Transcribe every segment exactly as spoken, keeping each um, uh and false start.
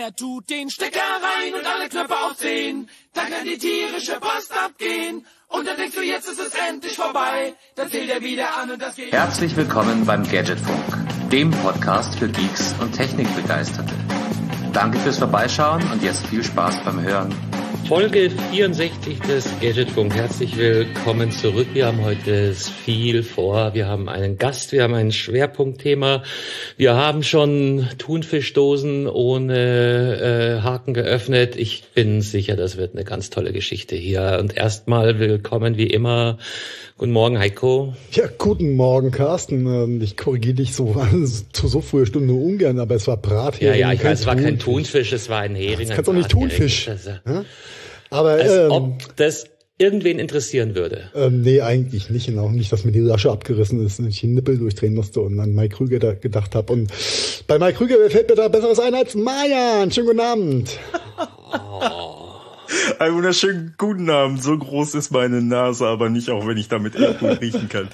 Er tut den Stecker rein und alle Knöpfe aufziehen. Dann kann die tierische Post abgehen. Und dann denkst du, jetzt ist es endlich vorbei. Dann zählt er wieder an und das geht... Herzlich willkommen beim Gadgetfunk, dem Podcast für Geeks und Technikbegeisterte. Danke fürs Vorbeischauen und jetzt viel Spaß beim Hören. Folge vierundsechzig des Gadgetfunk. Herzlich willkommen zurück. Wir haben heute viel vor. Wir haben einen Gast, wir haben ein Schwerpunktthema. Wir haben schon Thunfischdosen ohne äh, Haken geöffnet. Ich bin sicher, das wird eine ganz tolle Geschichte hier. Und erstmal willkommen wie immer. Guten Morgen, Heiko. Ja, guten Morgen, Carsten. Ich korrigiere dich so zu so früher Stunde ungern, aber es war Brathering. Ja, ja, ich weiß, es war kein Thunfisch, es war ein Hering. Das kannst auch nicht Thunfisch. Ja? Aber als ähm, ob das irgendwen interessieren würde. Ähm, nee, eigentlich nicht. Und auch nicht, dass mir die Lasche abgerissen ist und ich den Nippel durchdrehen musste und an Mike Krüger da gedacht habe. Und bei Mike Krüger fällt mir da Besseres ein als Marian. Schönen guten Abend. Oh. Einen wunderschönen guten Abend. So groß ist meine Nase, aber nicht, auch wenn ich damit echt gut riechen kann.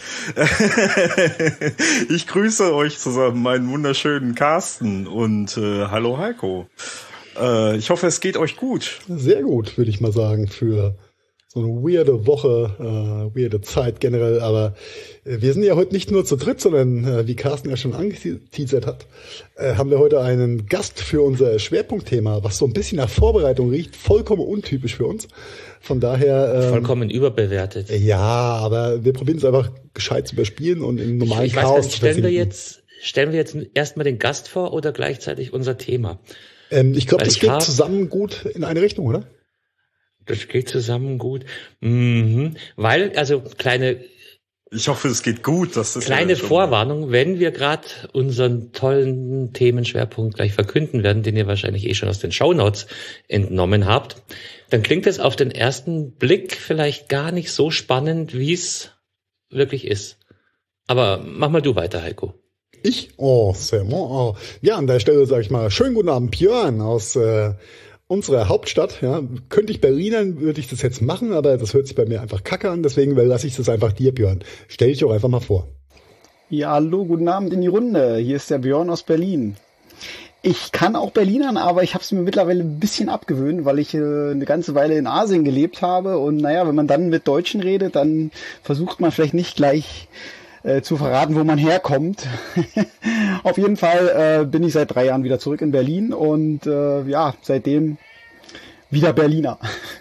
Ich grüße euch zusammen, meinen wunderschönen Carsten und äh, hallo Heiko. Äh, ich hoffe, es geht euch gut. Sehr gut, würde ich mal sagen, für so eine weirde Woche, äh, weirde Zeit generell. Aber äh, wir sind ja heute nicht nur zu dritt, sondern äh, wie Carsten ja schon angeteasert hat, äh, haben wir heute einen Gast für unser Schwerpunktthema, was so ein bisschen nach Vorbereitung riecht, vollkommen untypisch für uns. Von daher... Ähm, vollkommen überbewertet. Ja, aber wir probieren es einfach gescheit zu überspielen und im normalen ich, ich Chaos weiß nicht, stellen wir jetzt Stellen wir jetzt erstmal den Gast vor oder gleichzeitig unser Thema? Ähm, ich glaube, das geht zusammen gut in eine Richtung, oder? Das geht zusammen gut. Mhm. Weil, also kleine... Ich hoffe, es geht gut. Das ist kleine ja Vorwarnung, wenn wir gerade unseren tollen Themenschwerpunkt gleich verkünden werden, den ihr wahrscheinlich eh schon aus den Shownotes entnommen habt, dann klingt es auf den ersten Blick vielleicht gar nicht so spannend, wie es wirklich ist. Aber mach mal du weiter, Heiko. Ich? Oh, c'est bon. Oh. Ja, an der Stelle sage ich mal, schönen guten Abend, Björn aus äh, unserer Hauptstadt. Ja, könnte ich Berlinern, würde ich das jetzt machen, aber das hört sich bei mir einfach kacke an, deswegen lasse ich das einfach dir, Björn. Stell dich doch einfach mal vor. Ja, hallo, guten Abend in die Runde. Hier ist der Björn aus Berlin. Ich kann auch Berlinern, aber ich habe es mir mittlerweile ein bisschen abgewöhnt, weil ich äh, eine ganze Weile in Asien gelebt habe. Und naja, wenn man dann mit Deutschen redet, dann versucht man vielleicht nicht gleich Äh, zu verraten, wo man herkommt. Auf jeden Fall äh, bin ich seit drei Jahren wieder zurück in Berlin und äh, ja, seitdem wieder Berliner.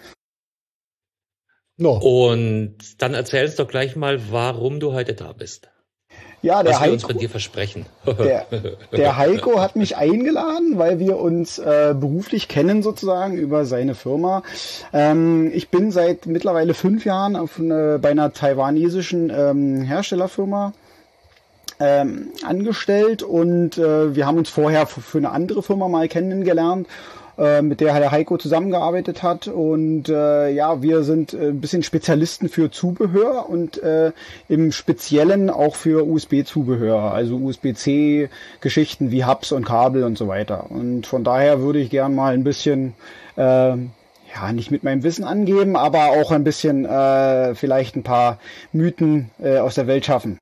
No. Und dann erzähl uns doch gleich mal, warum du heute da bist. Ja, der Was wir Heiko, uns von dir versprechen. Der, der Heiko hat mich eingeladen, weil wir uns äh, beruflich kennen sozusagen über seine Firma. Ähm, ich bin seit mittlerweile fünf Jahren auf eine, bei einer taiwanesischen ähm, Herstellerfirma ähm, angestellt und äh, wir haben uns vorher für, für eine andere Firma mal kennengelernt, mit der der Heiko zusammengearbeitet hat und äh, ja, wir sind äh, ein bisschen Spezialisten für Zubehör und äh, im Speziellen auch für U S B-Zubehör, also U S B-C-Geschichten wie Hubs und Kabel und so weiter. Und von daher würde ich gern mal ein bisschen, äh, ja, nicht mit meinem Wissen angeben, aber auch ein bisschen äh, vielleicht ein paar Mythen äh, aus der Welt schaffen.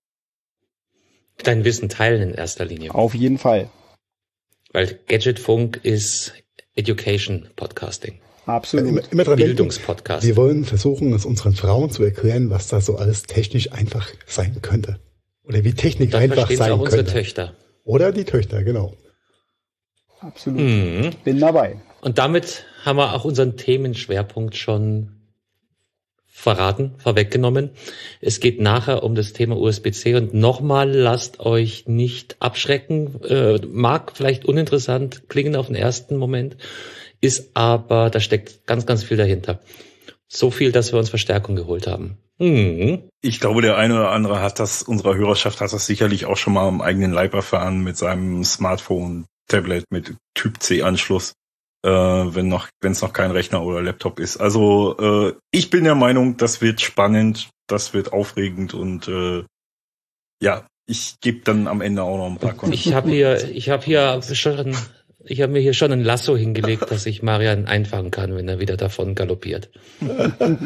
Dein Wissen teilen in erster Linie. Auf jeden Fall. Weil Gadgetfunk ist Education Podcasting. Absolut. Immer, immer dran Bildungspodcast. Wir wollen versuchen, es unseren Frauen zu erklären, was da so alles technisch einfach sein könnte. Oder wie Technik einfach sein auch könnte. Unsere Töchter. Oder die Töchter, genau. Absolut. Mhm. Bin dabei. Und damit haben wir auch unseren Themenschwerpunkt schon verraten, vorweggenommen. Es geht nachher um das Thema U S B C und nochmal, lasst euch nicht abschrecken. Äh, mag vielleicht uninteressant klingen auf den ersten Moment, ist aber, da steckt ganz, ganz viel dahinter. So viel, dass wir uns Verstärkung geholt haben. Mhm. Ich glaube, der eine oder andere hat das, unserer Hörerschaft hat das sicherlich auch schon mal am eigenen Leib erfahren mit seinem Smartphone, Tablet mit Typ-C-Anschluss. Äh, wenn noch, wenn es noch kein Rechner oder Laptop ist. Also äh, ich bin der Meinung, das wird spannend, das wird aufregend und äh, ja, ich gebe dann am Ende auch noch ein paar Konten. Ich habe hier, ich habe hier schon, ich habe mir hier schon ein Lasso hingelegt, dass ich Marian einfangen kann, wenn er wieder davon galoppiert.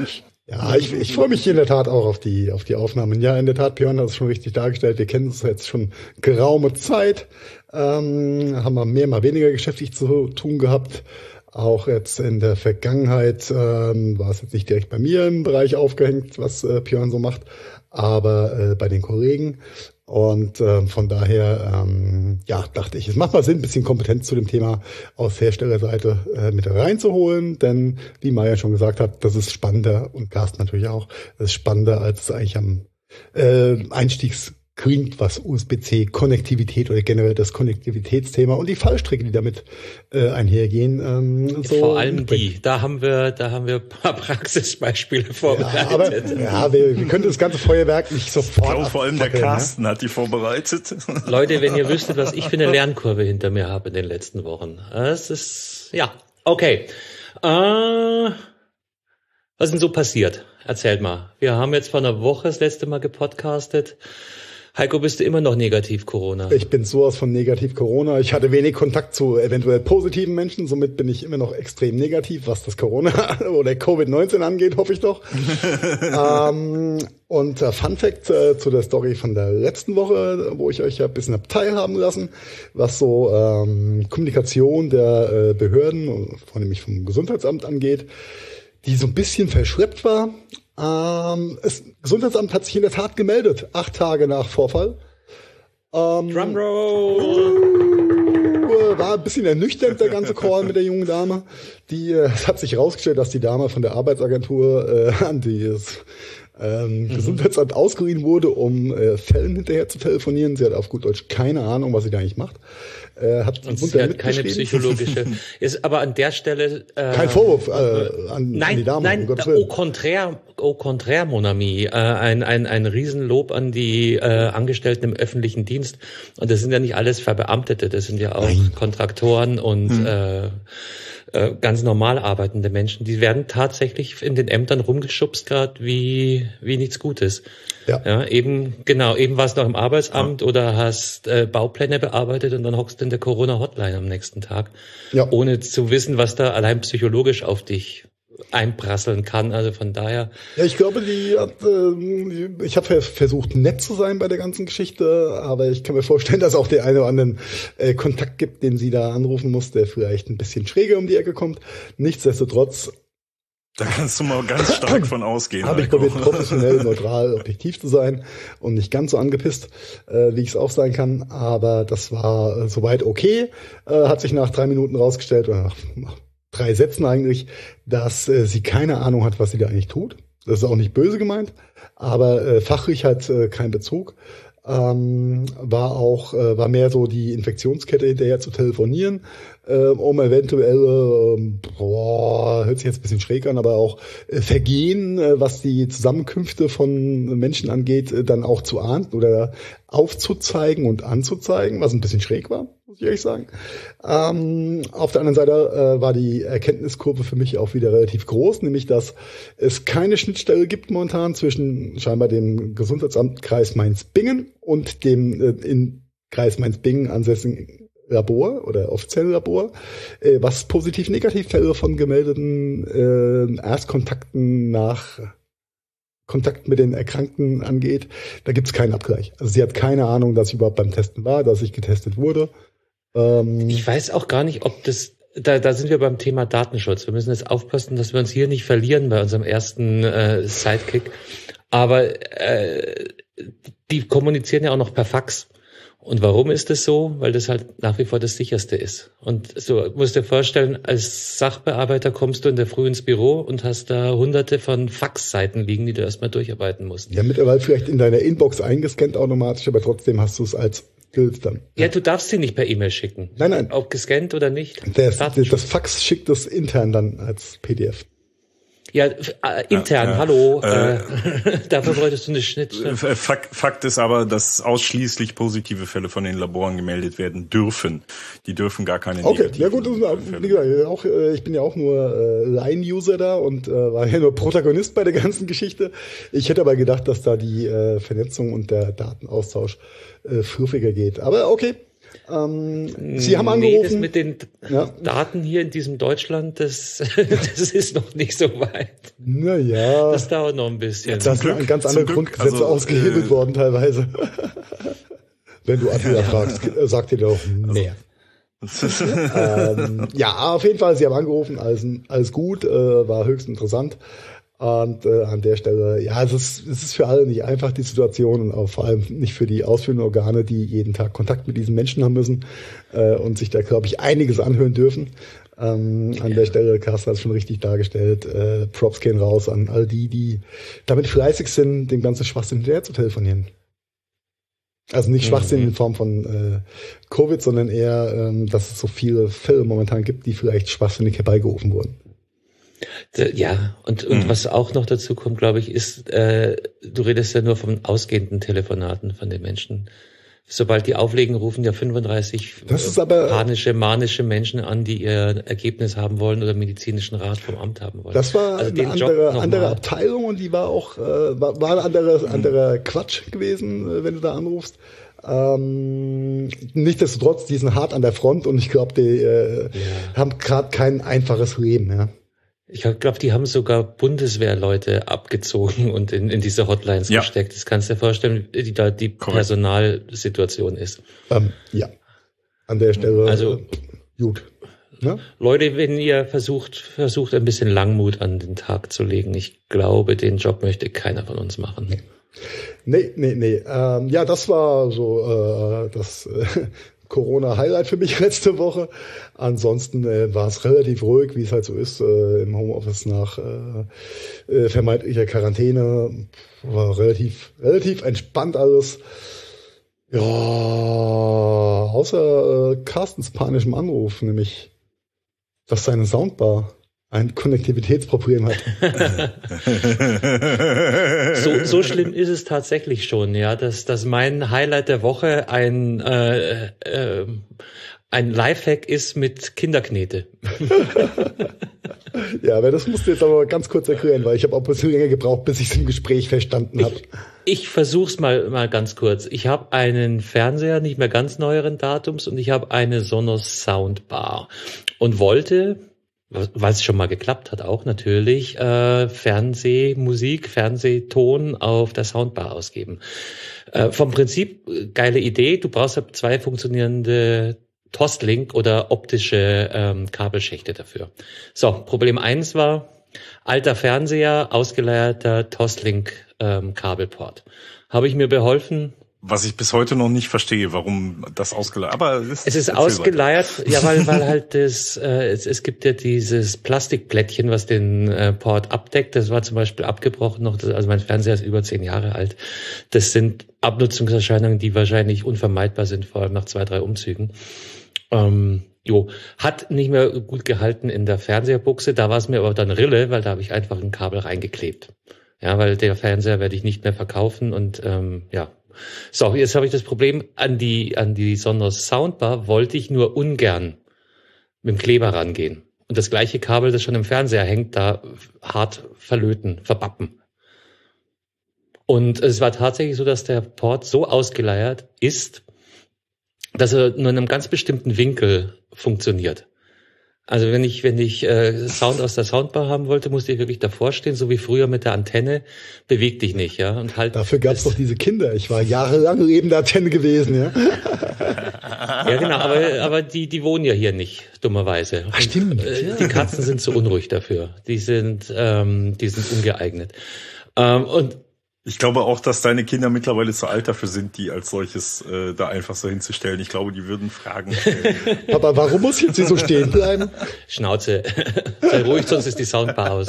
Ja, ich, ich freue mich in der Tat auch auf die, auf die Aufnahmen. Ja, in der Tat, Björn hat es schon richtig dargestellt. Wir kennen uns jetzt schon geraume Zeit, ähm, haben wir mehr, mal weniger geschäftlich zu tun gehabt. Auch jetzt in der Vergangenheit ähm, war es jetzt nicht direkt bei mir im Bereich aufgehängt, was äh, Björn so macht, aber äh, bei den Kollegen. Und ähm, von daher, ähm, ja, dachte ich, es macht mal Sinn, ein bisschen Kompetenz zu dem Thema aus Herstellerseite äh, mit reinzuholen, denn wie Maya schon gesagt hat, das ist spannender und Carsten natürlich auch, das ist spannender, als es eigentlich am äh, Einstiegs klingt, was U S B-C, Konnektivität oder generell das Konnektivitätsthema und die Fallstricke, die damit äh, einhergehen. Ähm, so Vor allem die. Da haben wir, da haben wir ein paar Praxisbeispiele vorbereitet. Ja, aber, ja wir, wir können das ganze Feuerwerk nicht sofort. Ich glaube, vor allem der Carsten ne? hat die vorbereitet. Leute, wenn ihr wüsstet, was ich für eine Lernkurve hinter mir habe in den letzten Wochen. Es ist, ja, okay. Äh, was ist denn so passiert? Erzählt mal. Wir haben jetzt vor einer Woche das letzte Mal gepodcastet. Heiko, bist du immer noch negativ Corona? Ich bin sowas von negativ Corona. Ich hatte wenig Kontakt zu eventuell positiven Menschen, somit bin ich immer noch extrem negativ, was das Corona oder Covid neunzehn angeht, hoffe ich doch. ähm, und äh, Fun Fact äh, zu der Story von der letzten Woche, wo ich euch ja ein bisschen hab teilhaben lassen, was so ähm, Kommunikation der äh, Behörden, vornehmlich vom Gesundheitsamt angeht, die so ein bisschen verschleppt war. Ähm, das Gesundheitsamt hat sich in der Tat gemeldet, acht Tage nach Vorfall. Ähm, Drumroll! War ein bisschen ernüchternd, der ganze Call mit der jungen Dame. Die, äh, es hat sich herausgestellt, dass die Dame von der Arbeitsagentur äh, an das ähm, mhm. Gesundheitsamt ausgeliehen wurde, um äh, Fällen hinterher zu telefonieren. Sie hat auf gut Deutsch keine Ahnung, was sie da eigentlich macht. Äh, hat und sie hat keine psychologische, ist aber an der Stelle äh, kein Vorwurf äh, an, nein, an die Dame. Nein, um au contraire, au contraire, mon ami, äh, ein ein ein Riesenlob an die äh, Angestellten im öffentlichen Dienst. Und das sind ja nicht alles Verbeamtete, das sind ja auch nein. Kontraktoren und hm. äh, äh, ganz normal arbeitende Menschen. Die werden tatsächlich in den Ämtern rumgeschubst gerade wie wie nichts Gutes. Ja. ja, eben, genau, eben warst du noch im Arbeitsamt ja. oder hast äh, Baupläne bearbeitet und dann hockst du in der Corona-Hotline am nächsten Tag, ja. ohne zu wissen, was da allein psychologisch auf dich einprasseln kann. Also von daher. Ja, ich glaube, die hat, äh, ich habe versucht, nett zu sein bei der ganzen Geschichte, aber ich kann mir vorstellen, dass auch der eine oder anderen äh, Kontakt gibt, den sie da anrufen muss, der vielleicht ein bisschen schräger um die Ecke kommt. Nichtsdestotrotz. Da kannst du mal ganz stark von ausgehen. Habe ich probiert, professionell, neutral, objektiv zu sein und nicht ganz so angepisst, äh, wie ich es auch sein kann. Aber das war äh, soweit okay. Äh, hat sich nach drei Minuten rausgestellt, oder nach, nach drei Sätzen eigentlich, dass äh, sie keine Ahnung hat, was sie da eigentlich tut. Das ist auch nicht böse gemeint, aber äh, fachlich halt äh, kein Bezug. Ähm, war auch, äh, war mehr so die Infektionskette hinterher zu telefonieren, äh, um eventuell, äh, boah, hört sich jetzt ein bisschen schräg an, aber auch äh, Vergehen, äh, was die Zusammenkünfte von Menschen angeht, äh, dann auch zu ahnden oder aufzuzeigen und anzuzeigen, was ein bisschen schräg war, muss ich ehrlich sagen. Ähm, auf der anderen Seite äh, war die Erkenntniskurve für mich auch wieder relativ groß, nämlich dass es keine Schnittstelle gibt momentan zwischen scheinbar dem Gesundheitsamt Kreis Mainz-Bingen und dem äh, in Kreis Mainz-Bingen ansässigen Labor oder offiziellen Labor, äh, was Positiv-Negativ-Fälle von gemeldeten äh, Erstkontakten nach Kontakt mit den Erkrankten angeht. Da gibt's keinen Abgleich. Also sie hat keine Ahnung, dass ich überhaupt beim Testen war, dass ich getestet wurde. Ähm ich weiß auch gar nicht, ob das, da, da sind wir beim Thema Datenschutz. Wir müssen jetzt aufpassen, dass wir uns hier nicht verlieren bei unserem ersten äh, Sidekick. Aber äh, die kommunizieren ja auch noch per Fax. Und warum ist das so? Weil das halt nach wie vor das sicherste ist. Und so musst du dir vorstellen, als Sachbearbeiter kommst du in der Früh ins Büro und hast da hunderte von Faxseiten liegen, die du erstmal durcharbeiten musst. Ja, mittlerweile vielleicht in deiner Inbox eingescannt automatisch, aber trotzdem hast du es als Bild dann. Ja, du darfst sie nicht per E-Mail schicken. Nein, nein. Ob gescannt oder nicht. Das, das Fax schickt es intern dann als P D F. Ja, äh, intern, ja, ja. hallo. Äh, äh, dafür bräuchtest du eine Schnittstelle. Fakt, Fakt ist aber, dass ausschließlich positive Fälle von den Laboren gemeldet werden dürfen. Die dürfen gar keine okay. negativen. Okay, ja gut, wie gesagt, auch, ich bin ja auch nur äh, Line-User da und äh, war ja nur Protagonist bei der ganzen Geschichte. Ich hätte aber gedacht, dass da die äh, Vernetzung und der Datenaustausch äh, fluffiger geht. Aber okay. Ähm, Sie haben angerufen. Nee, das mit den ja. Daten hier in diesem Deutschland, das, das ist noch nicht so weit. Naja. Das dauert noch ein bisschen. Ja, da sind ganz andere Grundgesetze also, ausgehebelt äh, worden teilweise. Wenn du Adria fragst, sagt dir doch mehr. ähm, ja, auf jeden Fall, Sie haben angerufen, alles, alles gut, äh, war höchst interessant. Und äh, an der Stelle, ja, es ist, es ist für alle nicht einfach, die Situation, und auch vor allem nicht für die ausführenden Organe, die jeden Tag Kontakt mit diesen Menschen haben müssen äh, und sich da, glaube ich, einiges anhören dürfen. Ähm, an der Stelle, Carsten hat es schon richtig dargestellt, äh, Props gehen raus an all die, die damit fleißig sind, dem ganzen Schwachsinn hinterher zu telefonieren. Also nicht Schwachsinn mhm. in Form von äh, Covid, sondern eher, ähm, dass es so viele Fälle momentan gibt, die vielleicht schwachsinnig herbeigerufen wurden. Ja, und, und mhm. was auch noch dazu kommt, glaube ich, ist, äh, du redest ja nur von ausgehenden Telefonaten von den Menschen. Sobald die auflegen, rufen ja fünfunddreißig das ist aber, panische, manische Menschen an, die ihr Ergebnis haben wollen oder medizinischen Rat vom Amt haben wollen. Das war also eine andere, andere Abteilung, und die war auch, äh, war, war ein anderer, mhm. anderer Quatsch gewesen, äh, wenn du da anrufst. Ähm, nichtsdestotrotz, die sind hart an der Front, und ich glaube, die äh, ja. haben gerade kein einfaches Leben, ja. Ich glaube, die haben sogar Bundeswehrleute abgezogen und in, in diese Hotlines ja. gesteckt. Das kannst du dir vorstellen, wie da die Personalsituation ist. Ähm, ja, an der Stelle also, gut. Ne? Leute, wenn ihr versucht, versucht ein bisschen Langmut an den Tag zu legen, ich glaube, den Job möchte keiner von uns machen. Nee, nee, nee. nee. Ähm, ja, das war so äh, das äh, Corona-Highlight für mich letzte Woche. Ansonsten äh, war es relativ ruhig, wie es halt so ist, äh, im Homeoffice nach äh, äh, vermeintlicher Quarantäne. War relativ, relativ entspannt alles. Ja, außer äh, Carstens panischem Anruf, nämlich, dass seine Soundbar ein Konnektivitätsproblem hat. so, so schlimm ist es tatsächlich schon, ja, dass, dass mein Highlight der Woche ein, äh, äh, ein Lifehack ist mit Kinderknete. Ja, aber das musst du jetzt aber ganz kurz erklären, weil ich habe auch ein bisschen länger gebraucht, bis ich es im Gespräch verstanden habe. Ich, ich versuch's mal, mal ganz kurz. Ich habe einen Fernseher, nicht mehr ganz neueren Datums, und ich habe eine Sonos Soundbar und wollte, weil es schon mal geklappt hat, auch natürlich äh, Fernsehmusik, Fernsehton auf der Soundbar ausgeben. Äh, vom Prinzip geile Idee. Du brauchst halt zwei funktionierende Toslink oder optische ähm, Kabelschächte dafür. So, Problem eins war alter Fernseher, ausgeleierter Toslink ähm, Kabelport. Habe ich mir beholfen. Was ich bis heute noch nicht verstehe, warum das ausgeleiert. Aber es, es ist ausgeleiert, weiter. ja, weil weil halt das äh, es, es gibt ja dieses Plastikplättchen, was den äh, Port abdeckt. Das war zum Beispiel abgebrochen noch. Das, also mein Fernseher ist über zehn Jahre alt. Das sind Abnutzungserscheinungen, die wahrscheinlich unvermeidbar sind, vor allem nach zwei, drei Umzügen. Ähm, jo, hat nicht mehr gut gehalten in der Fernseherbuchse. Da war es mir aber dann Rille, weil da habe ich einfach ein Kabel reingeklebt. Ja, weil der Fernseher werde ich nicht mehr verkaufen, und ähm, ja. So, jetzt habe ich das Problem, an die an die Sonos Soundbar wollte ich nur ungern mit dem Kleber rangehen. Und das gleiche Kabel, das schon im Fernseher hängt, da hart verlöten, verbappen. Und es war tatsächlich so, dass der Port so ausgeleiert ist, dass er nur in einem ganz bestimmten Winkel funktioniert. Also wenn ich wenn ich äh, Sound aus der Soundbar haben wollte, musste ich wirklich davor stehen, so wie früher mit der Antenne. Beweg dich nicht, ja. Und halt. Dafür gab's doch diese Kinder. Ich war jahrelang neben der Antenne gewesen, ja. Ja, genau. Aber aber die die wohnen ja hier nicht, dummerweise. Ach, stimmt. Und, äh, die Katzen sind zu unruhig dafür. Die sind ähm, die sind ungeeignet. Ähm, und ich glaube auch, dass deine Kinder mittlerweile zu alt dafür sind, die als solches äh, da einfach so hinzustellen. Ich glaube, die würden Fragen stellen. Papa, warum muss ich jetzt hier so stehen bleiben? Schnauze. Sei ruhig, sonst ist die Soundbar aus.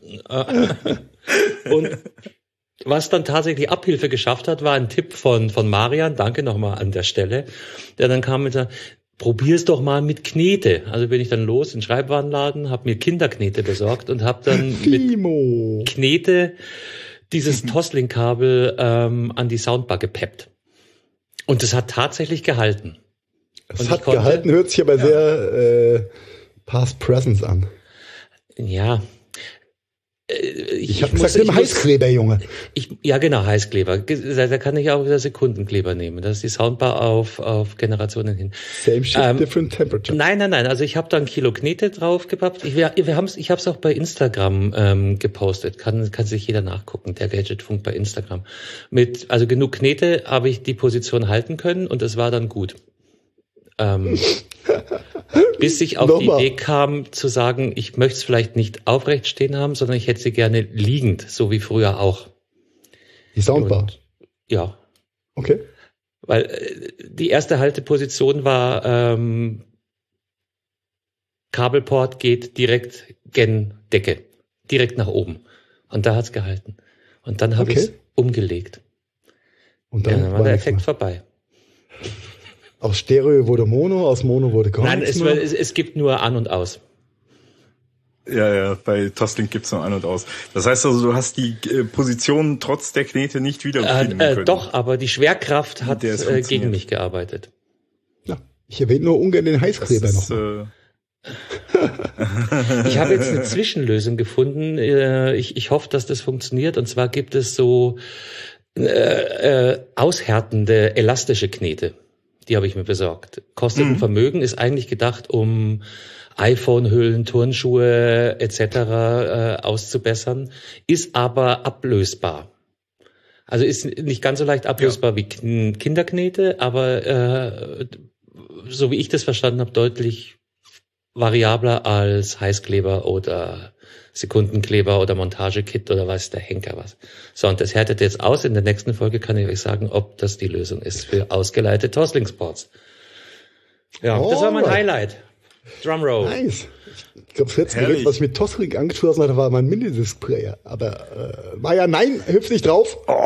Und was dann tatsächlich Abhilfe geschafft hat, war ein Tipp von von Marian. Danke nochmal an der Stelle. Der dann kam mit der Probier's doch mal mit Knete. Also bin ich dann los in den Schreibwarenladen, habe mir Kinderknete besorgt und habe dann Fimo. mit Knete dieses Toslink-Kabel ähm, an die Soundbar gepeppt. Und es hat tatsächlich gehalten. Es hat konnte, gehalten, hört sich aber ja. sehr äh, Past Presence an. Ja, Ich, ich habe gesagt, nimm Heißkleber, Junge. Ich, ja, genau, Heißkleber. Da kann ich auch wieder Sekundenkleber nehmen. Das ist die Soundbar auf, auf Generationen hin. Same shit, ähm, different temperature. Nein, nein, nein. Also ich habe da ein Kilo Knete draufgepappt. Ich, wir, wir haben's, ich habe es auch bei Instagram ähm, gepostet. Kann, kann sich jeder nachgucken. Der Gadgetfunk bei Instagram. Mit also genug Knete habe ich die Position halten können und es war dann gut. Ähm, bis ich auf die Idee kam, zu sagen, ich möchte es vielleicht nicht aufrecht stehen haben, sondern ich hätte sie gerne liegend, so wie früher auch. Die Soundbar? Und, ja. Okay. Weil äh, die erste Halteposition war, ähm, Kabelport geht direkt gen Decke, direkt nach oben. Und da hat's gehalten. Und dann habe okay. ich es umgelegt. Und dann, ja, dann war, war der Effekt mehr. vorbei. Aus Stereo wurde Mono, aus Mono wurde gar Nein, nichts es, mehr. es, es gibt nur an und aus. Ja, ja, bei Toslink gibt's nur an und aus. Das heißt also, du hast die äh, Position trotz der Knete nicht wiederfinden äh, äh, können. Doch, aber die Schwerkraft hat äh, gegen mich gearbeitet. Ja, ich erwähne nur ungern den Heißkleber ist, noch. Äh ich habe jetzt eine Zwischenlösung gefunden. Äh, ich, ich hoffe, dass das funktioniert. Und zwar gibt es so äh, äh, aushärtende, elastische Knete. Die habe ich mir besorgt. Kostet mhm. ein Vermögen, ist eigentlich gedacht, um iPhone-Hüllen, Turnschuhe et cetera äh, auszubessern, ist aber ablösbar. Also ist nicht ganz so leicht ablösbar ja. wie K- Kinderknete, aber äh, so wie ich das verstanden habe, deutlich variabler als Heißkleber oder Sekundenkleber oder Montagekit oder weiß der Henker was. So, und das härtet jetzt aus. In der nächsten Folge kann ich euch sagen, ob das die Lösung ist für ausgeleitete Toslink-Sports. Ja, oh, das war mein Highlight. Drumroll. Nice. Ich glaube, das letzte Gerät, was ich mit Toslink angeschlossen hatte, war mein Minidisc-Player. Aber äh, war ja nein, hüpf nicht drauf. Oh.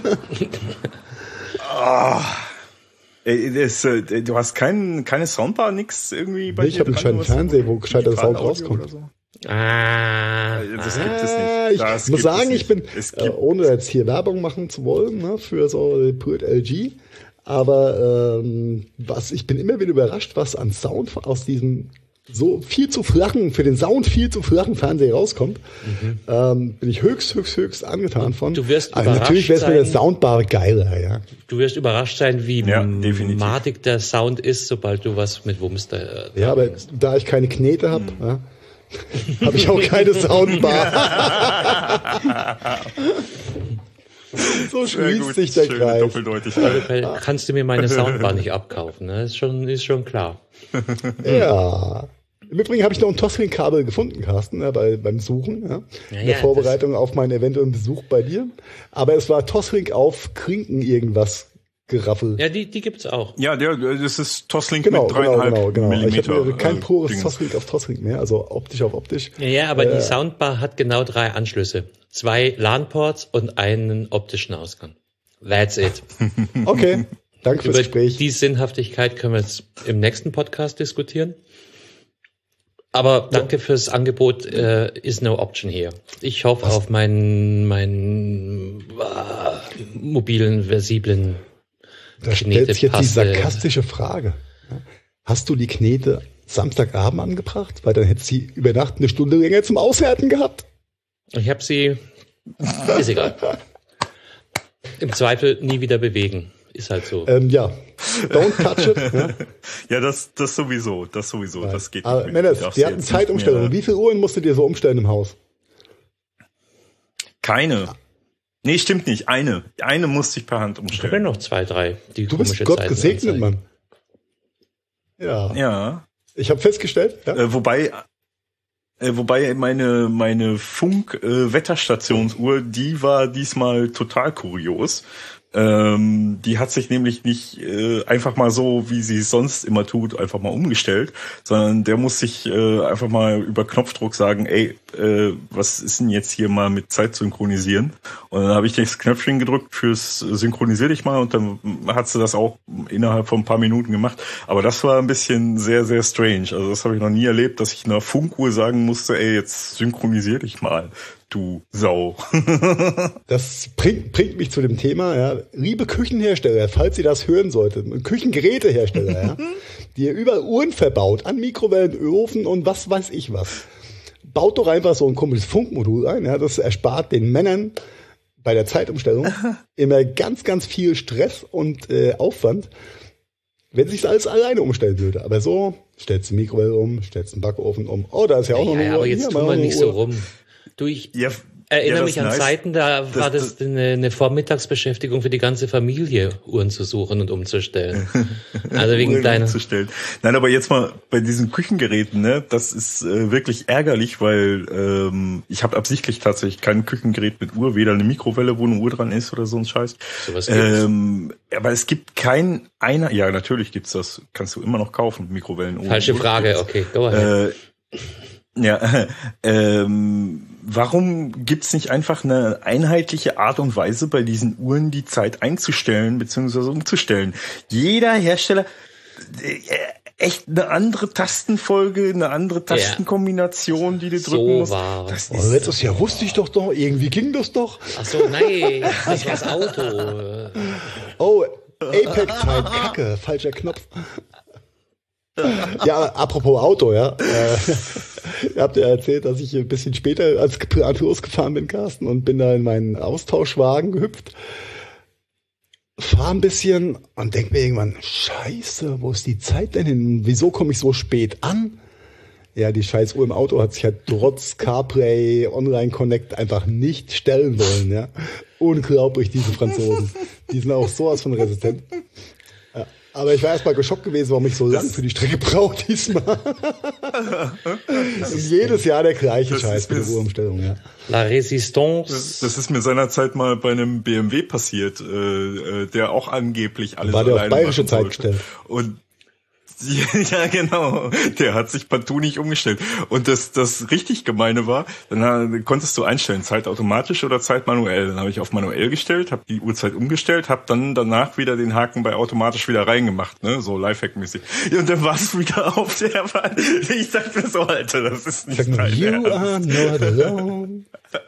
oh. Ey, das, äh, du hast kein, keine Soundbar, nix irgendwie bei nee, dir? Ich habe einen kleinen Fernseher, wo gescheiter Sound rauskommt. So? Ah, das gibt es nicht. Das ich muss sagen, ich bin, äh, ohne jetzt hier Werbung machen zu wollen, ne, für so Pult L G, aber ähm, was ich bin immer wieder überrascht, was an Sound aus diesem so viel zu flachen, für den Sound viel zu flachen Fernseher rauskommt. Mhm. Ähm, bin ich höchst, höchst, höchst angetan von. Du wirst also überrascht natürlich wäre es mit der Soundbar geiler, ja. Du wirst überrascht sein, wie ja, matig der Sound ist, sobald du was mit Wumms da. Äh, ja, aber ist. Da ich keine Knete habe, mhm. ja, habe ich auch keine Soundbar. So schließt sich der Kreis. Doppeldeutigkeit. Kannst du mir meine Soundbar nicht abkaufen? Ne? Ist schon, ist schon klar. Ja. Im Übrigen habe ich noch ein Toslink-Kabel gefunden, Carsten, ja, bei, beim Suchen, ja, ja, in der ja, Vorbereitung auf meinen eventuellen Besuch bei dir. Aber es war Toslink auf Krinken irgendwas geraffelt. Ja, die, die gibt's auch. Ja, der, das ist Toslink genau, mit dreieinhalb genau, genau, genau. Millimeter. Ich habe kein äh, pures Dings. Toslink auf Toslink mehr, also optisch auf optisch. Ja, ja, aber äh, die Soundbar hat genau drei Anschlüsse. Zwei LAN-Ports und einen optischen Ausgang. That's it. Okay, danke fürs Über Gespräch. Die Sinnhaftigkeit können wir jetzt im nächsten Podcast diskutieren. Aber danke ja. fürs Angebot. Uh, is no option here. Ich hoffe Was? auf meinen, meinen uh, mobilen, versiblen Da stellt sich jetzt die sarkastische Frage. Hast du die Knete Samstagabend angebracht? Weil dann hättest du sie über Nacht eine Stunde länger zum Auswerten gehabt. Ich habe sie, ist egal. Im Zweifel nie wieder bewegen. Ist halt so. Ähm, ja, don't touch it. Ja, ja das, das sowieso, das sowieso, ja. Das geht Aber nicht. Männer, wir hatten Zeitumstellung. Wie viele Uhren musst du dir so umstellen im Haus? Keine. Nee, stimmt nicht. Eine. Eine musste ich per Hand umstellen. Ich habe noch zwei, drei. Die du bist Gott Zeiten gesegnet, Mann. Ja. Ja. Ich habe festgestellt. Ja? Äh, wobei, äh, wobei meine meine Funk-Wetterstationsuhr, äh, die war diesmal total kurios. Ähm, die hat sich nämlich nicht äh, einfach mal so, wie sie es sonst immer tut, einfach mal umgestellt, sondern der muss sich äh, einfach mal über Knopfdruck sagen, ey, äh, was ist denn jetzt hier mal mit Zeit synchronisieren? Und dann habe ich das Knöpfchen gedrückt fürs Synchronisier dich mal und dann hat sie das auch innerhalb von ein paar Minuten gemacht. Aber das war ein bisschen sehr, sehr strange. Also das habe ich noch nie erlebt, dass ich einer Funkuhr sagen musste, ey, jetzt synchronisier dich mal. Du Sau. Das bringt, bringt mich zu dem Thema, ja. Liebe Küchenhersteller, falls ihr das hören solltet, Küchengerätehersteller, ja, die ihr überall Uhren verbaut, an Mikrowellenöfen und was weiß ich was. baut doch einfach so ein komisches Funkmodul ein. Ja, das erspart den Männern bei der Zeitumstellung immer ganz, ganz viel Stress und äh, Aufwand, wenn sich alles alleine umstellen würde. Aber so, stellst du Mikrowelle um, stellst einen Backofen um. Oh, da ist ja auch ja, noch eine ja, Uhr. aber jetzt tun wir nicht so rum. Du, ich Ja, erinnere ja, mich an nice. Zeiten, da Das- war das, das- eine, eine Vormittagsbeschäftigung für die ganze Familie, Uhren zu suchen und umzustellen. Also wegen Uhren deiner... umzustellen. Nein, aber jetzt mal bei diesen Küchengeräten, ne, das ist äh, wirklich ärgerlich, weil ähm, ich habe absichtlich tatsächlich kein Küchengerät mit Uhr, weder eine Mikrowelle, wo eine Uhr dran ist oder so ein Scheiß. Sowas gibt's. Ähm, aber es gibt kein einer, ja natürlich gibt's das, kannst du immer noch kaufen, Mikrowellen ohne Falsche Uhr. Frage, okay, go ahead. Äh, ja, ähm, warum gibt's nicht einfach eine einheitliche Art und Weise bei diesen Uhren die Zeit einzustellen bzw. umzustellen? Jeder Hersteller äh, echt eine andere Tastenfolge, eine andere Tastenkombination, die du So drücken musst. war Das Oh, ist, letztes Jahr wusste ich doch doch, irgendwie ging das doch. Ach so, nein, das war das Auto. Oh, Apex-Zeit, Kacke, falscher Knopf. Ja, apropos Auto, ja. Äh, ihr habt ja erzählt, dass ich ein bisschen später als privat losgefahren bin, Carsten, und bin da in meinen Austauschwagen gehüpft. Fahr ein bisschen und denk mir irgendwann, scheiße, wo ist die Zeit denn hin? Wieso komme ich so spät an? Ja, die scheiß Uhr im Auto hat sich halt trotz CarPlay, Online Connect einfach nicht stellen wollen, ja. Unglaublich, diese Franzosen. Die sind auch sowas von resistent. Ja. Aber ich war erstmal geschockt gewesen, warum ich so lang für die Strecke brauche diesmal. Das ist jedes Jahr der gleiche Das Scheiß ist mit der mir- Uhrumstellung, ja. La Resistance. das, das ist mir seinerzeit mal bei einem B M W passiert, äh, äh, der auch angeblich alles War der auf alleine bayerische machen Zeit sollte. gestellt? Und ja, genau. Der hat sich partout nicht umgestellt. Und das, das richtig Gemeine war, dann äh, konntest du einstellen, Zeit automatisch oder Zeit manuell. Dann habe ich auf manuell gestellt, habe die Uhrzeit umgestellt, habe dann danach wieder den Haken bei automatisch wieder reingemacht, ne, so Lifehack-mäßig. Und dann war es wieder auf der Wahl. Ich dachte mir so, Alter, das ist nicht Sag nur, dein you Ernst. are not alone.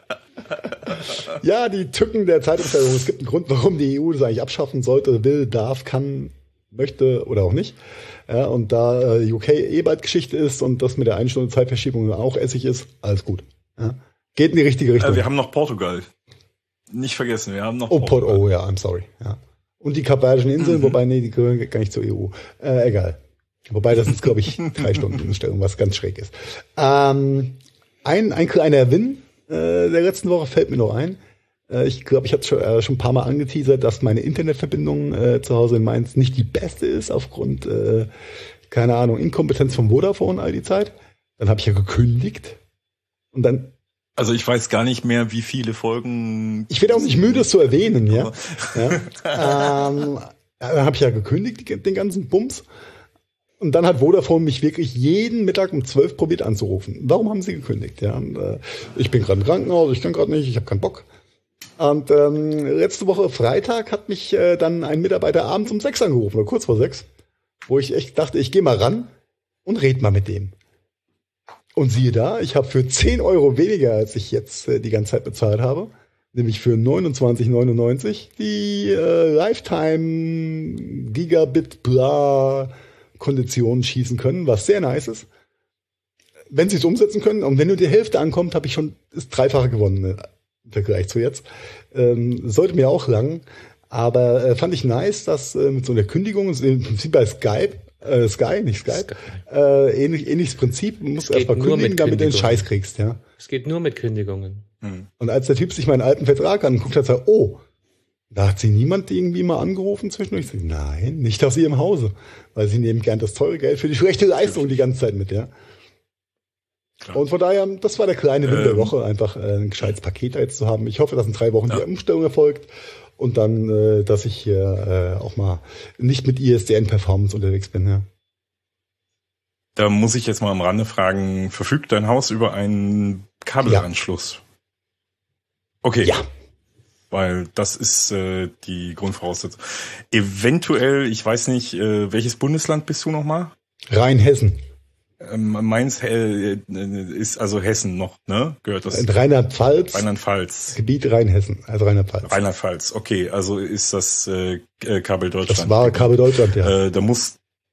Ja, die Tücken der Zeitumstellung. Es gibt einen Grund, warum die E U das eigentlich abschaffen sollte, will, darf, kann, möchte oder auch nicht. Ja, und da äh, U K eh bald Geschichte ist und das mit der eine Stunde Zeitverschiebung auch Essig ist, alles gut. Ja. Geht in die richtige Richtung. Äh, wir haben noch Portugal. Nicht vergessen, wir haben noch oh, Port, Portugal. oh ja, I'm sorry. Ja. Und die Kapverdischen Inseln, Mhm. wobei, nee, die gehören gar nicht zur E U. Äh, egal. Wobei, das ist, glaube ich, drei Stunden Umstellung, was ganz schräg ist. Ähm, ein, ein kleiner Win äh, der letzten Woche fällt mir noch ein. Äh, ich glaube, ich habe schon, äh, schon ein paar Mal angeteasert, dass meine Internetverbindung äh, zu Hause in Mainz nicht die beste ist, aufgrund, äh, keine Ahnung, Inkompetenz vom Vodafone all die Zeit. Dann habe ich ja gekündigt. Und dann Also ich weiß gar nicht mehr, wie viele Folgen. Ich werde auch nicht müde, es zu erwähnen, ja. ja. Ähm, dann habe ich ja gekündigt, die- den ganzen Bums. Und dann hat Vodafone mich wirklich jeden Mittag um zwölf probiert anzurufen. Warum haben sie gekündigt? Ja, und, äh, ich bin gerade im Krankenhaus, ich kann gerade nicht, ich habe keinen Bock. Und ähm, letzte Woche Freitag hat mich äh, dann ein Mitarbeiter abends um sechs angerufen, oder kurz vor sechs, wo ich echt dachte, ich gehe mal ran und red mal mit dem. Und siehe da, ich habe für zehn Euro weniger, als ich jetzt äh, die ganze Zeit bezahlt habe, nämlich für neunundzwanzig neunundneunzig, die äh, Lifetime Gigabit bla Konditionen schießen können, was sehr nice ist. Wenn sie es umsetzen können, und wenn nur die Hälfte ankommt, habe ich schon das Dreifache gewonnen, ne, im Vergleich zu jetzt. Ähm, sollte mir auch lang, aber äh, fand ich nice, dass äh, mit so einer Kündigung, im Prinzip bei Skype, äh, Sky, nicht Skype, Äh, ähnlich, ähnliches Prinzip, du musst geht erstmal nur kündigen, mit damit du den Kündigung. Scheiß kriegst, ja. Es geht nur mit Kündigungen. Und als der Typ sich meinen alten Vertrag anguckt hat, sagt, oh, da hat sie niemand irgendwie mal angerufen zwischendurch. Ich sag, nein, nicht aus ihrem Hause, weil sie nehmen gern das teure Geld für die schlechte Leistung die ganze Zeit mit, ja. Klar. Und von daher, das war der kleine Win der Ähm. Woche, einfach äh, ein gescheites Paket da jetzt zu haben. Ich hoffe, dass in drei Wochen Ja. die Umstellung erfolgt und dann, äh, dass ich hier äh, auch mal nicht mit I S D N-Performance unterwegs bin, ja. Da muss ich jetzt mal am Rande fragen, verfügt dein Haus über einen Kabelanschluss? Okay. Ja. Weil das ist äh, die Grundvoraussetzung. Eventuell, ich weiß nicht, äh, welches Bundesland bist du nochmal? Rheinhessen. Ähm, meins äh, ist also Hessen noch, ne? Gehört das? Rheinland-Pfalz. Rheinland-Pfalz. Gebiet Rheinhessen, also Rheinland-Pfalz. Rheinland-Pfalz, okay, also ist das äh, Kabel Deutschland. Das war Kabel Deutschland, ja. Äh, da muss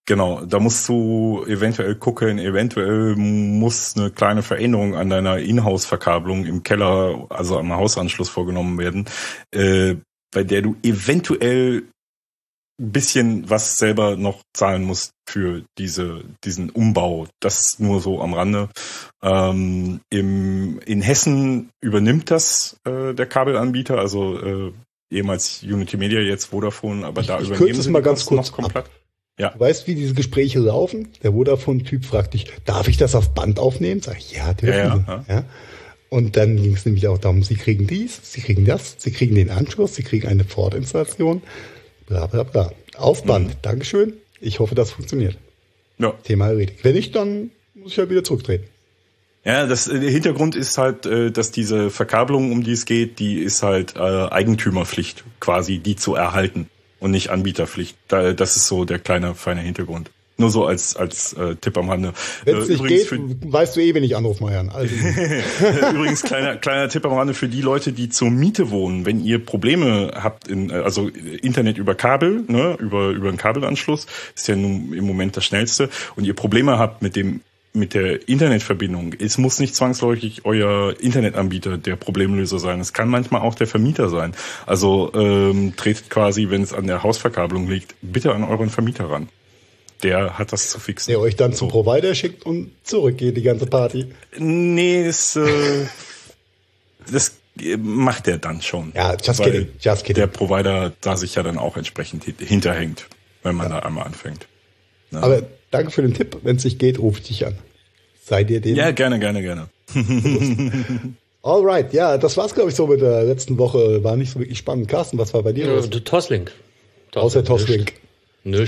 Genau, da musst du eventuell gucken, eventuell muss eine kleine Veränderung an deiner Inhouse-Verkabelung im Keller, also am Hausanschluss vorgenommen werden, äh, bei der du eventuell ein bisschen was selber noch zahlen musst für diese diesen Umbau. Das nur so am Rande. Ähm, im, in Hessen übernimmt das äh, der Kabelanbieter, also äh, ehemals Unity Media, jetzt Vodafone, aber ich, da ich übernehmen sie sie mal die ganz Kosten kurz noch komplett. Ab. Ja. Du weißt, wie diese Gespräche laufen? Der Vodafone-Typ fragt dich, darf ich das auf Band aufnehmen? Sag ich, ja, dürfen ja, Sie. ja, ja. Und dann ging es nämlich auch darum, Sie kriegen dies, Sie kriegen das, Sie kriegen den Anschluss, Sie kriegen eine Ford-Installation, bla bla bla. Auf Band. Mhm. Dankeschön. Ich hoffe, das funktioniert. Ja. Thema erledigt. Wenn nicht, dann muss ich halt wieder zurücktreten. Ja, das, der Hintergrund ist halt, dass diese Verkabelung, um die es geht, die ist halt äh, Eigentümerpflicht quasi, die zu erhalten und nicht Anbieterpflicht. Da, das ist so der kleine, feine Hintergrund. Nur so als als äh, Tipp am Rande. Wenn es äh, nicht geht, für, weißt du eh, wenn ich anrufe, Marian. Also. Übrigens, kleiner kleiner Tipp am Rande für die Leute, die zur Miete wohnen. Wenn ihr Probleme habt, in also Internet über Kabel, ne, über über einen Kabelanschluss, ist ja nun im Moment das Schnellste, und ihr Probleme habt mit dem mit der Internetverbindung, es muss nicht zwangsläufig euer Internetanbieter der Problemlöser sein. Es kann manchmal auch der Vermieter sein. Also ähm, tretet quasi, wenn es an der Hausverkabelung liegt, bitte an euren Vermieter ran. Der hat das zu fixen. Der euch dann zum Provider schickt und zurückgeht die ganze Party. Nee, das, äh, das macht der dann schon. Ja, just kidding, just kidding. Der Provider da sich ja dann auch entsprechend hinterhängt, wenn man ja. da einmal anfängt. Ja. Aber danke für den Tipp. Wenn es nicht geht, ruf dich an. Sei dir dem. Ja, gerne, gerne, gerne. Alright, ja, das war's, glaube ich, so mit der letzten Woche. War nicht so wirklich spannend. Carsten, was war bei dir? Ja, Toslink. Außer Toslink. Nö.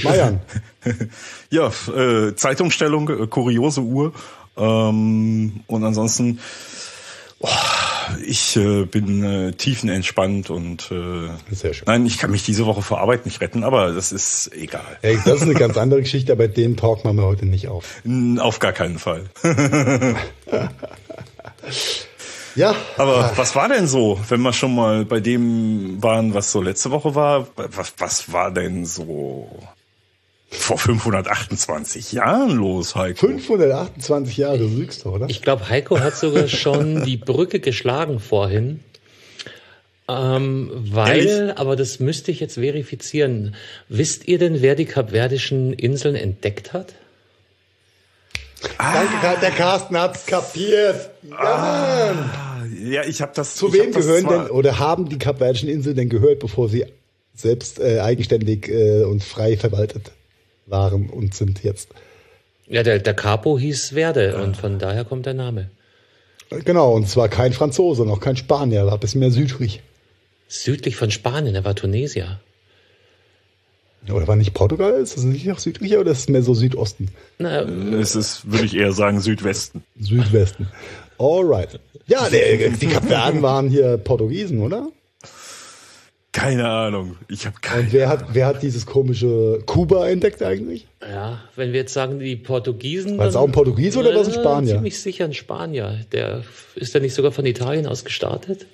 Ja, äh, Zeitumstellung, äh, kuriose Uhr. Ähm, und ansonsten, oh, ich äh, bin äh, tiefenentspannt und äh, sehr schön. Nein, ich kann mich diese Woche vor Arbeit nicht retten, aber das ist egal. Hey, das ist eine ganz andere Geschichte, aber den Talk machen wir heute nicht auf. Auf gar keinen Fall. Ja. Aber was war denn so, wenn wir schon mal bei dem waren, was so letzte Woche war? Was, was war denn so vor fünfhundertachtundzwanzig Jahren los, Heiko? fünfhundertachtundzwanzig Jahre, du lügst doch, oder? Ich glaube, Heiko hat sogar schon die Brücke geschlagen vorhin. Ähm, weil, Ehrlich? aber das müsste ich jetzt verifizieren. Wisst ihr denn, wer die kapverdischen Inseln entdeckt hat? Ah. Danke, der Carsten hat's kapiert. Ja, ah. Ja, ich habe das. Zu wem gehören denn oder haben die kapverdischen Inseln denn gehört, bevor sie selbst äh, eigenständig äh, und frei verwaltet waren und sind jetzt? Ja, der, der Capo hieß Verde ja. und von daher kommt der Name. Genau, und zwar kein Franzose, noch kein Spanier, war ein bisschen mehr südlich. Südlich von Spanien, er war Tunesier. Oder war nicht Portugal? Ist das nicht noch südlicher oder ist es mehr so Südosten? Na, es ist, würde ich eher sagen, Südwesten. Südwesten. Alright. Ja, der, die Kapverden waren hier Portugiesen, oder? Keine Ahnung. Ich habe keine Und wer Ahnung. hat, wer hat dieses komische Kuba entdeckt eigentlich? Ja, wenn wir jetzt sagen, die Portugiesen. War es auch ein Portugies oder was ein Spanier? Ziemlich sicher ein Spanier. Der ist ja nicht sogar von Italien aus gestartet.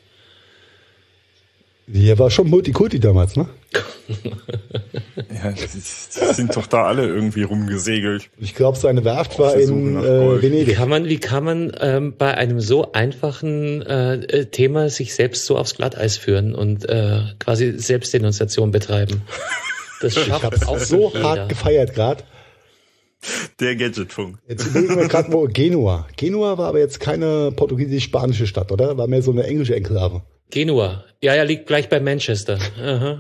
Der war schon Multikulti damals, ne? Ja, die, die sind doch da alle irgendwie rumgesegelt. Ich glaube, seine Werft war in äh, Venedig. Wie kann man, wie kann man ähm, bei einem so einfachen äh, Thema sich selbst so aufs Glatteis führen und äh, quasi Selbstdenunziation betreiben? Das schafft ich hab's auch so jeder. hart gefeiert gerade. Der Gadgetfunk. Jetzt überlegen wir gerade, wo Genua. Genua war aber jetzt keine portugiesisch-spanische Stadt, oder? War mehr so eine englische Enklave. Genua. Ja, ja, liegt gleich bei Manchester. Aha.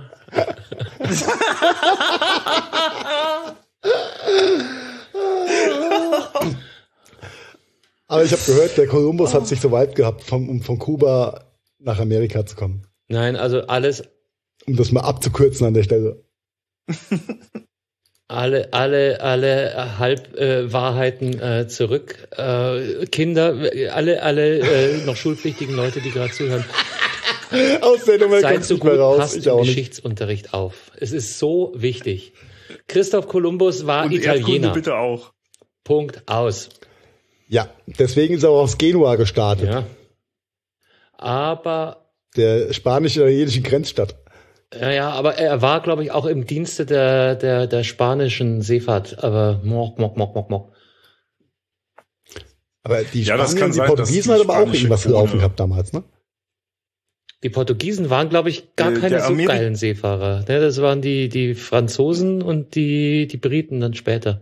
Aber ich habe gehört, der Kolumbus hat sich so weit gehabt, vom, um von Kuba nach Amerika zu kommen. Nein, also alles. Um das mal abzukürzen an der Stelle. Alle, alle, alle Halbwahrheiten äh, äh, zurück. Äh, Kinder, alle, alle äh, noch schulpflichtigen Leute, die gerade zuhören. Aus der Nummer Seid so gut, raus. passt ich im auch Geschichtsunterricht nicht. auf. Es ist so wichtig. Christoph Kolumbus war Und Italiener. Erdkunde bitte auch. Punkt, aus. Ja, deswegen ist er auch aus Genua gestartet. Ja. Aber der spanisch-italienischen Grenzstadt. Ja, ja, aber er war, glaube ich, auch im Dienste der, der, der spanischen Seefahrt. Aber mock, mock, mock, mock, mock. Aber die Ja, das Spanier, kann die sein, Portugiesen dass haben die aber auch spanische irgendwas Krone- laufen gehabt damals, ne? Die Portugiesen waren, glaube ich, gar Äh, keine der so Ameri- geilen Seefahrer. Ne, das waren die, die Franzosen und die, die Briten dann später.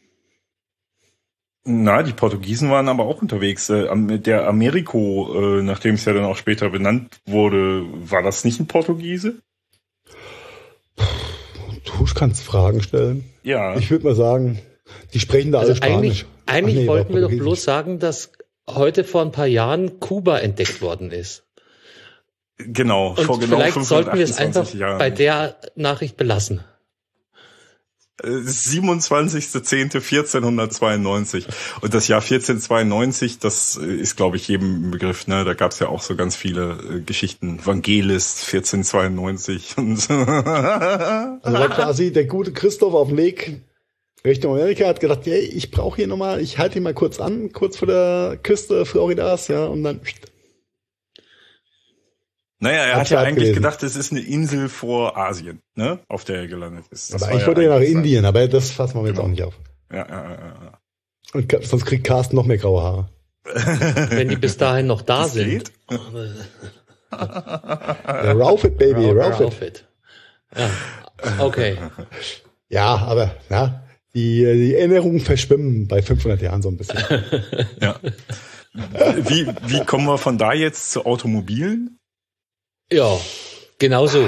Na, die Portugiesen waren aber auch unterwegs. Äh, am- der Americo, äh, nachdem es ja dann auch später benannt wurde, war das nicht ein Portugiese? Du kannst Fragen stellen. Ja. Ich würde mal sagen, die sprechen da alle Also eigentlich, Spanisch. eigentlich Ach nee, wollten war wir doch Portugiesisch. bloß sagen, dass heute vor ein paar Jahren Kuba entdeckt worden ist. Genau, Und vor genau vielleicht sollten wir es einfach fünfhundertachtundzwanzig Jahren. bei der Nachricht belassen. siebenundzwanzigster zehnter vierzehnhundertzweiundneunzig. Und das Jahr vierzehnhundertzweiundneunzig, das ist, glaube ich, jedem im Begriff, ne? Da gab es ja auch so ganz viele äh, Geschichten. Vangelist, vierzehnhundertzweiundneunzig und Also war quasi der gute Christoph auf dem Weg Richtung Amerika, hat gedacht, hey, ich brauche hier nochmal, ich halte ihn mal kurz an, kurz vor der Küste Floridas, ja, und dann Naja, er Hab hat ja Zeit eigentlich gelesen. gedacht, es ist eine Insel vor Asien, ne? Auf der er gelandet ist. Das aber war ich wollte ja nach eigentlich sein- Indien, aber das fassen wir jetzt Genau. auch nicht auf. Ja, ja, ja, ja. Und Ka- sonst kriegt Carsten noch mehr graue Haare. Wenn die bis dahin noch da Das sind. geht? Ja, Rauf it, Baby, Rauf- rauf it. rauf it. Ja, okay. Ja, aber ja, die, die Erinnerungen verschwimmen bei fünfhundert Jahren so ein bisschen. Ja. Wie, wie kommen wir von da jetzt zu Automobilen? Ja, genau so.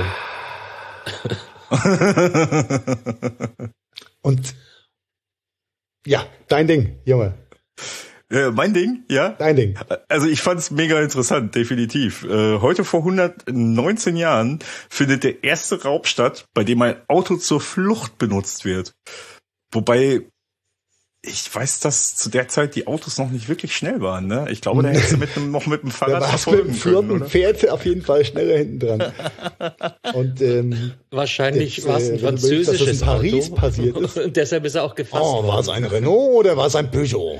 Und ja, dein Ding, Junge, Äh, mein Ding, ja? dein Ding. Also ich fand's mega interessant, definitiv. Äh, heute vor hundertneunzehn Jahren findet der erste Raub statt, bei dem ein Auto zur Flucht benutzt wird. Wobei, ich weiß, dass zu der Zeit die Autos noch nicht wirklich schnell waren. Ne? Ich glaube, da hättest du mit einem, noch mit dem Da Fahrrad warst du mit dem verfolgen können, vierten oder? Pferd auf jeden Fall schneller hinten dran. Und ähm, Wahrscheinlich Jetzt, war es äh, ein wenn du überlegst, dass das französisches in Paris Auto. passiert ist. Und deshalb ist er auch gefasst oh, war es worden. ein Renault oder war es ein Peugeot?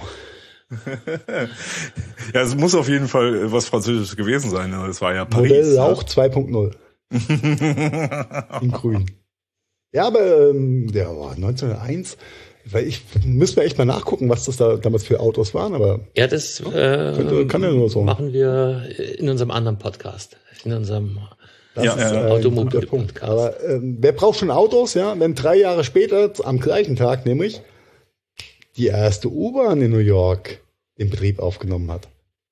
Ja, es muss auf jeden Fall was Französisches gewesen sein. Ne? Es war ja Paris. Modell ne? Lauch zwei Punkt null. In grün. Ja, aber ähm, der war neunzehnhunderteins. Weil ich müsste echt mal nachgucken, was das da damals für Autos waren, aber Ja, das äh, Könnte- kann ja nur so. machen wir in unserem anderen Podcast. In unserem das Ja, ist ja. äh, ein Automobil- guter Punkt. Podcast. Aber ähm, wer braucht schon Autos, ja? Wenn drei Jahre später, am gleichen Tag nämlich, die erste U-Bahn in New York den Betrieb aufgenommen hat.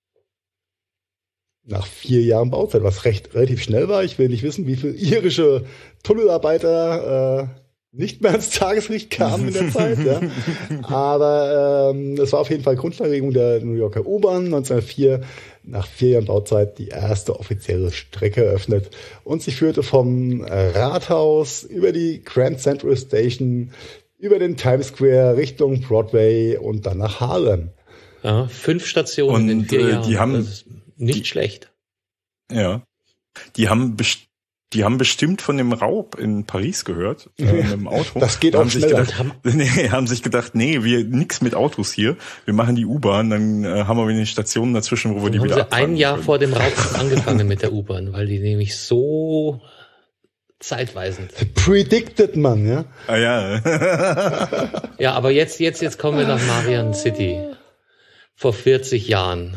Nach vier Jahren Bauzeit, was recht relativ schnell war. Ich will nicht wissen, wie viele irische Tunnelarbeiter äh, nicht mehr ans Tageslicht kamen in der Zeit. Ja. Aber ähm, es war auf jeden Fall Grundlagenlegung der New Yorker U-Bahn neunzehnhundertvier. Nach vier Jahren Bauzeit die erste offizielle Strecke eröffnet. Und sie führte vom Rathaus über die Grand Central Station, über den Times Square Richtung Broadway und dann nach Harlem. ja, fünf Stationen Und, in vier äh, Jahren. die haben- das ist nicht die- schlecht. Ja. Die haben best- die haben bestimmt von dem Raub in Paris gehört, äh, mit dem Auto. Das geht haben auch sich schneller. gedacht, nee, haben sich gedacht, nee, wir nix mit Autos hier. Wir machen die U-Bahn, dann äh, haben wir wenig Stationen dazwischen, wo wir die Haben wieder sie abfangen ein Jahr können. vor dem Raub angefangen mit der U-Bahn, weil die nämlich so zeitweisend. Predicted man, ja. Ah ja. Ja, aber jetzt, jetzt, jetzt kommen wir nach Marion City. Vor vierzig Jahren.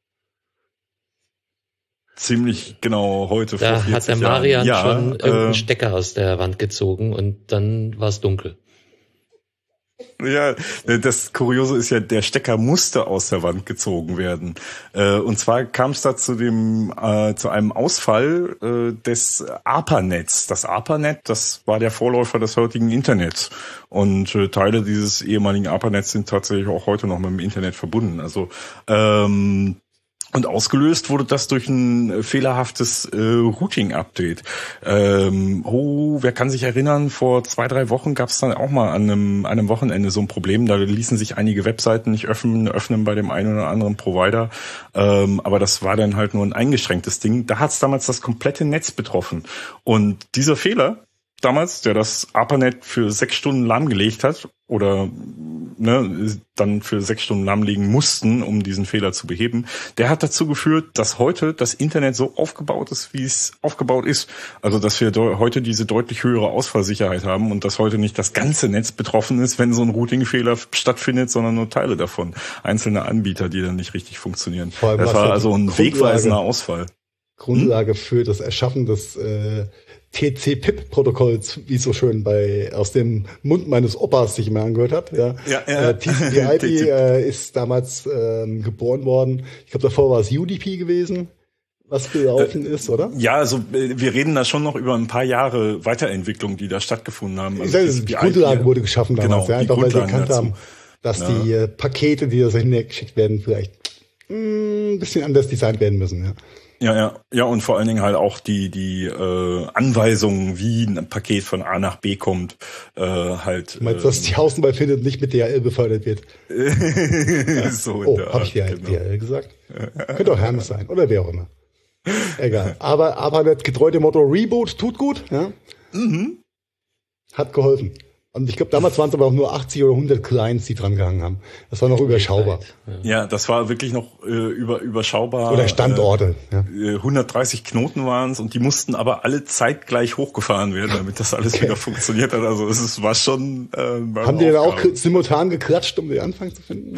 Ziemlich genau heute vor Da vierzig hat der Jahren. Marian ja, schon irgendeinen äh, Stecker aus der Wand gezogen und dann war es dunkel. Ja, das Kuriose ist ja, der Stecker musste aus der Wand gezogen werden. Äh, Und zwar kam es da zu dem äh, zu einem Ausfall äh, des ARPANETs. Das ARPANET, das war der Vorläufer des heutigen Internets. Und äh, Teile dieses ehemaligen ARPANETs sind tatsächlich auch heute noch mit dem Internet verbunden. Also ähm, und ausgelöst wurde das durch ein fehlerhaftes äh, Routing-Update. Ähm, oh, wer kann sich erinnern, vor zwei, drei Wochen gab es dann auch mal an einem, an einem Wochenende so ein Problem. Da ließen sich einige Webseiten nicht öffnen, öffnen bei dem einen oder anderen Provider. Ähm, aber das war dann halt nur ein eingeschränktes Ding. Da hat es damals das komplette Netz betroffen. Und dieser Fehler, damals, der das ARPANET für sechs Stunden lahmgelegt hat oder ne, dann für sechs Stunden lahmlegen mussten, um diesen Fehler zu beheben, der hat dazu geführt, dass heute das Internet so aufgebaut ist, wie es aufgebaut ist. Also dass wir heute diese deutlich höhere Ausfallsicherheit haben und dass heute nicht das ganze Netz betroffen ist, wenn so ein Routing-Fehler stattfindet, sondern nur Teile davon. Einzelne Anbieter, die dann nicht richtig funktionieren. Das war also ein wegweisender Ausfall. Grundlage hm? für das Erschaffen des äh, T C P I P-Protokolls, wie es so schön bei aus dem Mund meines Opas sich immer angehört hat. Ja, ja, ja. Äh, T C P I P äh, ist damals äh, geboren worden. Ich glaube, davor war es U D P gewesen, was gelaufen äh, ist, oder? Ja, also wir reden da schon noch über ein paar Jahre Weiterentwicklung, die da stattgefunden haben. Also die, die Grundlage wurde geschaffen damals, genau, ja, einfach weil sie erkannt dazu. haben, dass ja. die äh, Pakete, die da so hingeschickt werden, vielleicht mh, ein bisschen anders designt werden müssen. Ja. Ja, ja, ja, und vor allen Dingen halt auch die die äh, Anweisungen, wie ein Paket von A nach B kommt, äh, halt. Du meinst, dass die Hausnummer findet und nicht mit D H L befördert wird? ja. So oh, habe ich D H L, genau. D H L gesagt? Könnte auch Hermes sein oder wer auch immer. Egal. Aber aber das getreu dem Motto Reboot tut gut, ja. Mhm. Hat geholfen. Und ich glaube, damals waren es aber auch nur achtzig oder hundert Clients, die dran gehangen haben. Das war noch überschaubar. Ja, das war wirklich noch äh, über, überschaubar. Oder Standorte. Äh, ja. hundertdreißig Knoten waren es und die mussten aber alle zeitgleich hochgefahren werden, damit das alles okay. wieder funktioniert hat. Also es war schon äh, Haben die dann auch simultan geklatscht, um den Anfang zu finden?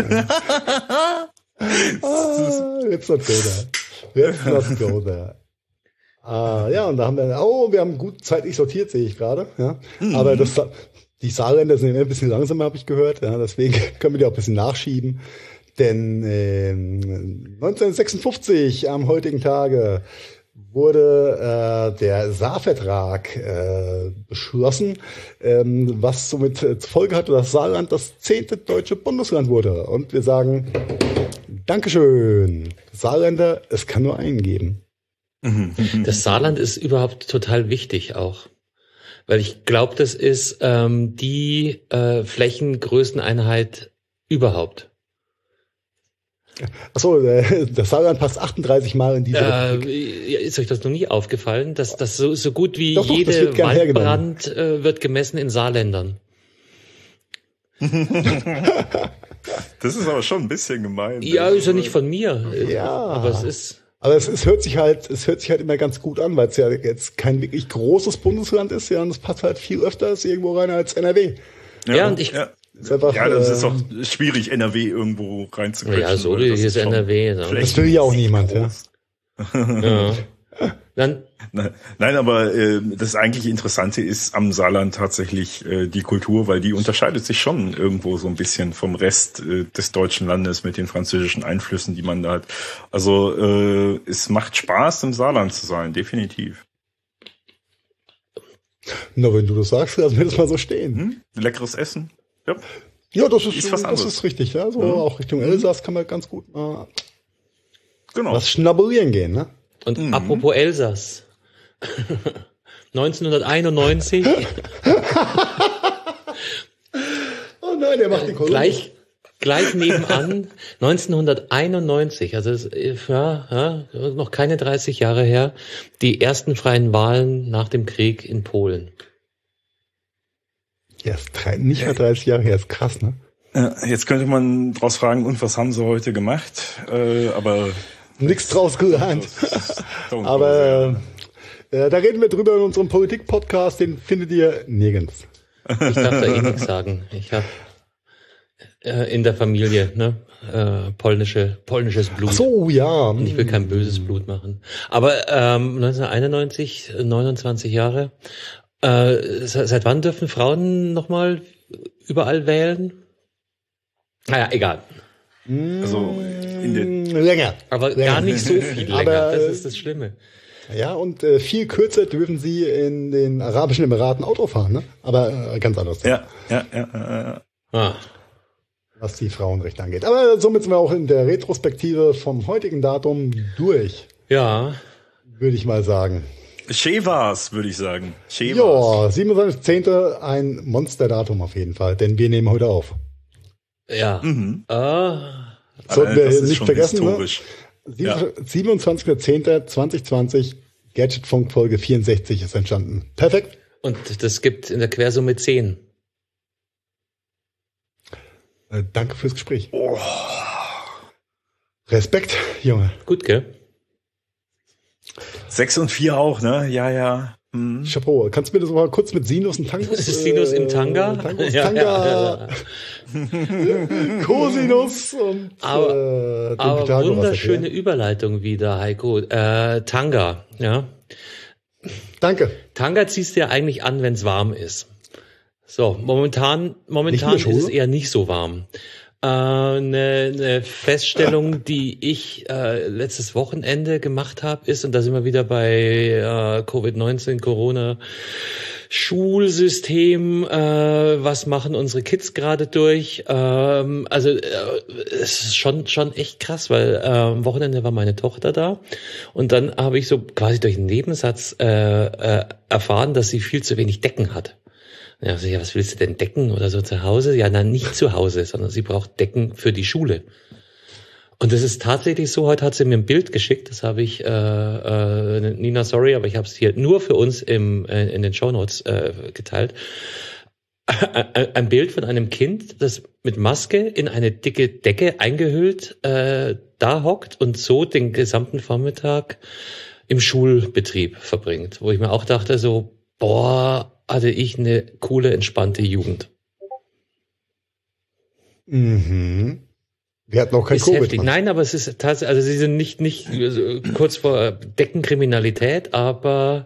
ah, let's not go there. Let's not go there. Ah, ja, und da haben wir, oh, wir haben gut zeitlich sortiert, sehe ich gerade. Ja. Mhm. Aber das Die Saarländer sind ein bisschen langsamer, habe ich gehört. Ja, deswegen können wir die auch ein bisschen nachschieben. Denn äh, neunzehnhundertsechsundfünfzig am heutigen Tage wurde äh, der Saarvertrag äh, beschlossen, ähm, was somit zur Folge hatte, dass Saarland das zehnte deutsche Bundesland wurde. Und wir sagen Dankeschön. Saarländer, es kann nur einen geben. Das Saarland ist überhaupt total wichtig auch. Weil ich glaube, das ist ähm, die äh, Flächengrößeneinheit überhaupt. Achso, äh, das Saarland passt achtunddreißig Mal in diese äh, Ist euch das noch nie aufgefallen, dass das so, so gut wie doch, doch, jede Waldbrand äh, wird gemessen in Saarländern? Das ist aber schon ein bisschen gemein. Ja, ist ja nicht von mir. Ja. Aber es ist... Aber es, es hört sich halt, es hört sich halt immer ganz gut an, weil es ja jetzt kein wirklich großes Bundesland ist, ja, und es passt halt viel öfters irgendwo rein als N R W. Ja, ja und ich, ja. Ist einfach, ja, das äh, ist auch schwierig, N R W irgendwo reinzukriegen. Ja, so ist es N R W. So. Das will ja auch niemand, ja. ja. Dann, Nein, aber äh, das eigentlich Interessante ist am Saarland tatsächlich äh, die Kultur, weil die unterscheidet sich schon irgendwo so ein bisschen vom Rest äh, des deutschen Landes mit den französischen Einflüssen, die man da hat. Also äh, es macht Spaß, im Saarland zu sein, definitiv. Na, wenn du das sagst, lassen wir das mal so stehen. Hm? Leckeres Essen. Ja, ja das ist, ist was das ist richtig. Ja, so mhm. auch Richtung Elsass kann man ganz gut mal genau. was schnabulieren gehen, ne? Und mhm. apropos Elsass. neunzehnhunderteinundneunzig. Oh nein, der macht die Kurve. Gleich, gleich nebenan. neunzehnhunderteinundneunzig, also das ist, ja, ja, noch keine dreißig Jahre her, die ersten freien Wahlen nach dem Krieg in Polen. Ja, ist drei, nicht mal dreißig Jahre her, ist krass, ne? Jetzt könnte man draus fragen, und was haben sie heute gemacht? Äh, aber nichts draus gelernt. Aber äh, da reden wir drüber in unserem Politik-Podcast, den findet ihr nirgends. Ich darf da eh nichts sagen. Ich habe äh, in der Familie ne äh, polnische polnisches Blut. Ach so, ja. Und ich will kein böses Blut machen. Aber ähm, neunzehnhunderteinundneunzig, neunundzwanzig Jahre. Äh, seit wann dürfen Frauen nochmal überall wählen? Naja, egal. Also in den länger. Aber länger. Gar nicht so viel länger. Aber, das ist das Schlimme. Ja, und äh, viel kürzer dürfen sie in den Arabischen Emiraten Auto fahren, ne? Aber äh, ganz anders. Ja, ja, ja, ja, ja. Ah. Was die Frauenrechte angeht. Aber somit sind wir auch in der Retrospektive vom heutigen Datum durch. Ja. Würde ich mal sagen. Schön war's, würde ich sagen. Schön ja, siebenundzwanzigster zehnter ein Monsterdatum auf jeden Fall, denn wir nehmen heute auf. Ja. Mhm. Ah. Sollten wir hier nicht vergessen, historisch. Ne? Ja. siebenundzwanzigster zehnter zweitausendzwanzig, Gadgetfunk Folge vierundsechzig ist entstanden. Perfekt. Und das gibt in der Quersumme zehn. Äh, danke fürs Gespräch. Oh. Respekt, Junge. Gut, gell? Sechs und vier auch, ne? Ja, ja. Hm. Chapeau. Kannst du mir das mal kurz mit Sinus und Tangus? Das ist Sinus äh, im Tanga? Tangus, ja, Tanga. Ja, ja. Cosinus und aber, äh, aber wunderschöne Überleitung wieder, Heiko. Äh, Tanga, ja. Danke. Tanga ziehst du ja eigentlich an, wenn es warm ist. So, momentan, momentan ist es eher nicht so warm. Eine, eine Feststellung, die ich äh, letztes Wochenende gemacht habe, ist, und da sind wir wieder bei äh, Covid neunzehn, Corona, Schulsystem, äh, was machen unsere Kids gerade durch? Ähm, also äh, es ist schon schon echt krass, weil äh, am Wochenende war meine Tochter da und dann habe ich so quasi durch einen Nebensatz äh, äh, erfahren, dass sie viel zu wenig Decken hat. Ja, also, ja, was willst du denn decken oder so zu Hause? Ja, nein, nicht zu Hause, sondern sie braucht Decken für die Schule. Und das ist tatsächlich so, heute hat sie mir ein Bild geschickt, das habe ich, äh, äh, Nina, sorry, aber ich habe es hier nur für uns im, äh, in den Shownotes äh, geteilt. Ein Bild von einem Kind, das mit Maske in eine dicke Decke eingehüllt äh, da hockt und so den gesamten Vormittag im Schulbetrieb verbringt. Wo ich mir auch dachte so, boah, hatte ich eine coole, entspannte Jugend. Mhm. Wir hatten auch kein ist Covid. Heftig. Nein, aber es ist tatsächlich, also sie sind nicht, nicht also kurz vor Deckenkriminalität, aber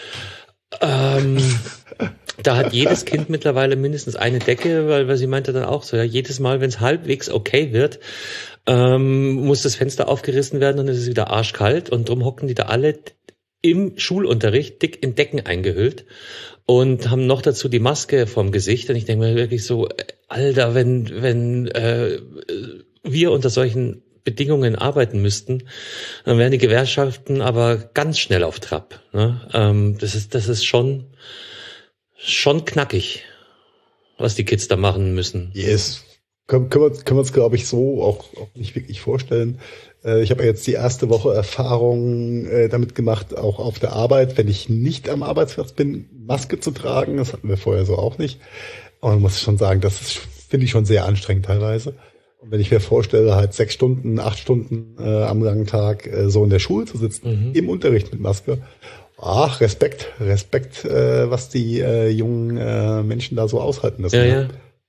ähm, da hat jedes Kind mittlerweile mindestens eine Decke, weil, weil sie meinte dann auch so, ja, jedes Mal, wenn es halbwegs okay wird, ähm, muss das Fenster aufgerissen werden und es ist wieder arschkalt und drum hocken die da alle im Schulunterricht dick in Decken eingehüllt und haben noch dazu die Maske vorm Gesicht. Und ich denke mir wirklich so, Alter, wenn wenn äh, wir unter solchen Bedingungen arbeiten müssten, dann wären die Gewerkschaften aber ganz schnell auf Trab. Ne? Ähm, das ist das ist schon schon knackig, was die Kids da machen müssen. Yes. Können, können wir können wir uns, glaube ich, so auch, auch nicht wirklich vorstellen. Ich habe jetzt die erste Woche Erfahrung äh, damit gemacht, auch auf der Arbeit, wenn ich nicht am Arbeitsplatz bin, Maske zu tragen. Das hatten wir vorher so auch nicht. Und man muss schon sagen, das finde ich schon sehr anstrengend teilweise. Und wenn ich mir vorstelle, halt sechs Stunden, acht Stunden äh, am langen Tag äh, so in der Schule zu sitzen, mhm. im Unterricht mit Maske, ach, Respekt, Respekt, äh, was die äh, jungen äh, Menschen da so aushalten. Das ja, ja.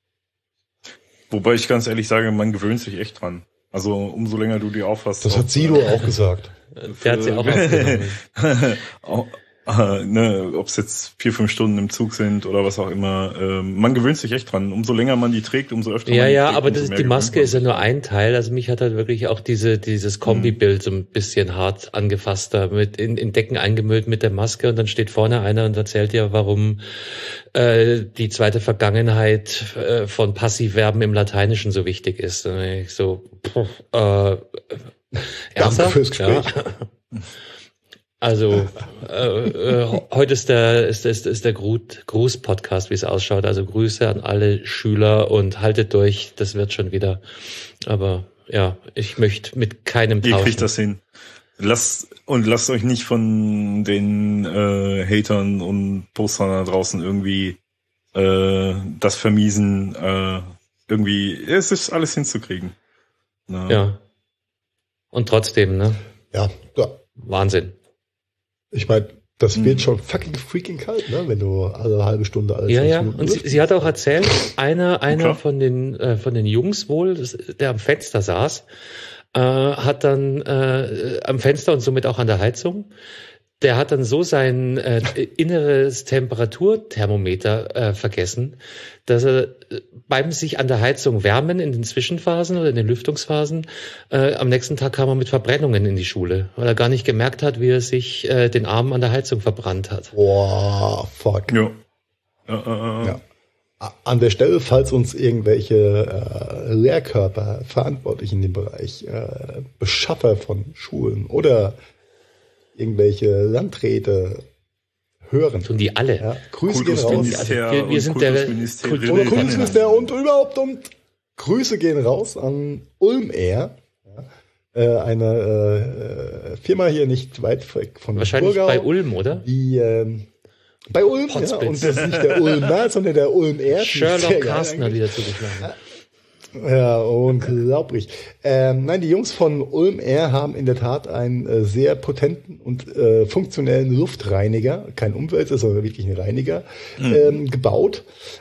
Wobei ich ganz ehrlich sage, man gewöhnt sich echt dran. Also umso länger du die aufhast. Das hat Sido auch gesagt. Der hat sie auch aufgenommen. auch, äh, ne, ob es jetzt vier, fünf Stunden im Zug sind oder was auch immer. Äh, man gewöhnt sich echt dran. Umso länger man die trägt, umso öfter ja, man die ja, trägt. Ja, aber das ist, die Maske ist ja nur ein Teil. Also mich hat halt wirklich auch diese dieses Kombibild so ein bisschen hart angefasst, da mit in, in Decken eingemüllt mit der Maske und dann steht vorne einer und erzählt dir, warum äh, die zweite Vergangenheit äh, von Passivverben im Lateinischen so wichtig ist. Und ich so, pff, äh, Danke fürs Gespräch. Ja. Also äh, äh, heute ist der ist, ist, ist der Gruß-Podcast, wie es ausschaut. Also Grüße an alle Schüler und haltet durch, das wird schon wieder. Aber ja, ich möchte mit keinem tauschen. Ihr kriegt das hin. Lasst und lasst euch nicht von den äh, Hatern und Postern da draußen irgendwie äh, das vermiesen. Äh, irgendwie, es ist alles hinzukriegen. Na. Ja. Und trotzdem, ne? Ja, ja. Wahnsinn. Ich meine, das wird schon fucking freaking kalt, ne? Wenn du alle eine halbe Stunde alles. Ja, ja. Und sie, sie hat auch erzählt, einer, einer von den äh, von den Jungs wohl, das, der am Fenster saß, äh, hat dann äh, am Fenster und somit auch an der Heizung, der hat dann so sein äh, inneres Temperaturthermometer äh, vergessen, dass er beim sich an der Heizung wärmen in den Zwischenphasen oder in den Lüftungsphasen, äh, am nächsten Tag kam er mit Verbrennungen in die Schule, weil er gar nicht gemerkt hat, wie er sich äh, den Arm an der Heizung verbrannt hat. Boah, fuck. Ja. Ja, äh, ja. An der Stelle, falls uns irgendwelche äh, Lehrkörper verantwortlich in dem Bereich, äh, Beschaffer von Schulen oder irgendwelche Landräte hören. Tun die alle. Ja, Grüße gehen raus. Also wir, wir sind der Kultur- oder Kultusminister und überhaupt und Grüße gehen raus an Ulm Air. Ja, äh, eine äh, Firma hier nicht weit weg von wahrscheinlich Burgau, bei Ulm, oder? Die, äh, Bei Ulm, ja, und das ist nicht der Ulmer, sondern der Ulm R. Sherlock Carsten wieder zugeschlagen. Ja, unglaublich. Ähm, nein, die Jungs von Ulm R haben in der Tat einen äh, sehr potenten und äh, funktionellen Luftreiniger, kein Umwälzer, sondern wirklich ein Reiniger, mhm. ähm, gebaut.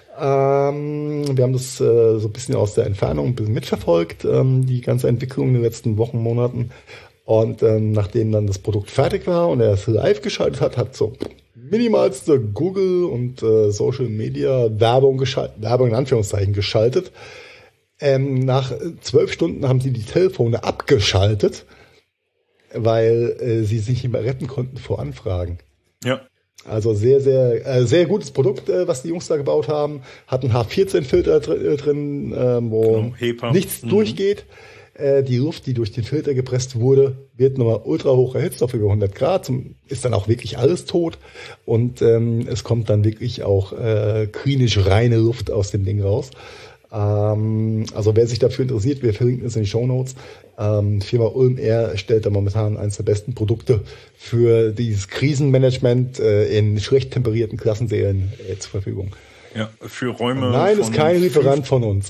Ähm, wir haben das äh, so ein bisschen aus der Entfernung ein bisschen mitverfolgt, ähm, die ganze Entwicklung in den letzten Wochen, Monaten. Und ähm, nachdem dann das Produkt fertig war und er es live geschaltet hat, hat so minimalste Google und äh, Social Media Werbung geschaltet, Werbung in Anführungszeichen geschaltet. Ähm, nach zwölf Stunden haben sie die Telefone abgeschaltet, weil äh, sie sich nicht mehr retten konnten vor Anfragen. Ja. Also sehr, sehr, äh, sehr gutes Produkt, äh, was die Jungs da gebaut haben. Hat einen H vierzehn Filter dr- drin, äh, wo genau, nichts mhm. durchgeht. Äh, die Luft, die durch den Filter gepresst wurde, wird nochmal ultra hoch erhitzt auf über hundert Grad. Zum, ist dann auch wirklich alles tot. Und ähm, es kommt dann wirklich auch äh, klinisch reine Luft aus dem Ding raus. Also wer sich dafür interessiert, wir verlinken es in die Shownotes. Ähm, Firma Ulm R stellt da momentan eines der besten Produkte für dieses Krisenmanagement äh, in schlecht temperierten Klassensälen äh, zur Verfügung. Ja, für Räume. Nein, ist kein Lieferant von uns.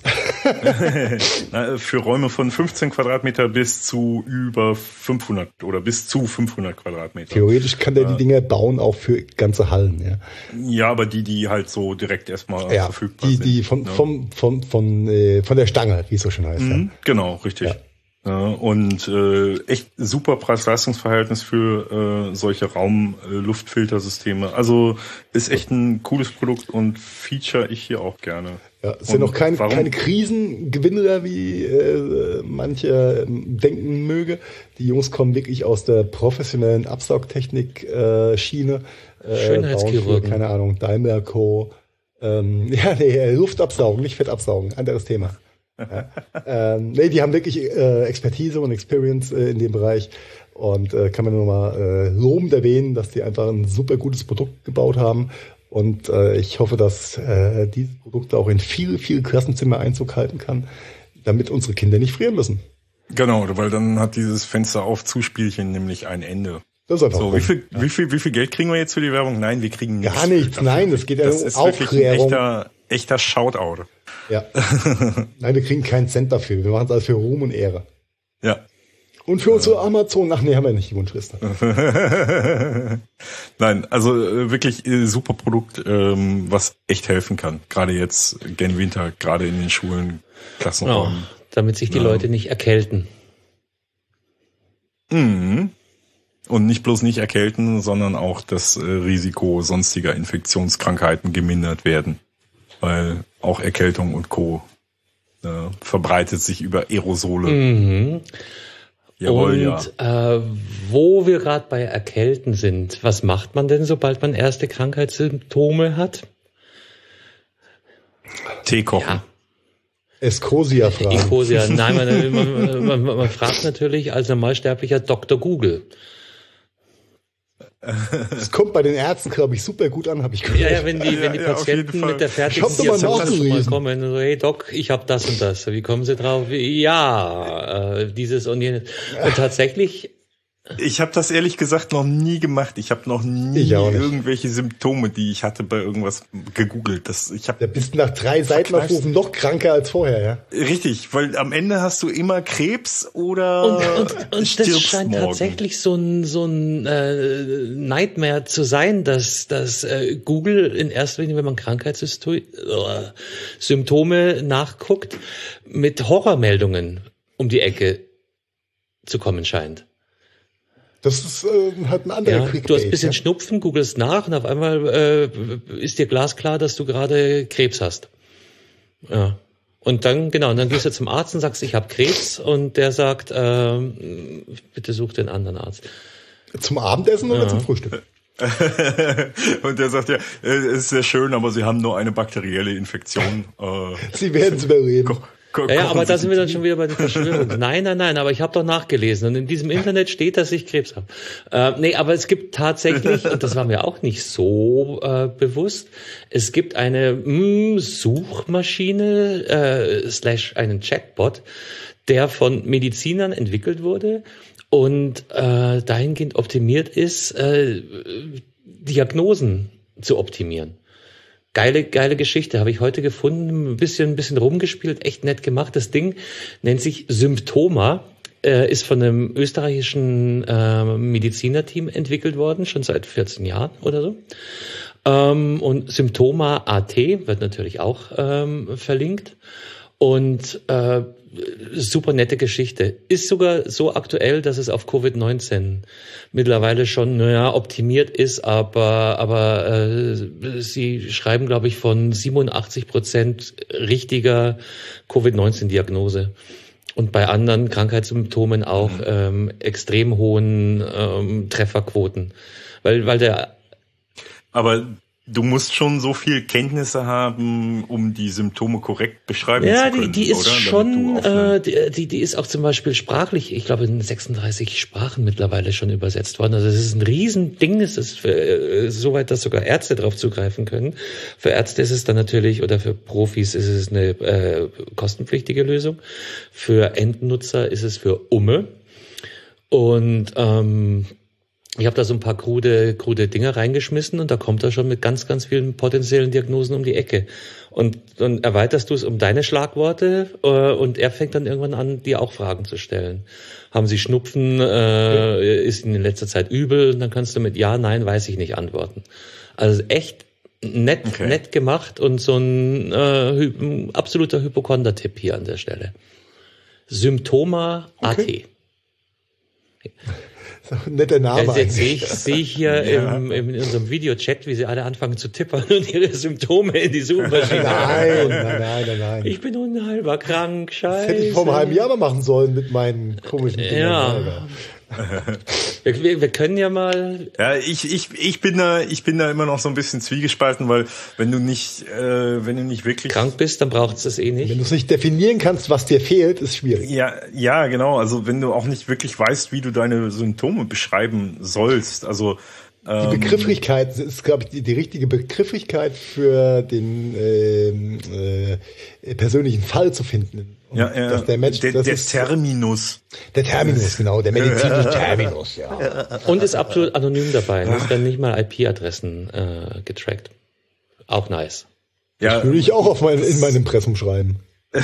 Für Räume von fünfzehn Quadratmeter bis zu über fünfhundert oder bis zu fünfhundert Quadratmeter. Theoretisch kann der die Dinger bauen auch für ganze Hallen, ja. Ja, aber die, die halt so direkt erstmal ja, verfügbar die, sind. Die von, ja. von, von, von, äh, von der Stange, wie es so schön heißt. Mhm, ja. Genau, richtig. Ja. Ja, und äh, echt super Preis-Leistungs-Verhältnis für äh, solche Raum-Luftfiltersysteme. Also ist echt ein cooles Produkt und feature ich hier auch gerne. Ja, es sind noch kein, keine Krisengewinner, wie äh, manche ähm, denken möge. Die Jungs kommen wirklich aus der professionellen Absaugtechnik-Schiene. Äh, Schönheitschirurgen. Keine Ahnung, Daimler Co. Ähm, ja, nee, Luft absaugen, nicht Fett absaugen. Anderes Thema. Ja. ähm, nee, die haben wirklich äh, Expertise und Experience äh, in dem Bereich und äh, kann man nur mal äh, lobend erwähnen, dass die einfach ein super gutes Produkt gebaut haben und äh, ich hoffe, dass äh, dieses Produkt auch in viele, viele Klassenzimmer Einzug halten kann, damit unsere Kinder nicht frieren müssen. Genau, weil dann hat dieses Fenster auf Zuspielchen nämlich ein Ende. Das ist einfach so, wie viel, ja. wie viel, wie viel Geld kriegen wir jetzt für die Werbung? Nein, wir kriegen nichts. Gar nichts, nein, das geht ja um Aufklärung. Das ist wirklich ein echter, echter Shoutout. Ja. Nein, wir kriegen keinen Cent dafür. Wir machen es alles für Ruhm und Ehre. Ja. Und für unsere Amazon, ach nee, haben wir nicht die Wunschliste. Nein, also äh, wirklich äh, super Produkt, ähm, was echt helfen kann. Gerade jetzt gen Winter, gerade in den Schulen, Klassenräumen. Oh, damit sich die ja. Leute nicht erkälten. Mhm. Und nicht bloß nicht erkälten, sondern auch das äh, Risiko sonstiger Infektionskrankheiten gemindert werden. Weil auch Erkältung und Co. Äh, verbreitet sich über Aerosole. Mhm. Jawohl, und ja. äh, wo wir gerade bei Erkälten sind, was macht man denn, sobald man erste Krankheitssymptome hat? Tee kochen. Ja. Escosia fragen. Escosia, nein, man, man, man, man, man fragt natürlich als normalsterblicher Doktor Google. Das kommt bei den Ärzten, glaube ich, super gut an, habe ich gehört. Ja, ja, wenn die, wenn die ja, Patienten ja, mit der fertigen Diagnose mal kommen, so, hey Doc, ich habe das und das. Wie kommen Sie drauf? Ja, äh, dieses und jenes. Und tatsächlich... Ich habe das ehrlich gesagt noch nie gemacht. Ich habe noch nie irgendwelche Symptome, die ich hatte, bei irgendwas gegoogelt. Das, ich hab da bist du nach drei Seitenaufrufen noch kranker als vorher, ja? Richtig, weil am Ende hast du immer Krebs oder und, und, und das scheint morgen. tatsächlich so ein so ein äh, Nightmare zu sein, dass dass äh, Google in erster Linie, wenn man Krankheitssymptome nachguckt, mit Horrormeldungen um die Ecke zu kommen scheint. Das ist äh, halt ein anderer ja, Clickbait. Du hast ein bisschen ja. Schnupfen, googelst nach und auf einmal äh, ist dir glasklar, dass du gerade Krebs hast. Ja. Und dann, genau, und dann gehst du zum Arzt und sagst, ich habe Krebs und der sagt, äh, bitte such den anderen Arzt. Zum Abendessen oder ja. zum Frühstück? Und der sagt ja, es ist sehr schön, aber Sie haben nur eine bakterielle Infektion. Sie werden es überleben. Ja, ja, aber da sind wir dann schon wieder bei den Verschwörungen. Nein, nein, nein, aber ich habe doch nachgelesen und in diesem Internet steht, dass ich Krebs habe. Äh, nee, aber es gibt tatsächlich, und das war mir auch nicht so äh, bewusst, es gibt eine mh, Suchmaschine äh, slash einen Chatbot, der von Medizinern entwickelt wurde und äh, dahingehend optimiert ist, äh, Diagnosen zu optimieren. Geile, geile Geschichte, habe ich heute gefunden, ein bisschen, ein bisschen rumgespielt, echt nett gemacht. Das Ding nennt sich Symptoma, äh, ist von einem österreichischen äh, Medizinerteam entwickelt worden, schon seit vierzehn Jahren oder so. Ähm, und Symptoma Punkt A T wird natürlich auch ähm, verlinkt. Und äh, super nette Geschichte. Ist sogar so aktuell, dass es auf Covid neunzehn mittlerweile schon, naja, optimiert ist, aber aber äh, sie schreiben, glaube ich, von siebenundachtzig Prozent richtiger Covid neunzehn Diagnose. Und bei anderen Krankheitssymptomen auch mhm. ähm, extrem hohen ähm, Trefferquoten. Weil, weil der Aber du musst schon so viel Kenntnisse haben, um die Symptome korrekt beschreiben ja, zu können. Ja, die, die ist oder? schon, äh, die, die, die ist auch zum Beispiel sprachlich, ich glaube in sechsunddreißig Sprachen mittlerweile schon übersetzt worden. Also es ist ein Riesending, es ist für, äh, so weit, dass sogar Ärzte drauf zugreifen können. Für Ärzte ist es dann natürlich, oder für Profis ist es eine äh, kostenpflichtige Lösung. Für Endnutzer ist es für Umme. Und ähm, ich habe da so ein paar krude, krude Dinger reingeschmissen und da kommt er schon mit ganz, ganz vielen potenziellen Diagnosen um die Ecke. Und dann erweiterst du es um deine Schlagworte äh, und er fängt dann irgendwann an, dir auch Fragen zu stellen. Haben Sie Schnupfen? Äh, ist Ihnen in letzter Zeit übel? Und dann kannst du mit Ja, Nein, weiß ich nicht antworten. Also echt nett, okay. nett gemacht und so ein, äh, ein absoluter Hypochonder-Tipp hier an der Stelle. Symptoma okay. A T. Netter Name. Ja, jetzt sehe ich, sehe ich hier ja. im, im, in unserem Videochat, wie sie alle anfangen zu tippern und ihre Symptome in die Suchmaschine. Nein, nein, nein, nein, nein. Ich bin unheilbar krank, scheiße. Das hätte ich vor einem halben Jahr mal machen sollen mit meinen komischen Dingen. Ja. Wir, wir, wir können ja mal. Ja, ich ich ich bin da ich bin da immer noch so ein bisschen zwiegespalten, weil wenn du nicht äh, wenn du nicht wirklich krank bist, dann braucht es das eh nicht. Wenn du es nicht definieren kannst, was dir fehlt, ist schwierig. Ja, ja, genau. Also wenn du auch nicht wirklich weißt, wie du deine Symptome beschreiben sollst, also die Begrifflichkeit ist, glaube ich, die, die richtige Begrifflichkeit für den ähm, äh, persönlichen Fall zu finden. Und ja, ja, dass der Mensch, der, das der ist, Terminus. Der Terminus, genau, der medizinische Terminus, ja. Und ist absolut anonym dabei. Es werden nicht mal I P-Adressen äh, getrackt. Auch nice. Ja, das würde ich auch auf mein, in mein Impressum schreiben.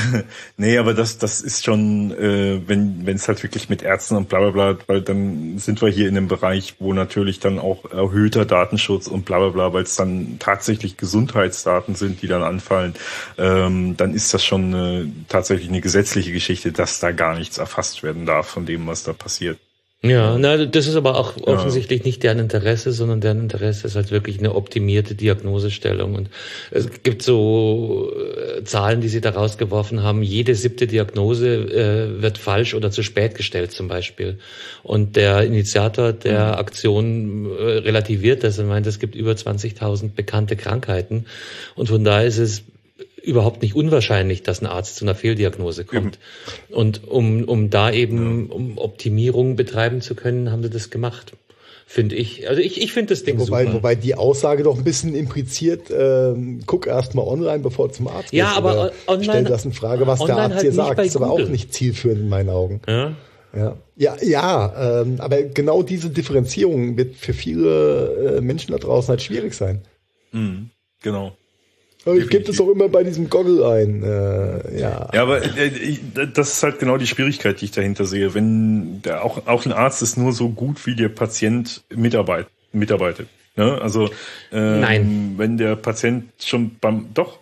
Nee, aber das das ist schon, äh, wenn wenn es halt wirklich mit Ärzten und bla bla bla, weil dann sind wir hier in einem Bereich, wo natürlich dann auch erhöhter Datenschutz und bla bla bla, weil es dann tatsächlich Gesundheitsdaten sind, die dann anfallen, ähm, dann ist das schon äh, tatsächlich eine gesetzliche Geschichte, dass da gar nichts erfasst werden darf von dem, was da passiert. Ja, na, das ist aber auch offensichtlich ja. nicht deren Interesse, sondern deren Interesse ist halt wirklich eine optimierte Diagnosestellung. Und es gibt so äh, Zahlen, die sie da rausgeworfen haben. Jede siebte Diagnose äh, wird falsch oder zu spät gestellt zum Beispiel. Und der Initiator der mhm. Aktion äh, relativiert das und meint, es gibt über zwanzigtausend bekannte Krankheiten. Und von daher ist es überhaupt nicht unwahrscheinlich, dass ein Arzt zu einer Fehldiagnose kommt. Mhm. Und um um da eben ja. um Optimierung betreiben zu können, haben sie das gemacht, finde ich. Also ich ich finde das Ding wobei, super. Wobei die Aussage doch ein bisschen impliziert, äh, guck erst mal online, bevor du zum Arzt gehst. Ja, aber online, stell das in Frage, was der Arzt halt dir sagt. Das ist aber Google. auch nicht zielführend in meinen Augen. Ja. Ja, ja, ja ähm, aber genau diese Differenzierung wird für viele äh, Menschen da draußen halt schwierig sein. Mhm, genau. Aber ich gebe das auch immer bei diesem Goggle ein. Äh, ja. ja, aber äh, das ist halt genau die Schwierigkeit, die ich dahinter sehe. Wenn der, auch auch ein Arzt ist nur so gut, wie der Patient mitarbeit, mitarbeitet. Ne? Also ähm, Nein. wenn der Patient schon beim doch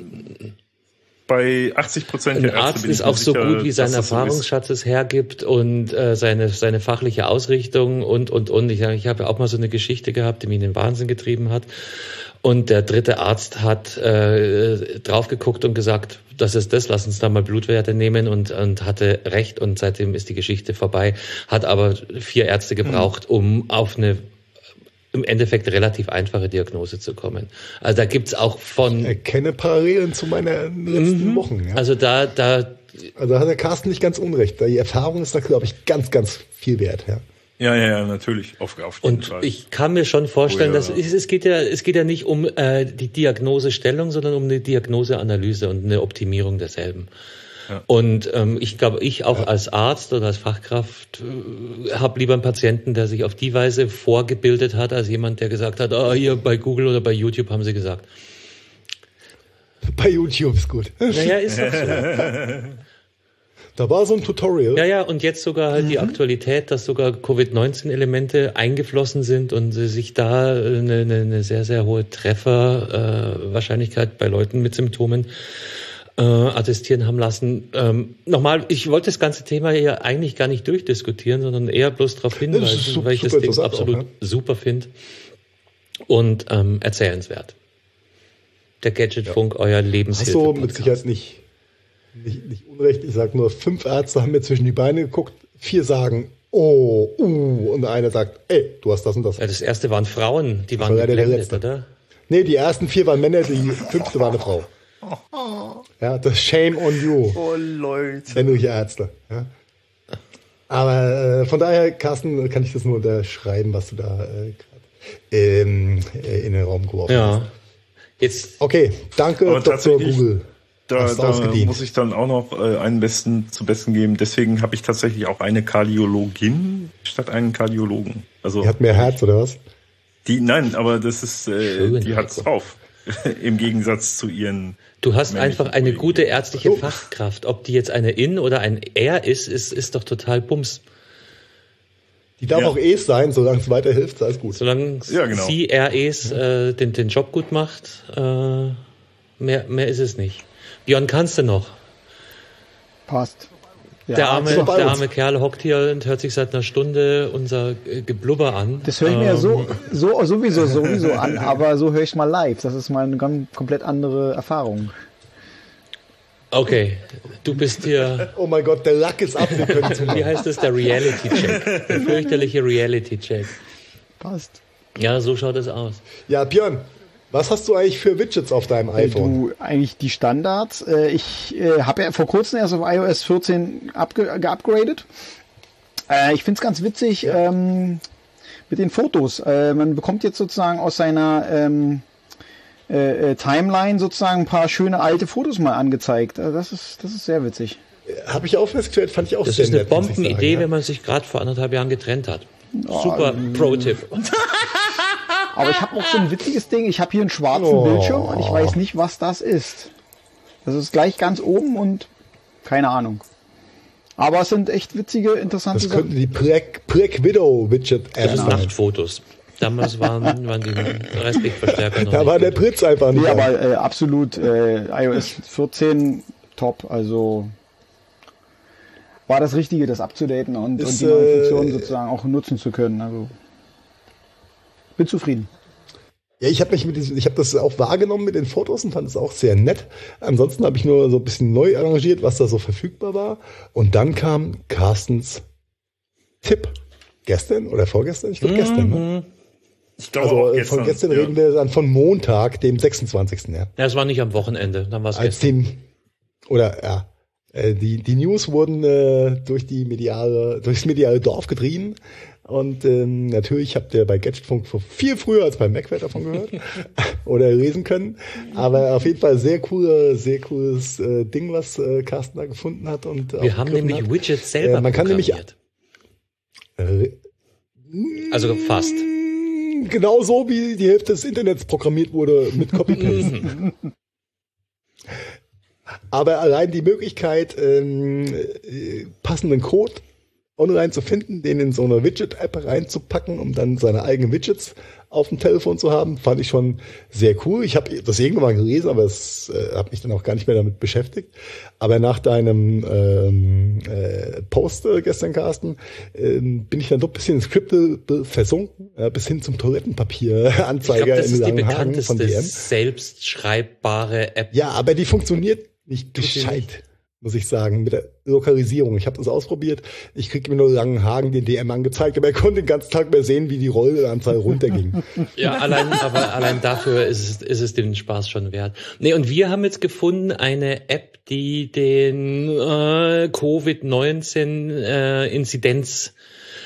bei achtzig Prozent der Ärzte ein Arzt ist auch so sicher, gut, wie sein Erfahrungsschatz es hergibt und äh, seine seine fachliche Ausrichtung und und und. Ich, ich habe ja auch mal so eine Geschichte gehabt, die mich in den Wahnsinn getrieben hat. Und der dritte Arzt hat äh, drauf geguckt und gesagt, das ist das, lass uns da mal Blutwerte nehmen und und hatte recht und seitdem ist die Geschichte vorbei. Hat aber vier Ärzte gebraucht, um auf eine im Endeffekt relativ einfache Diagnose zu kommen. Also da gibt's auch von... Ich erkenne Parallelen zu meinen letzten mhm. Wochen. Ja. Also da... da also hat der Carsten nicht ganz unrecht. Die Erfahrung ist da, glaube ich, ganz, ganz viel wert. Ja. Ja, ja, ja, natürlich. Auf, auf jeden und Fall. Ich kann mir schon vorstellen, oh, ja. dass es, es geht ja, es geht ja nicht um äh, die Diagnosestellung, sondern um eine Diagnoseanalyse und eine Optimierung derselben. Ja. Und ähm, ich glaube, ich auch ja. als Arzt oder als Fachkraft äh, habe lieber einen Patienten, der sich auf die Weise vorgebildet hat, als jemand, der gesagt hat, ah, hier bei Google oder bei YouTube haben sie gesagt. Bei YouTube ist gut. Naja, ist auch so. Da war so ein Tutorial. Ja, ja, und jetzt sogar halt mhm. die Aktualität, dass sogar Covid neunzehn Elemente eingeflossen sind und sich da eine, eine, eine sehr, sehr hohe Trefferwahrscheinlichkeit äh, bei Leuten mit Symptomen äh, attestieren haben lassen. Ähm, nochmal, ich wollte das ganze Thema hier eigentlich gar nicht durchdiskutieren, sondern eher bloß darauf hinweisen, super, weil ich das Ding absolut auch, ne? super finde und ähm, erzählenswert. Der Gadgetfunk, ja. euer Lebenshilfe. Ach so, mit Sicherheit nicht. Nicht, nicht unrecht, ich sag nur, fünf Ärzte haben mir zwischen die Beine geguckt, vier sagen, oh, uh, und einer sagt, ey, du hast das und das. Ja, das erste waren Frauen, die waren geblendet, oder? Nee, die ersten vier waren Männer, die fünfte war eine Frau. Ja, das Shame on you. Oh, Leute. Männliche Ärzte. Ja. Aber äh, von daher, Carsten, kann ich das nur unterschreiben, was du da äh, ähm, äh, in den Raum geworfen ja. hast. Jetzt. Okay, danke, Doktor Google. Da, da muss ich dann auch noch äh, einen besten zu besten geben. Deswegen habe ich tatsächlich auch eine Kardiologin statt einen Kardiologen. Also die hat mehr Herz oder was? Die nein, aber das ist äh, die hat's drauf. Im Gegensatz zu ihren. Du hast einfach eine Kollegen. Gute ärztliche oh. Fachkraft. Ob die jetzt eine In oder ein Er ist, ist ist doch total Bums. Die darf ja. auch Es sein, solange es weiterhilft, sei es gut. Solange ja, genau. sie Er Es äh, den den Job gut macht, äh, mehr mehr ist es nicht. Björn, kannst du noch? Passt. Ja, der arme, der arme Kerl hockt hier und hört sich seit einer Stunde unser Geblubber an. Das höre ich mir ähm. ja so, so sowieso sowieso an, aber so höre ich mal live. Das ist mal eine ganz komplett andere Erfahrung. Okay, du bist hier... Oh mein Gott, der Lack ist ab. Wie heißt das? Der Reality-Check. Der fürchterliche Reality-Check. Passt. Ja, so schaut es aus. Ja, Björn. Was hast du eigentlich für Widgets auf deinem iPhone? Du, eigentlich die Standards. Ich äh, habe ja vor kurzem erst auf i O S vierzehn upge- geupgradet. Äh, ich finde es ganz witzig ja. ähm, mit den Fotos. Äh, man bekommt jetzt sozusagen aus seiner ähm, äh, Timeline sozusagen ein paar schöne alte Fotos mal angezeigt. Also das ist das ist sehr witzig. Habe ich auch festgestellt, fand ich auch das sehr nett. Das ist eine Bombenidee, ja. wenn man sich gerade vor anderthalb Jahren getrennt hat. Oh, Super Pro-Tipp. Aber ich habe auch so ein witziges Ding. Ich habe hier einen schwarzen oh. Bildschirm und ich weiß nicht, was das ist. Das ist gleich ganz oben und keine Ahnung. Aber es sind echt witzige, interessante Sachen. Das könnten die Black, Black Widow Widget Apps sein. Das sind Nachtfotos. Damals waren, waren die Restlichtverstärker noch Da war der Blitz einfach nicht. Nee, aber äh, absolut äh, i O S vierzehn top. Also war das Richtige, das abzudaten und, ist, und die neuen Funktionen äh, sozusagen auch nutzen zu können. Also bin zufrieden. Ja, ich habe mich mit diesem, ich habe das auch wahrgenommen mit den Fotos und fand es auch sehr nett. Ansonsten habe ich nur so ein bisschen neu arrangiert, was da so verfügbar war. Und dann kam Carstens Tipp. Gestern oder vorgestern? Ich glaube mhm. gestern, ne? Ich glaube also auch gestern, von gestern ja. reden wir dann von Montag, dem sechsundzwanzigsten Ja, ja es war nicht am Wochenende, dann war es Als gestern. Dem, oder ja, die, die News wurden äh, durch die mediale, durchs mediale Dorf getrieben. Und ähm, natürlich habt ihr bei Gadgetfunk viel früher als beim Mac davon gehört oder lesen können. Aber auf jeden Fall sehr coole, sehr cooles äh, Ding, was äh, Carsten da gefunden hat. Und wir haben nämlich hat. Widgets selber äh, man kann nämlich äh, also fast genau so wie die Hälfte des Internets programmiert wurde mit Copy-Paste. Aber allein die Möglichkeit, ähm, äh, passenden Code online zu finden, den in so eine Widget-App reinzupacken, um dann seine eigenen Widgets auf dem Telefon zu haben, fand ich schon sehr cool. Ich habe das irgendwann mal gelesen, aber es äh, habe mich dann auch gar nicht mehr damit beschäftigt. Aber nach deinem ähm, äh, Post äh, gestern, Carsten, äh, bin ich dann doch ein bisschen ins Skripte versunken, äh, bis hin zum Toilettenpapier-Anzeiger in Langenhagen von D M. Das ist die bekannteste selbstschreibbare App. Ja, aber die funktioniert nicht gescheit, muss ich sagen, mit der Lokalisierung. Ich habe das ausprobiert. Ich kriege mir nur Langenhagen den D M angezeigt, aber er konnte den ganzen Tag mehr sehen, wie die Rollanzahl runterging. Ja, allein, aber allein dafür ist es, ist es den Spaß schon wert. Nee, und wir haben jetzt gefunden eine App, die den äh, Covid neunzehn äh, Inzidenz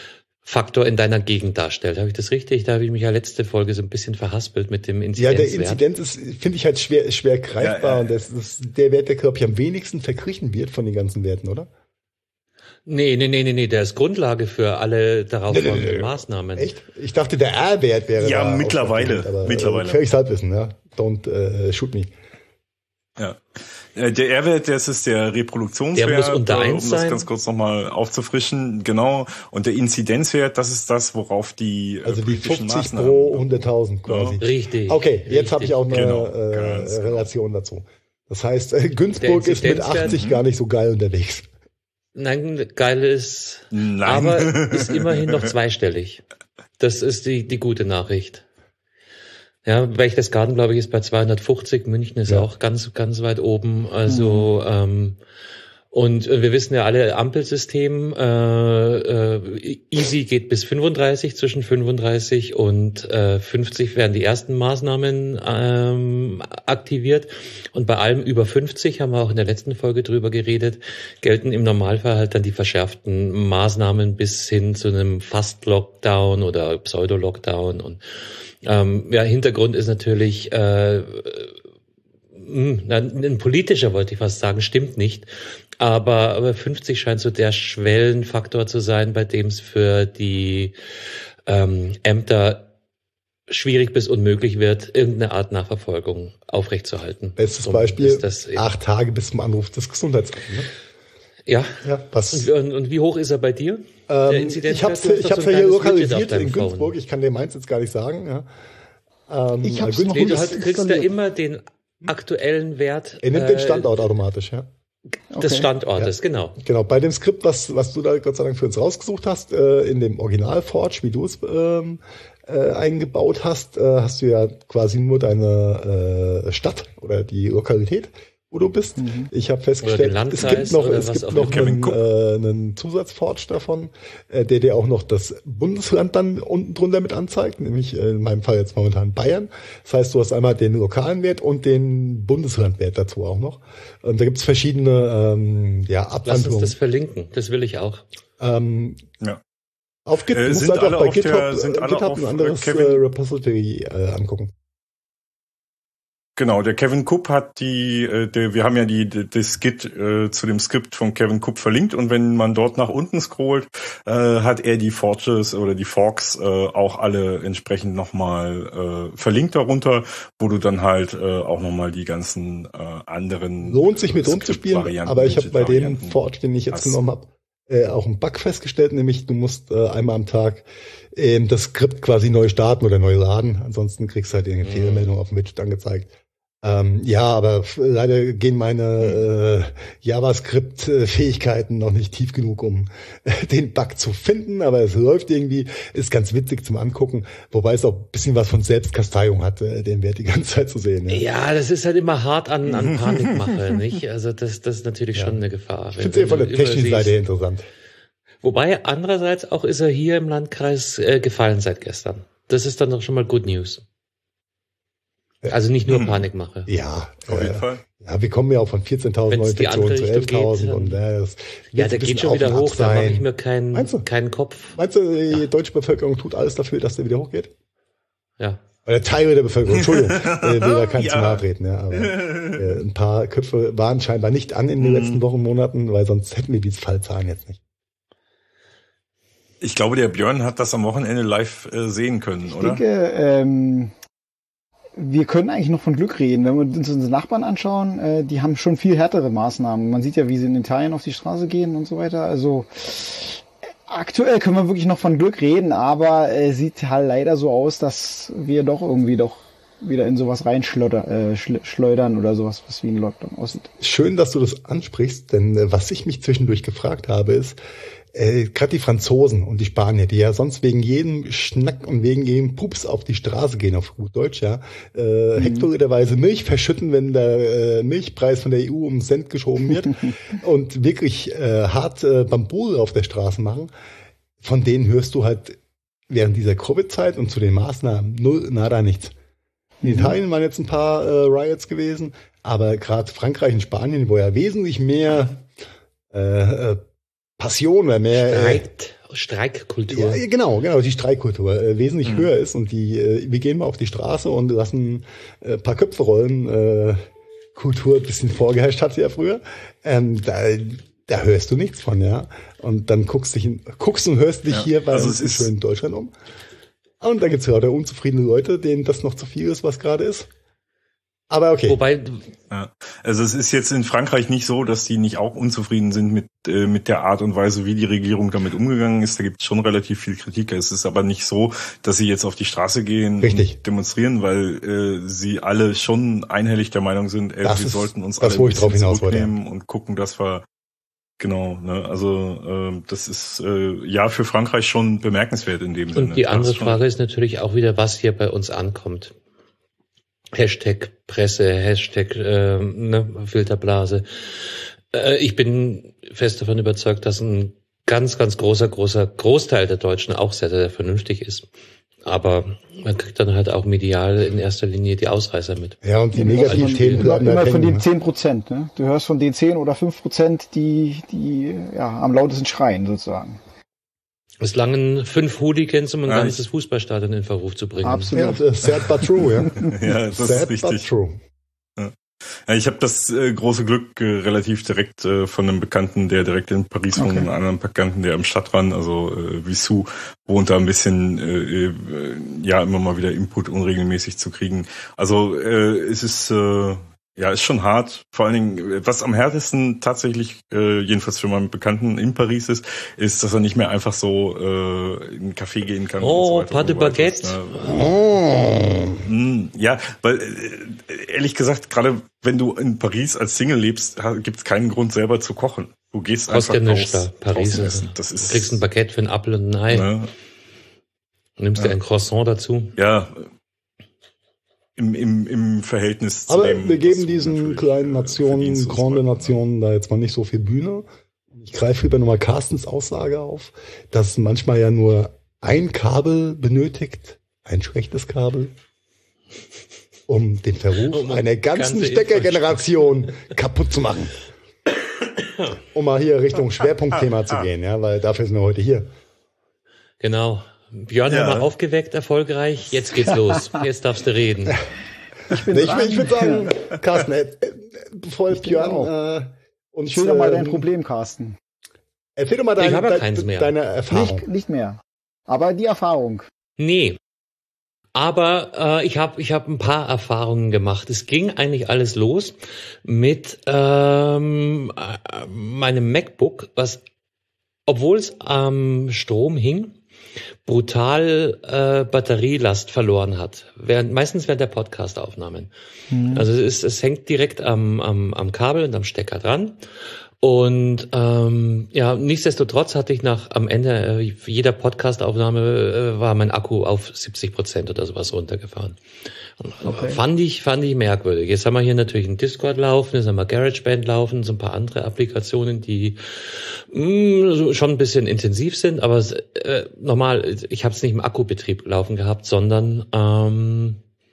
Faktor in deiner Gegend darstellt. Habe ich das richtig? Da habe ich mich ja letzte Folge so ein bisschen verhaspelt mit dem Inzidenzwert. Ja, der Inzidenz ist, finde ich halt schwer, schwer greifbar ja, ja. und das ist der Wert, der, glaube ich, am wenigsten verglichen wird von den ganzen Werten, oder? Nee, nee, nee, nee, nee, der ist Grundlage für alle darauffolgenden nee, nee, nee. Maßnahmen. Echt? Ich dachte, der R-Wert wäre ja, mittlerweile, aber, mittlerweile. Völlig Halbwissen, ja. Don't uh, shoot me. Ja. Der R-Wert, das ist der Reproduktionswert, der muss unter eins um das sein. ganz kurz nochmal aufzufrischen, genau. Und der Inzidenzwert, das ist das, worauf die also die fünfzig pro hunderttausend quasi. Ja. Richtig. Okay, jetzt richtig. habe ich auch eine genau, äh, Relation genau. dazu. Das heißt, äh, Günzburg ist mit achtzig gar nicht so geil unterwegs. Nein, geil ist, Nein. aber ist immerhin noch zweistellig. Das ist die die gute Nachricht. Ja, Berchtesgaden, glaube ich, ist bei zweihundertfünfzig, München ist ja. auch ganz, ganz weit oben. Also, mhm. ähm, und wir wissen ja alle, Ampelsystem, äh, äh, easy geht bis fünfunddreißig, zwischen fünfunddreißig und äh, fünfzig werden die ersten Maßnahmen ähm, aktiviert. Und bei allem über fünfzig, haben wir auch in der letzten Folge drüber geredet, gelten im Normalfall halt dann die verschärften Maßnahmen bis hin zu einem Fast-Lockdown oder Pseudo-Lockdown. Und ähm, ja, Hintergrund ist natürlich äh, mh, ein politischer, wollte ich fast sagen, stimmt nicht. Aber, aber fünfzig scheint so der Schwellenfaktor zu sein, bei dem es für die ähm, Ämter schwierig bis unmöglich wird, irgendeine Art Nachverfolgung aufrechtzuerhalten. Bestes Beispiel, ist das acht Tage bis zum Anruf des Gesundheitsamts. Ne? Ja. ja was? Und, und wie hoch ist er bei dir? Ähm, ich habe es ja hier lokalisiert in Günzburg. Ich kann dir meins jetzt gar nicht sagen. Ja. Ähm, ich hab's noch nee, du hast, kriegst da immer den aktuellen Wert. Er nimmt äh, den Standort automatisch, ja. Des okay. Standortes, ja. genau. Genau, bei dem Skript, was was du da Gott sei Dank für uns rausgesucht hast, äh, in dem Original Forge, wie du es ähm, äh, eingebaut hast, äh, hast du ja quasi nur deine äh, Stadt oder die Lokalität, wo du bist. Mhm. Ich habe festgestellt, es gibt noch, es gibt noch einen, äh, einen Zusatzforge davon, äh, der dir auch noch das Bundesland dann unten drunter mit anzeigt, nämlich äh, in meinem Fall jetzt momentan Bayern. Das heißt, du hast einmal den lokalen Wert und den Bundeslandwert dazu auch noch. Und da gibt es verschiedene ähm, ja, Abwandlungen. Lass uns das verlinken, das will ich auch. Ähm, ja. Auf Git, äh, musst sind du einfach bei GitHub, der, sind alle GitHub auf ein anderes Kevin, äh, Repository äh, angucken. Genau, der Kevin Kupp hat die, äh, der, wir haben ja die, die das Git äh, zu dem Skript von Kevin Kupp verlinkt und wenn man dort nach unten scrollt, äh, hat er die Forges oder die Forks äh, auch alle entsprechend nochmal äh, verlinkt darunter, wo du dann halt äh, auch nochmal die ganzen äh, anderen lohnt sich mit rumzuspielen, aber ich habe bei dem Forge, den ich jetzt genommen habe, äh, auch einen Bug festgestellt, nämlich du musst äh, einmal am Tag ähm, das Skript quasi neu starten oder neu laden, ansonsten kriegst du halt irgendeine mhm. Fehlermeldung auf dem Widget angezeigt. Ähm, ja, aber leider gehen meine äh, JavaScript-Fähigkeiten noch nicht tief genug, um äh, den Bug zu finden, aber es läuft irgendwie, ist ganz witzig zum Angucken, wobei es auch ein bisschen was von Selbstkasteiung hat, äh, den Wert die ganze Zeit zu sehen. Ja, ja das ist halt immer hart an, an Panikmache, nicht? Also das, das ist natürlich ja. schon eine Gefahr. Ich finde es eher von der technischen Seite her interessant. Wobei andererseits auch ist er hier im Landkreis äh, gefallen seit gestern. Das ist dann doch schon mal Good News. Also nicht nur Panikmache. Ja, auf jeden äh, Fall. Ja, wir kommen ja auch von vierzehntausend Neuinfektionen zu elftausend und äh, das ja, der geht schon wieder hoch. Da mache ich mir keinen keinen Kopf. Meinst du, die ja. deutsche Bevölkerung tut alles dafür, dass der wieder hochgeht? Ja. Oder Teile der Bevölkerung, Entschuldigung, äh, will da kein ja. zu nahe treten, ja, aber äh, ein paar Köpfe waren scheinbar nicht an in den mhm. letzten Wochen, Monaten, weil sonst hätten wir diese Fallzahlen jetzt nicht. Ich glaube, der Björn hat das am Wochenende live äh, sehen können, ich oder? Ich denke, ähm, wir können eigentlich noch von Glück reden. Wenn wir uns unsere Nachbarn anschauen, äh, die haben schon viel härtere Maßnahmen. Man sieht ja, wie sie in Italien auf die Straße gehen und so weiter. Also aktuell können wir wirklich noch von Glück reden, aber äh, sieht halt leider so aus, dass wir doch irgendwie doch wieder in sowas reinschleudern äh, schleudern oder sowas, was wie ein Lockdown aussieht. Schön, dass du das ansprichst, denn äh, was ich mich zwischendurch gefragt habe, ist, Äh, gerade die Franzosen und die Spanier, die ja sonst wegen jedem Schnack und wegen jedem Pups auf die Straße gehen, auf gut Deutsch, ja, äh, mhm. hektoliterweise Milch verschütten, wenn der äh, Milchpreis von der E U um Cent geschoben wird und wirklich äh, hart äh, Bambule auf der Straße machen, von denen hörst du halt während dieser Covid-Zeit und zu den Maßnahmen null, nada, nichts. In mhm. Italien waren jetzt ein paar äh, Riots gewesen, aber gerade Frankreich und Spanien, wo ja wesentlich mehr äh, äh, Passion oder mehr Streit Streikkultur. Ja, genau, genau, die Streikkultur äh, wesentlich Mhm. höher ist und die, äh, wir gehen mal auf die Straße und lassen äh, ein paar Köpfe rollen. Äh, Kultur ein bisschen vorgeherrscht hat ja früher. Ähm, da, da hörst du nichts von, ja. Und dann guckst dich, in, guckst und hörst dich Ja, hier bei also uns es ist- in Deutschland um. Und da gibt's gerade unzufriedene Leute, denen das noch zu viel ist, was gerade ist. Aber okay. Wobei, Ja. Also es ist jetzt in Frankreich nicht so, dass die nicht auch unzufrieden sind mit äh, mit der Art und Weise, wie die Regierung damit umgegangen ist. Da gibt es schon relativ viel Kritik. Es ist aber nicht so, dass sie jetzt auf die Straße gehen Richtig. und demonstrieren, weil äh, sie alle schon einhellig der Meinung sind, äh, Das wir ist sollten uns das, alle wo ein ich drauf bisschen hinaus wollte, zurücknehmen und gucken, dass wir genau, ne, also äh, das ist äh, ja für Frankreich schon bemerkenswert in dem Sinne. und die Das andere ist schon- Frage ist natürlich auch wieder, was hier bei uns ankommt. Hashtag Presse, Hashtag äh, ne, Filterblase. Äh, ich bin fest davon überzeugt, dass ein ganz, ganz großer, großer Großteil der Deutschen auch sehr, sehr vernünftig ist. Aber man kriegt dann halt auch medial in erster Linie die Ausreißer mit. Ja, und die Du hörst negativen von- Themen immer, bleiben immer halt von hängen. den Ne? zehn Prozent, ne? Du hörst von den zehn oder fünf Prozent, die, die, ja, am lautesten schreien, sozusagen. Es langen fünf Hooligans, um ein Ja, ganzes Fußballstadion in Verruf zu bringen. Ja, Absolut. das ist sad but true, ja. Ja, das sad ist but richtig. true. Ja, ich habe das äh, große Glück, äh, relativ direkt äh, von einem Bekannten, der direkt in Paris wohnt, Okay. und einem anderen Bekannten, der am Stadtrand, also äh, Vissou, wohnt, da ein bisschen, äh, äh, ja, immer mal wieder Input unregelmäßig zu kriegen. Also äh, es ist, äh, ja, ist schon hart. Vor allen Dingen, äh, was am härtesten tatsächlich, äh, jedenfalls für meinen Bekannten in Paris ist, ist, dass er nicht mehr einfach so äh, in einen Café gehen kann. Oh, und so weiter pas und de so weiter. baguette. Ne? Oh. Mm, Ja, weil äh, ehrlich gesagt, gerade wenn du in Paris als Single lebst, gibt es keinen Grund selber zu kochen. Du gehst einfach Kostet ja nichts raus, da. Paris draußen ist, essen. Das du ist, kriegst ein Baguette für ein Apfel und ein Ei. ne, Nimmst dir ein Croissant dazu. ja, im, im, im Verhältnis zu Aber dem, wir was geben du diesen natürlich, kleinen äh, Nationen, verdienst und so grande weiter. Nationen da jetzt mal nicht so viel Bühne. Ich greife lieber nochmal Carstens Aussage auf, dass manchmal ja nur ein Kabel benötigt, ein schlechtes Kabel, um den Verruf Um einer ganzen ganze Steckergeneration kaputt zu machen. Um mal hier Richtung Schwerpunktthema zu gehen, ja, weil dafür sind wir heute hier. Genau. Björn Ja. haben wir aufgeweckt, erfolgreich. Jetzt geht's los. Jetzt darfst du reden. Ich bin Nee, ich, dran. ich würde sagen, Carsten, äh, äh, bevor Ich Björn denke äh, uns Schilder mal dein ähm, Problem, Carsten. erzähl doch mal dein, Ich habe ja dein, keins mehr. deine Erfahrung. Nicht, nicht mehr. Aber die Erfahrung. Nee. Aber äh, ich habe ich hab ein paar Erfahrungen gemacht. Es ging eigentlich alles los mit ähm, äh, meinem MacBook, was, obwohl es am Strom hing, brutal äh, Batterielast verloren hat. Während, meistens während der Podcast-Aufnahmen. Also es, ist, es hängt direkt am, am, am Kabel und am Stecker dran. Und ähm, ja, nichtsdestotrotz hatte ich nach am Ende äh, jeder Podcast-Aufnahme äh, war mein Akku auf siebzig Prozent oder sowas runtergefahren. Okay. Fand ich fand ich merkwürdig. Jetzt haben wir hier natürlich einen Discord laufen, jetzt haben wir GarageBand laufen, so ein paar andere Applikationen, die mh, so schon ein bisschen intensiv sind, aber äh, normal, ich habe es nicht im Akkubetrieb laufen gehabt, sondern ähm,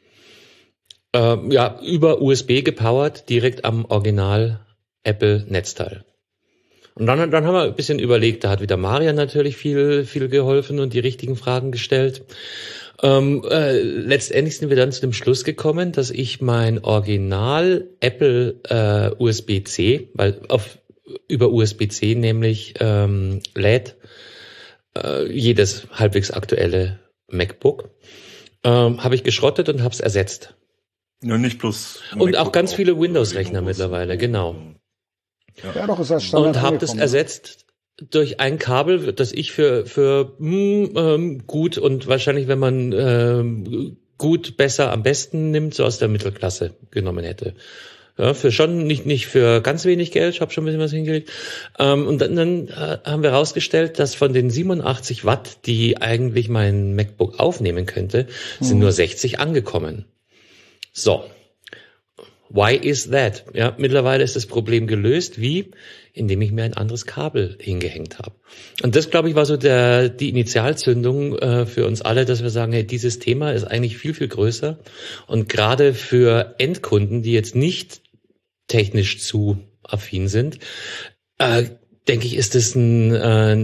äh, ja über U S B gepowert, direkt am Original Apple-Netzteil. Und dann, dann haben wir ein bisschen überlegt, da hat wieder Marian natürlich viel, viel geholfen und die richtigen Fragen gestellt. Ähm, äh, letztendlich sind wir dann zu dem Schluss gekommen, dass ich mein Original Apple äh, U S B-C, weil auf über U S B-C nämlich ähm, lädt äh, jedes halbwegs aktuelle MacBook, ähm, habe ich geschrottet und habe es ersetzt. Ja, nicht bloß. Und auch MacBook, ganz viele auch Windows-Rechner Windows mittlerweile, und- genau. Ja, doch, ist das Standard Und habe das angekommen. ersetzt durch ein Kabel, das ich für für hm, ähm, gut und wahrscheinlich, wenn man ähm, gut, besser, am besten nimmt, so aus der Mittelklasse genommen hätte. Ja, für schon nicht nicht für ganz wenig Geld, ich habe schon ein bisschen was hingelegt. Ähm, und dann, dann äh, haben wir herausgestellt, dass von den siebenundachtzig Watt, die eigentlich mein MacBook aufnehmen könnte, sind nur sechzig angekommen. So. Why is that? Ja, mittlerweile ist das Problem gelöst. Wie? Indem ich mir ein anderes Kabel hingehängt habe. Und das, glaube ich, war so der die Initialzündung äh, für uns alle, dass wir sagen, hey, dieses Thema ist eigentlich viel, viel größer. Und gerade für Endkunden, die jetzt nicht technisch zu affin sind, äh, denke ich, ist das ein, äh,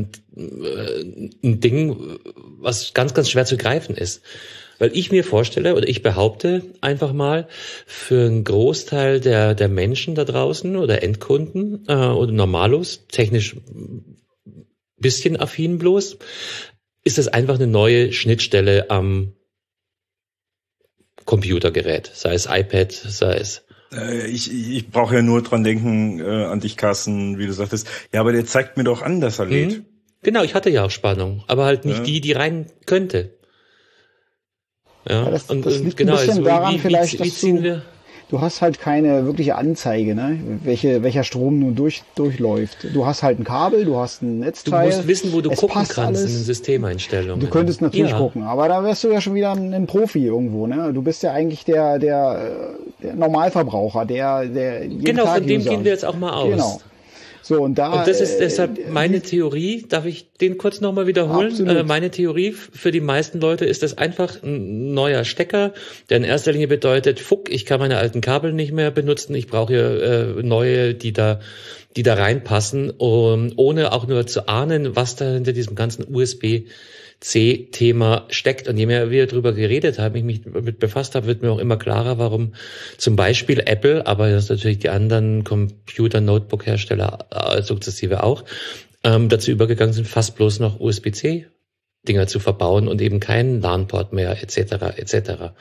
ein Ding, was ganz, ganz schwer zu greifen ist. Weil ich mir vorstelle, oder ich behaupte einfach mal, für einen Großteil der, der Menschen da draußen oder Endkunden äh, oder Normalos, technisch bisschen affin bloß, ist das einfach eine neue Schnittstelle am Computergerät, sei es iPad, sei es Ich, ich brauche ja nur dran denken, äh, an dich, Carsten, wie du sagtest. Ja, aber der zeigt mir doch an, dass er lädt. Mhm. Genau, ich hatte ja auch Spannung, aber halt nicht ja. die, die rein könnte. Ja, ja das, und, das und liegt genau, ein bisschen also, daran wie, vielleicht, wie, dass wie ziehen du, wir? du hast halt keine wirkliche Anzeige, ne? Welche, welcher Strom nun durch, durchläuft. Du hast halt ein Kabel, du hast ein Netzteil. Du musst wissen, wo du es gucken passt kannst alles. in den Systemeinstellungen. Du könntest natürlich ja. gucken, aber da wärst du ja schon wieder ein, ein Profi irgendwo, ne? Du bist ja eigentlich der, der, der Normalverbraucher, der, der jeden Genau, Tag von dem User. gehen wir jetzt auch mal aus. Genau. So, und da, Und das ist deshalb äh, meine Theorie, darf ich den kurz nochmal wiederholen? Absolut. Äh, meine Theorie für die meisten Leute ist das einfach ein neuer Stecker, der in erster Linie bedeutet, fuck, ich kann meine alten Kabel nicht mehr benutzen, ich brauche hier äh, neue, die da die da reinpassen, um, ohne auch nur zu ahnen, was da hinter diesem ganzen U S B-C-Thema steckt. Und je mehr wir darüber geredet haben, ich mich damit befasst habe, wird mir auch immer klarer, warum zum Beispiel Apple, aber das natürlich die anderen Computer-Notebook-Hersteller äh, sukzessive auch, ähm, dazu übergegangen sind, fast bloß noch U S B-C-Dinger zu verbauen und eben keinen LAN-Port mehr, et cetera, et cetera.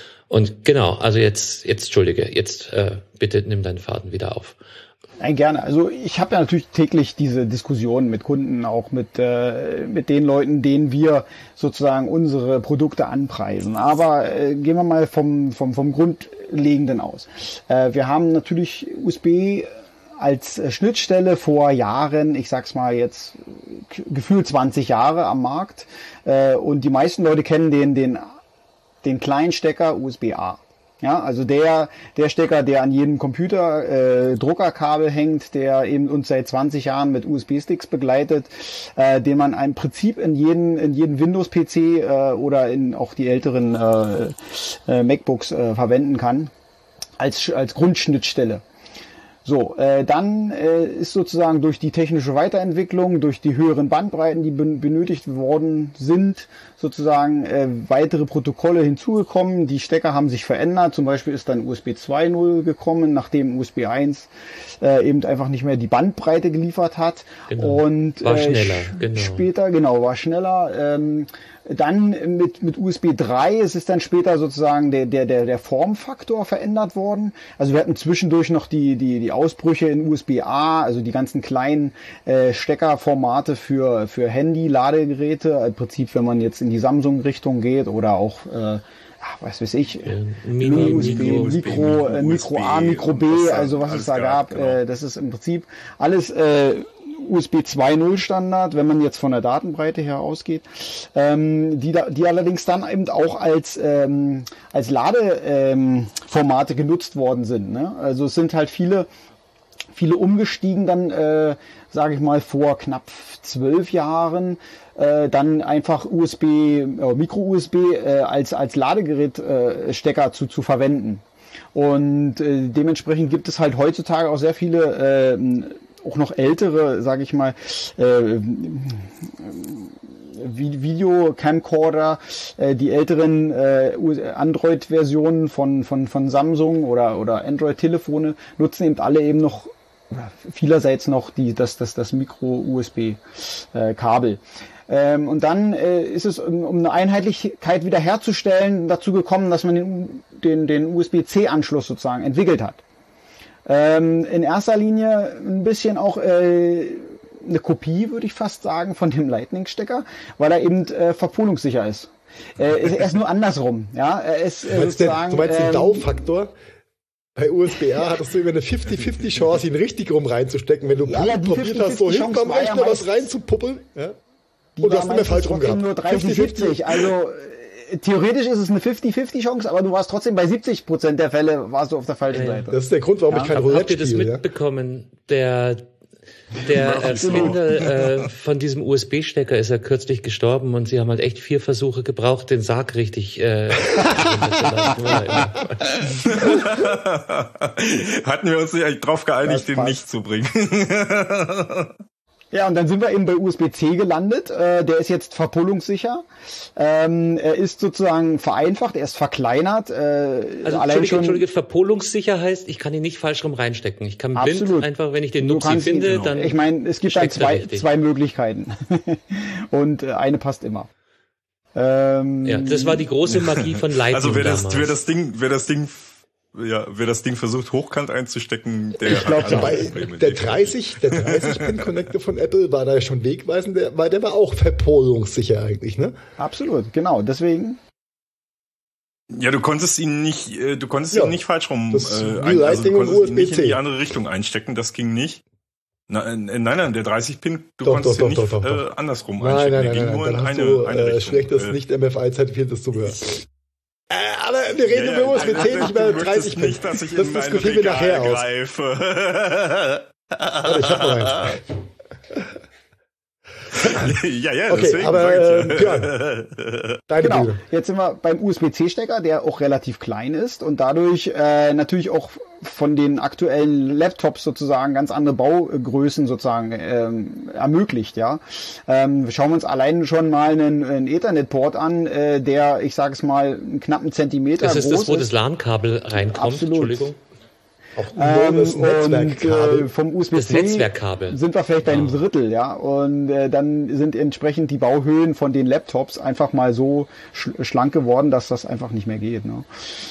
Und genau, also jetzt, jetzt, Entschuldige, jetzt äh, bitte nimm deinen Faden wieder auf. Nein, gerne. Also ich habe ja natürlich täglich diese Diskussionen mit Kunden, auch mit äh, mit den Leuten, denen wir sozusagen unsere Produkte anpreisen. Aber äh, gehen wir mal vom vom vom Grundlegenden aus. Äh, wir haben natürlich U S B als äh, Schnittstelle vor Jahren, ich sag's mal jetzt gefühlt zwanzig Jahre am Markt, äh, und die meisten Leute kennen den den den kleinen Stecker U S B A. Ja, also der der Stecker, der an jedem Computer äh, Druckerkabel hängt, der eben uns seit zwanzig Jahren mit U S B-Sticks begleitet, äh, den man im Prinzip in jeden in jeden Windows-P C äh, oder in auch die älteren äh, äh, MacBooks äh, verwenden kann als als Grundschnittstelle. So, äh, dann äh, ist sozusagen durch die technische Weiterentwicklung, durch die höheren Bandbreiten, die ben- benötigt worden sind, sozusagen äh, weitere Protokolle hinzugekommen. Die Stecker haben sich verändert. Zum Beispiel ist dann U S B zwei Punkt null gekommen, nachdem U S B eins äh, eben einfach nicht mehr die Bandbreite geliefert hat. Genau. Und war äh, schneller, sch- genau. später, genau, war schneller. Ähm, Dann mit, mit U S B drei, es ist dann später sozusagen der, der, der, der Formfaktor verändert worden. Also wir hatten zwischendurch noch die, die, die Ausbrüche in U S B A, also die ganzen kleinen äh, Steckerformate für, für Handy, Ladegeräte. Im Prinzip, wenn man jetzt in die Samsung-Richtung geht oder auch, äh, was weiß ich, Ja, Mini, Mini, U S B, Mini, Mikro, äh, Mikro A, Mikro B, also was es da gab, genau. äh, das ist im Prinzip alles äh, U S B zwei Punkt null Standard, wenn man jetzt von der Datenbreite her ausgeht, ähm, die, da, die allerdings dann eben auch als, ähm, als Ladeformate ähm, genutzt worden sind. Ne? Also es sind halt viele, viele umgestiegen dann, äh, sage ich mal, vor knapp zwölf Jahren, äh, dann einfach U S B, äh, Micro-U S B äh, als, als Ladegerätstecker äh, zu, zu verwenden. Und äh, dementsprechend gibt es halt heutzutage auch sehr viele äh, auch noch ältere, sage ich mal, äh, Video-Camcorder, äh, die älteren äh, Android-Versionen von, von, von Samsung oder, oder Android-Telefone nutzen eben alle eben noch, vielerseits noch die, das, das, das Micro-U S B-Kabel. Ähm, und dann äh, ist es, um, um eine Einheitlichkeit wiederherzustellen, dazu gekommen, dass man den, den, den U S B-C-Anschluss sozusagen entwickelt hat. Ähm, in erster Linie ein bisschen auch äh, eine Kopie, würde ich fast sagen, von dem Lightning-Stecker, weil er eben äh, verpolungssicher ist. Äh, ist erst nur andersrum. Ja, er ist äh, sozusagen. Du meinst den ähm, Dau-Faktor? Bei U S B A hattest du immer eine fünfzig fünfzig Chance, ihn richtig rum reinzustecken, wenn du Ja, aber die probiert hast, so fünfzig hinten fünfzig am Chance war Rechner ja was reinzupuppeln. Ja? die Und du war hast immer falsch meistens rum trotzdem gehabt. nur dreißig siebzig. Also äh, theoretisch ist es eine fünfzig fünfzig Chance, aber du warst trotzdem bei siebzig Prozent der Fälle warst du auf der falschen Ja, ja. Seite. Das ist der Grund, warum Ja. ich kein Habt Roulette ihr das spiele. Ja? mitbekommen? Der der Erfinder äh, von diesem U S B-Stecker ist ja kürzlich gestorben und sie haben halt echt vier Versuche gebraucht, den Sarg richtig äh, Hatten wir uns nicht eigentlich drauf geeinigt, Das den passt. nicht zu bringen? Ja, und dann sind wir eben bei U S B C gelandet. Äh, der ist jetzt verpullungssicher. Ähm, er ist sozusagen vereinfacht, er ist verkleinert. Äh, also allein schon Entschuldige, verpullungssicher heißt, ich kann ihn nicht falsch rum reinstecken. Ich kann blind absolut. einfach, wenn ich den Nupsi finde, ihn, genau. dann ich meine, es gibt dann zwei, zwei Möglichkeiten. Und äh, eine passt immer. Ähm, ja, das war die große Magie von Lightning. Also wer das, wer das Ding, wer das Ding Ja, wer das Ding versucht hochkant einzustecken, der ich glaube, der dreißig, der dreißig Pin Connector von Apple war da schon wegweisend, der, weil der war auch verpolungssicher eigentlich, ne? Absolut, genau, deswegen. Ja, du konntest ihn nicht, du konntest ja, ihn nicht falsch rum, das äh, ein, also du konntest ihn nicht in die andere Richtung einstecken, das ging nicht. Nein, nein, nein, der dreißig Pin, du doch, konntest doch, ihn doch, nicht doch, doch, äh, doch. andersrum nein, einstecken, nein, der nein, ging nur nein, in dann eine, hast du, eine äh, Richtung. schlechtes, äh, nicht M F I-zertifiziertes Zubehör. Äh, aber wir reden ja, über U S B C, nicht über dreißig Pin. Nicht, dass ich das in diskutieren wir nachher aus. Warte, ich hab noch eins. ja, ja, okay, deswegen aber äh, Björn, deine genau. Bühne. Jetzt sind wir beim U S B C-Stecker, der auch relativ klein ist und dadurch äh, natürlich auch von den aktuellen Laptops sozusagen ganz andere Baugrößen sozusagen ähm, ermöglicht, ja. Ähm, schauen wir uns allein schon mal einen, einen Ethernet-Port an, äh, der, ich sage es mal, einen knappen Zentimeter groß ist. Das ist das, wo das LAN-Kabel reinkommt, absolut. Entschuldigung. Auch ähm, das Netzwerkkabel. Und, äh, vom U S B C das Netzwerkkabel. sind wir vielleicht bei einem Drittel, ja. Und äh, dann sind entsprechend die Bauhöhen von den Laptops einfach mal so sch- schlank geworden, dass das einfach nicht mehr geht. Ne?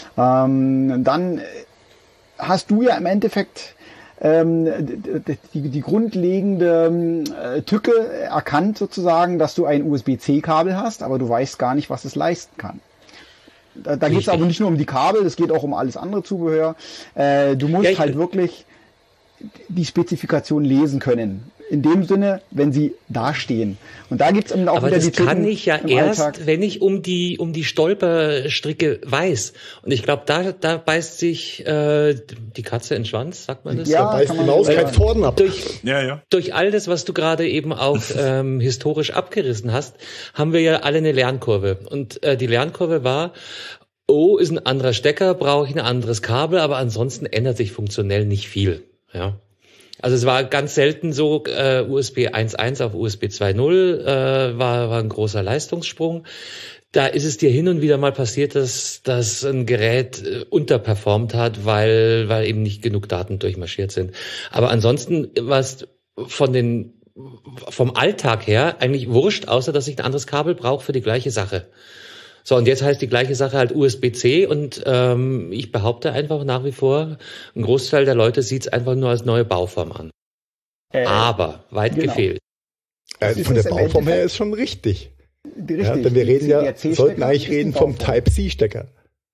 Ähm, dann hast du ja im Endeffekt ähm, die, die grundlegende äh, Tücke erkannt sozusagen, dass du ein U S B C-Kabel hast, aber du weißt gar nicht, was es leisten kann. Da, da geht es aber nicht nur um die Kabel, es geht auch um alles andere Zubehör. Äh, du musst ja, halt wirklich die Spezifikation lesen können. In dem Sinne, wenn sie dastehen. Und da gibt's eben auch aber wieder das die Tücken kann ich ja erst, Alltag. wenn ich um die um die Stolperstricke weiß. Und ich glaube, da da beißt sich äh, die Katze in den Schwanz, sagt man das? Ja, da beißt die Maus kein Vorden ab. Durch, ja, ja. durch all das, was du gerade eben auch ähm, historisch abgerissen hast, haben wir ja alle eine Lernkurve. Und äh, die Lernkurve war, oh, ist ein anderer Stecker, brauche ich ein anderes Kabel, aber ansonsten ändert sich funktionell nicht viel. Ja. Also es war ganz selten so, äh, U S B eins Punkt eins auf U S B zwei Punkt null äh, war, war ein großer Leistungssprung. Da ist es dir hin und wieder mal passiert, dass, dass ein Gerät äh, unterperformt hat, weil, weil eben nicht genug Daten durchmarschiert sind. Aber ansonsten war es von den, vom Alltag her eigentlich wurscht, außer dass ich ein anderes Kabel brauche für die gleiche Sache. So, und jetzt heißt die gleiche Sache halt U S B C und ähm, ich behaupte einfach nach wie vor, ein Großteil der Leute sieht es einfach nur als neue Bauform an. Äh, Aber weit genau. gefehlt. Also von der Bauform her ist schon richtig. richtig. Ja, denn wir reden ja, sollten eigentlich reden vom Type-C-Stecker.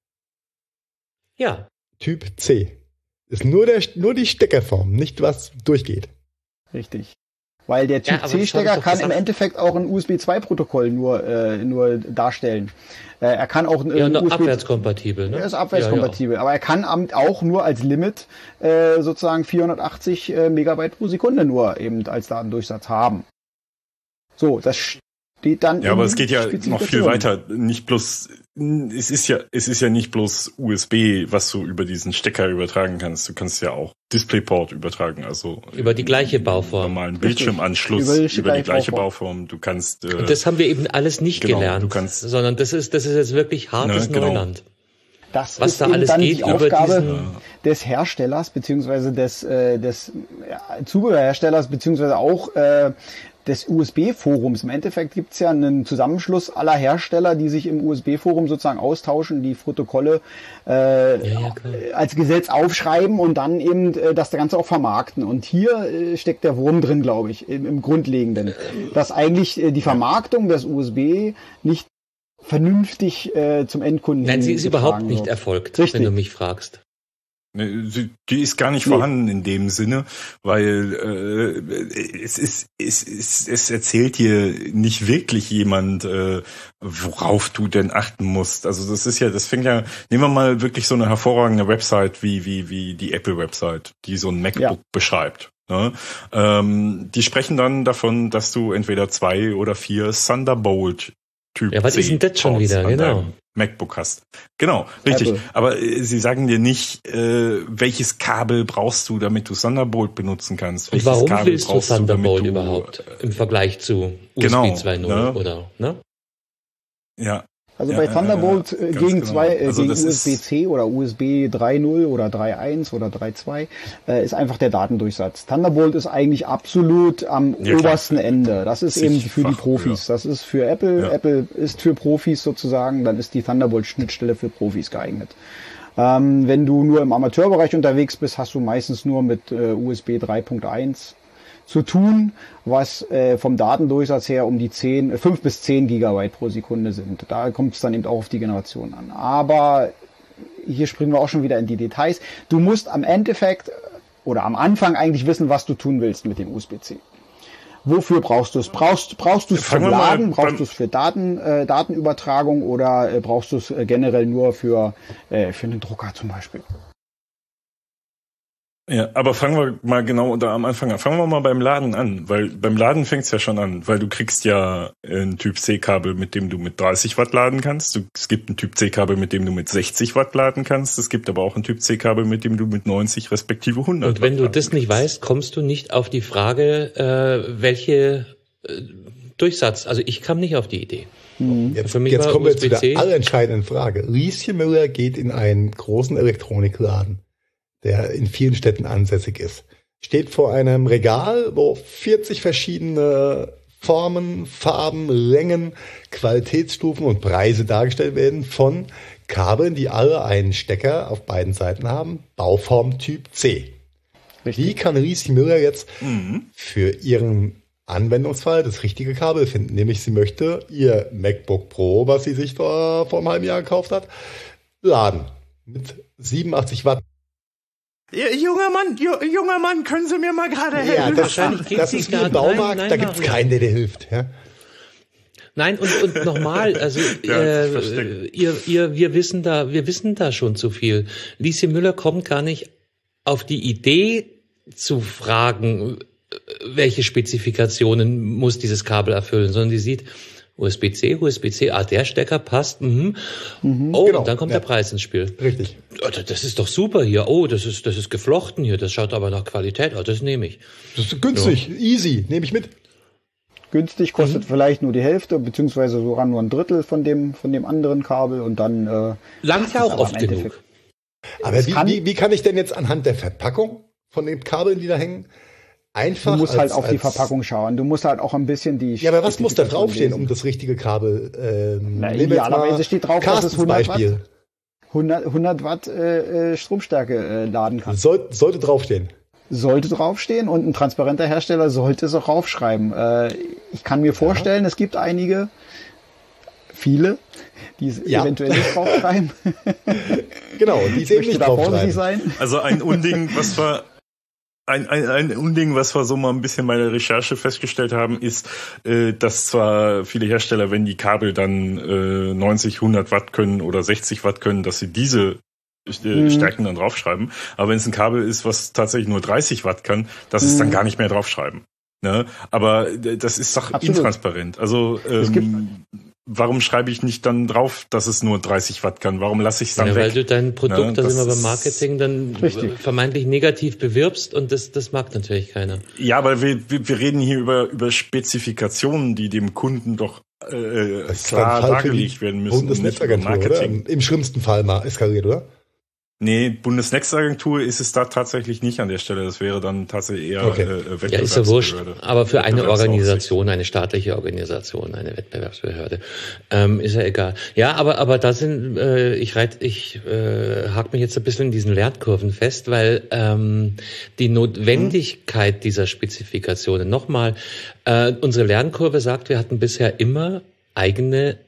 Ja. Typ C. Ist nur der nur die Steckerform, nicht was durchgeht. Richtig. Weil der Typ ja, C-Stecker kann im Endeffekt auch ein U S B zwei Protokoll nur äh, nur darstellen. Äh, er kann auch äh, ja, U S B abwärtskompatibel, ne? Er ist abwärtskompatibel, ja, ja. Aber er kann auch nur als Limit äh, sozusagen vierhundertachtzig äh, Megabyte pro Sekunde nur eben als Datendurchsatz haben. So, das steht dann. Ja, aber es geht ja noch viel weiter. Nicht bloß, es ist ja, es ist ja nicht bloß U S B, was du über diesen Stecker übertragen kannst. Du kannst ja auch DisplayPort übertragen, also über die gleiche Bauform, normalen Bildschirmanschluss über die, über die gleiche Bauform. Bauform. Du kannst. Äh, Und das haben wir eben alles nicht genau, gelernt, du kannst, sondern das ist, das ist jetzt wirklich hartes ne, genau. Neuland. Das was ist da alles dann geht die über Aufgabe diesen, des Herstellers beziehungsweise des äh, des ja, Zubehörherstellers beziehungsweise auch äh, des U S B-Forums. Im Endeffekt gibt es ja einen Zusammenschluss aller Hersteller, die sich im U S B-Forum sozusagen austauschen, die Protokolle äh, ja, ja, als Gesetz aufschreiben und dann eben äh, das Ganze auch vermarkten. Und hier äh, steckt der Wurm drin, glaube ich, im, im Grundlegenden, dass eigentlich äh, die Vermarktung des U S B nicht vernünftig äh, zum Endkunden Nein, sie ist überhaupt nicht wird. erfolgt, Richtig. wenn du mich fragst. Die ist gar nicht nee. vorhanden in dem Sinne, weil äh, es ist es, es es erzählt dir nicht wirklich jemand, äh, worauf du denn achten musst. Also das ist ja, das fängt ja, nehmen wir mal wirklich so eine hervorragende Website wie wie wie die Apple-Website, die so ein MacBook ja. beschreibt. Ne? Ähm, die sprechen dann davon, dass du entweder zwei oder vier Thunderbolt Typ Ja, was C ist denn das schon wieder? Genau. MacBook hast. Genau, richtig. Apple. Aber äh, sie sagen dir nicht, äh, welches Kabel brauchst du, damit du Thunderbolt benutzen kannst. Und warum Kabel willst du Thunderbolt du, überhaupt im Vergleich zu U S B genau, zwei Punkt null ne? oder, ne? Ja. Also ja, bei Thunderbolt ja, ja, gegen genau. zwei, äh, also gegen U S B C oder U S B drei Punkt null oder drei Punkt eins oder drei Punkt zwei äh, ist einfach der Datendurchsatz. Thunderbolt ist eigentlich absolut am ja, obersten klar. Ende. Das ist eben für die Profis. Ja. Das ist für Apple. Ja. Apple ist für Profis sozusagen. Dann ist die Thunderbolt-Schnittstelle für Profis geeignet. Ähm, wenn du nur im Amateurbereich unterwegs bist, hast du meistens nur mit äh, U S B drei Punkt eins zu tun, was äh, vom Datendurchsatz her um die zehn, fünf bis zehn Gigabyte pro Sekunde sind. Da kommt es dann eben auch auf die Generation an. Aber hier springen wir auch schon wieder in die Details. Du musst am Endeffekt oder am Anfang eigentlich wissen, was du tun willst mit dem U S B C. Wofür brauchst du es? Brauchst, brauchst du es für Laden? Brauchst du es für Daten, äh, Datenübertragung oder äh, brauchst du es äh, generell nur für, äh, für einen Drucker zum Beispiel? Ja, aber fangen wir mal genau da am Anfang an. Fangen wir mal beim Laden an, weil beim Laden fängt's ja schon an, weil du kriegst ja ein Typ-C-Kabel, mit dem du mit dreißig Watt laden kannst. Du, es gibt ein Typ-C-Kabel, mit dem du mit sechzig Watt laden kannst. Es gibt aber auch ein Typ-C-Kabel, mit dem du mit neunzig respektive hundert Und wenn Watt du das nicht kannst. weißt, kommst du nicht auf die Frage, äh, welche äh, Durchsatz. Also ich kam nicht auf die Idee. Mhm. Jetzt, jetzt kommen wir zu der allentscheidenden Frage. Lieschen Müller geht in einen großen Elektronikladen, der in vielen Städten ansässig ist. Steht vor einem Regal, wo vierzig verschiedene Formen, Farben, Längen, Qualitätsstufen und Preise dargestellt werden von Kabeln, die alle einen Stecker auf beiden Seiten haben, Bauform Typ C. Richtig. Wie kann Lieschen Müller jetzt mhm. für ihren Anwendungsfall das richtige Kabel finden? Nämlich sie möchte ihr MacBook Pro, was sie sich vor, vor einem halben Jahr gekauft hat, laden mit siebenundachtzig Watt. Junger Mann, ju, junger Mann, können Sie mir mal gerade helfen? Ja, das, das ist wie im Baumarkt, nein, nein, da gibt's nein. keinen, der dir hilft. Ja? Nein, und, und nochmal, also ja, äh, ihr, ihr, wir wissen da, wir wissen da schon zu viel. Lieschen Müller kommt gar nicht auf die Idee zu fragen, welche Spezifikationen muss dieses Kabel erfüllen, sondern die sieht U S B C, U S B C, ah, der Stecker passt, mhm. Mhm, oh, genau. Und dann kommt ja. der Preis ins Spiel. Richtig. Das ist doch super hier. Oh, das ist, das ist geflochten hier. Das schaut aber nach Qualität aus. Das nehme ich. Das ist günstig, ja. easy, nehme ich mit. Günstig kostet mhm. vielleicht nur die Hälfte, beziehungsweise sogar nur ein Drittel von dem, von dem anderen Kabel und dann, äh, langt ja auch oft genug. Aber wie, kann, wie, wie kann ich denn jetzt anhand der Verpackung von den Kabeln, die da hängen, einfach Du musst als, halt auf als, die Verpackung schauen. Du musst halt auch ein bisschen die... Ja, aber was muss da draufstehen, um das richtige Kabel... Ähm, Na, idealerweise steht drauf, dass es hundert Beispiel. Watt, hundert, hundert Watt äh, Stromstärke äh, laden kann. Soll, sollte draufstehen. Sollte draufstehen und ein transparenter Hersteller sollte es auch raufschreiben. Äh, ich kann mir vorstellen, ja. es gibt einige, viele, die es ja. eventuell nicht draufschreiben. Genau, die es eben nicht draufschreiben. Sein. Also ein Unding, was wir... Ein, ein, ein Unding, was wir so mal ein bisschen bei der Recherche festgestellt haben, ist, äh, dass zwar viele Hersteller, wenn die Kabel dann äh, neunzig, hundert Watt können oder sechzig Watt können, dass sie diese äh, mhm. Stärken dann draufschreiben. Aber wenn es ein Kabel ist, was tatsächlich nur dreißig Watt kann, dass mhm. es dann gar nicht mehr draufschreiben. Ne? Aber das ist doch Absolut. intransparent. Also ähm, warum schreibe ich nicht dann drauf, dass es nur dreißig Watt kann? Warum lasse ich es dann ja, weg? Weil du dein Produkt, ja, das, das immer beim Marketing dann richtig. vermeintlich negativ bewirbst und das, das mag natürlich keiner. Ja, aber wir, wir reden hier über, über Spezifikationen, die dem Kunden doch äh, klar dargelegt werden müssen. Bundesnetzagentur, Marketing. Oder? Im schlimmsten Fall mal eskaliert, oder? Nee, Bundesnetzagentur ist es da tatsächlich nicht an der Stelle. Das wäre dann tatsächlich eher okay. äh, Ja, ist ja wurscht. Aber für eine Organisation, eine staatliche Organisation, eine Wettbewerbsbehörde, ähm, ist ja egal. Ja, aber aber da sind äh, ich reit, ich äh, hake mich jetzt ein bisschen in diesen Lernkurven fest, weil ähm, die Notwendigkeit dieser Spezifikationen nochmal, äh, unsere Lernkurve sagt, wir hatten bisher immer eigene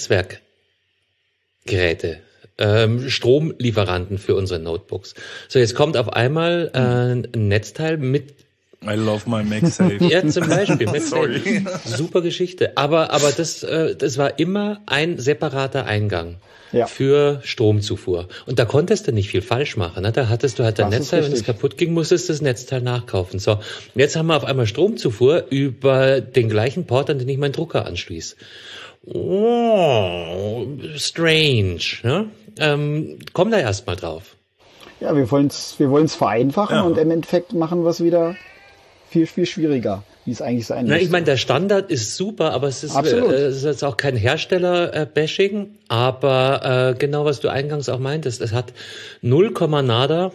Netzwerkgeräte. Ähm, Stromlieferanten für unsere Notebooks. So, jetzt kommt auf einmal äh, ein Netzteil mit I love my MagSafe. Ja, zum Beispiel. MagSafe. Super Geschichte. Aber aber das äh, das war immer ein separater Eingang ja. für Stromzufuhr. Und da konntest du nicht viel falsch machen. Ne? Da hattest du halt dein das Netzteil, wenn es kaputt ging, musstest du das Netzteil nachkaufen. So, jetzt haben wir auf einmal Stromzufuhr über den gleichen Port, an den ich meinen Drucker anschließe. Oh, strange. Ne? Ähm, komm da erstmal drauf. Ja, wir wollen es wir wollen's vereinfachen ja. und im Endeffekt machen wir es wieder viel, viel schwieriger, wie es eigentlich sein muss. Na, ich meine, der Standard ist super, aber es ist, äh, es ist jetzt auch kein Hersteller-Bashing, aber äh, genau, was du eingangs auch meintest, es hat null Komma nada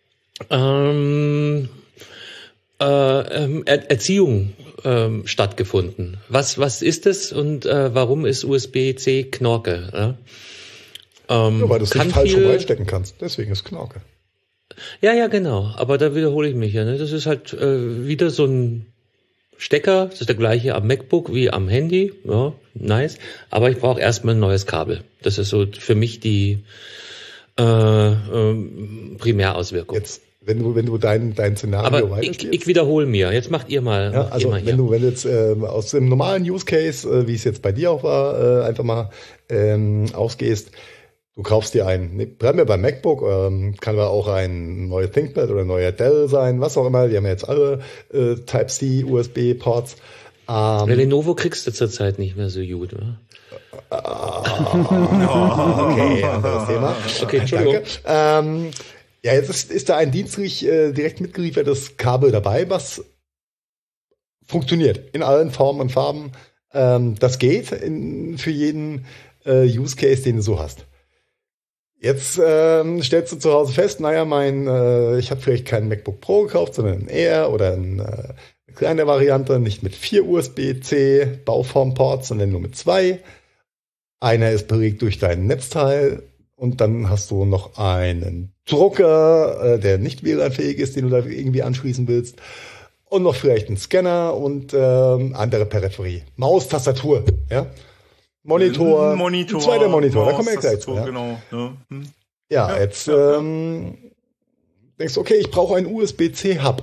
ähm, äh, ähm, er- Erziehung ähm, stattgefunden. Was was ist es und äh, warum ist U S B-C Knorke? Ja? Ähm, ja, weil du es nicht falsch rum reinstecken kannst, deswegen ist Knorke. Ja, ja, genau. Aber da wiederhole ich mich ja. Ne? Das ist halt äh, wieder so ein Stecker. Das ist der gleiche am MacBook wie am Handy. Ja, nice. Aber ich brauche erstmal ein neues Kabel. Das ist so für mich die äh, äh, Primärauswirkung. Jetzt, wenn du wenn du dein dein Szenario Aber weiterspielst. Ich, ich wiederhole mir. Jetzt macht ihr mal. Ja, macht also ihr mal wenn du wenn du jetzt äh, aus dem normalen Use Case, äh, wie es jetzt bei dir auch war, äh, einfach mal ähm, ausgehst. Du kaufst dir ein, ne, bleiben wir beim MacBook, ähm, kann aber auch ein neues ThinkPad oder ein neuer Dell sein, was auch immer. Die haben ja jetzt alle äh, Type-C, U S B-Ports. Ähm, Lenovo kriegst du zurzeit nicht mehr so gut, oder? Oh, okay, anderes Thema. Okay, Entschuldigung. Danke. Ähm, ja, jetzt ist, ist da ein dienstlich äh, direkt mitgeliefertes Kabel dabei, was funktioniert in allen Formen und Farben. Ähm, das geht in, für jeden äh, Use Case, den du so hast. Jetzt ähm, stellst du zu Hause fest, naja, mein, äh, ich habe vielleicht keinen MacBook Pro gekauft, sondern ein Air oder ein, äh, eine kleine Variante, nicht mit vier U S B-C Bauformports, sondern nur mit zwei. Einer ist belegt durch dein Netzteil und dann hast du noch einen Drucker, äh, der nicht W L A N-fähig ist, den du da irgendwie anschließen willst. Und noch vielleicht einen Scanner und ähm, andere Peripherie. Maus, Tastatur, ja. Monitor, Monitor, ein zweiter Monitor, Maus, da kommen wir gleich zu. Ja, genau, ja. Hm. ja, Ja, jetzt ja, ähm, denkst du, okay, ich brauche einen U S B-C-Hub.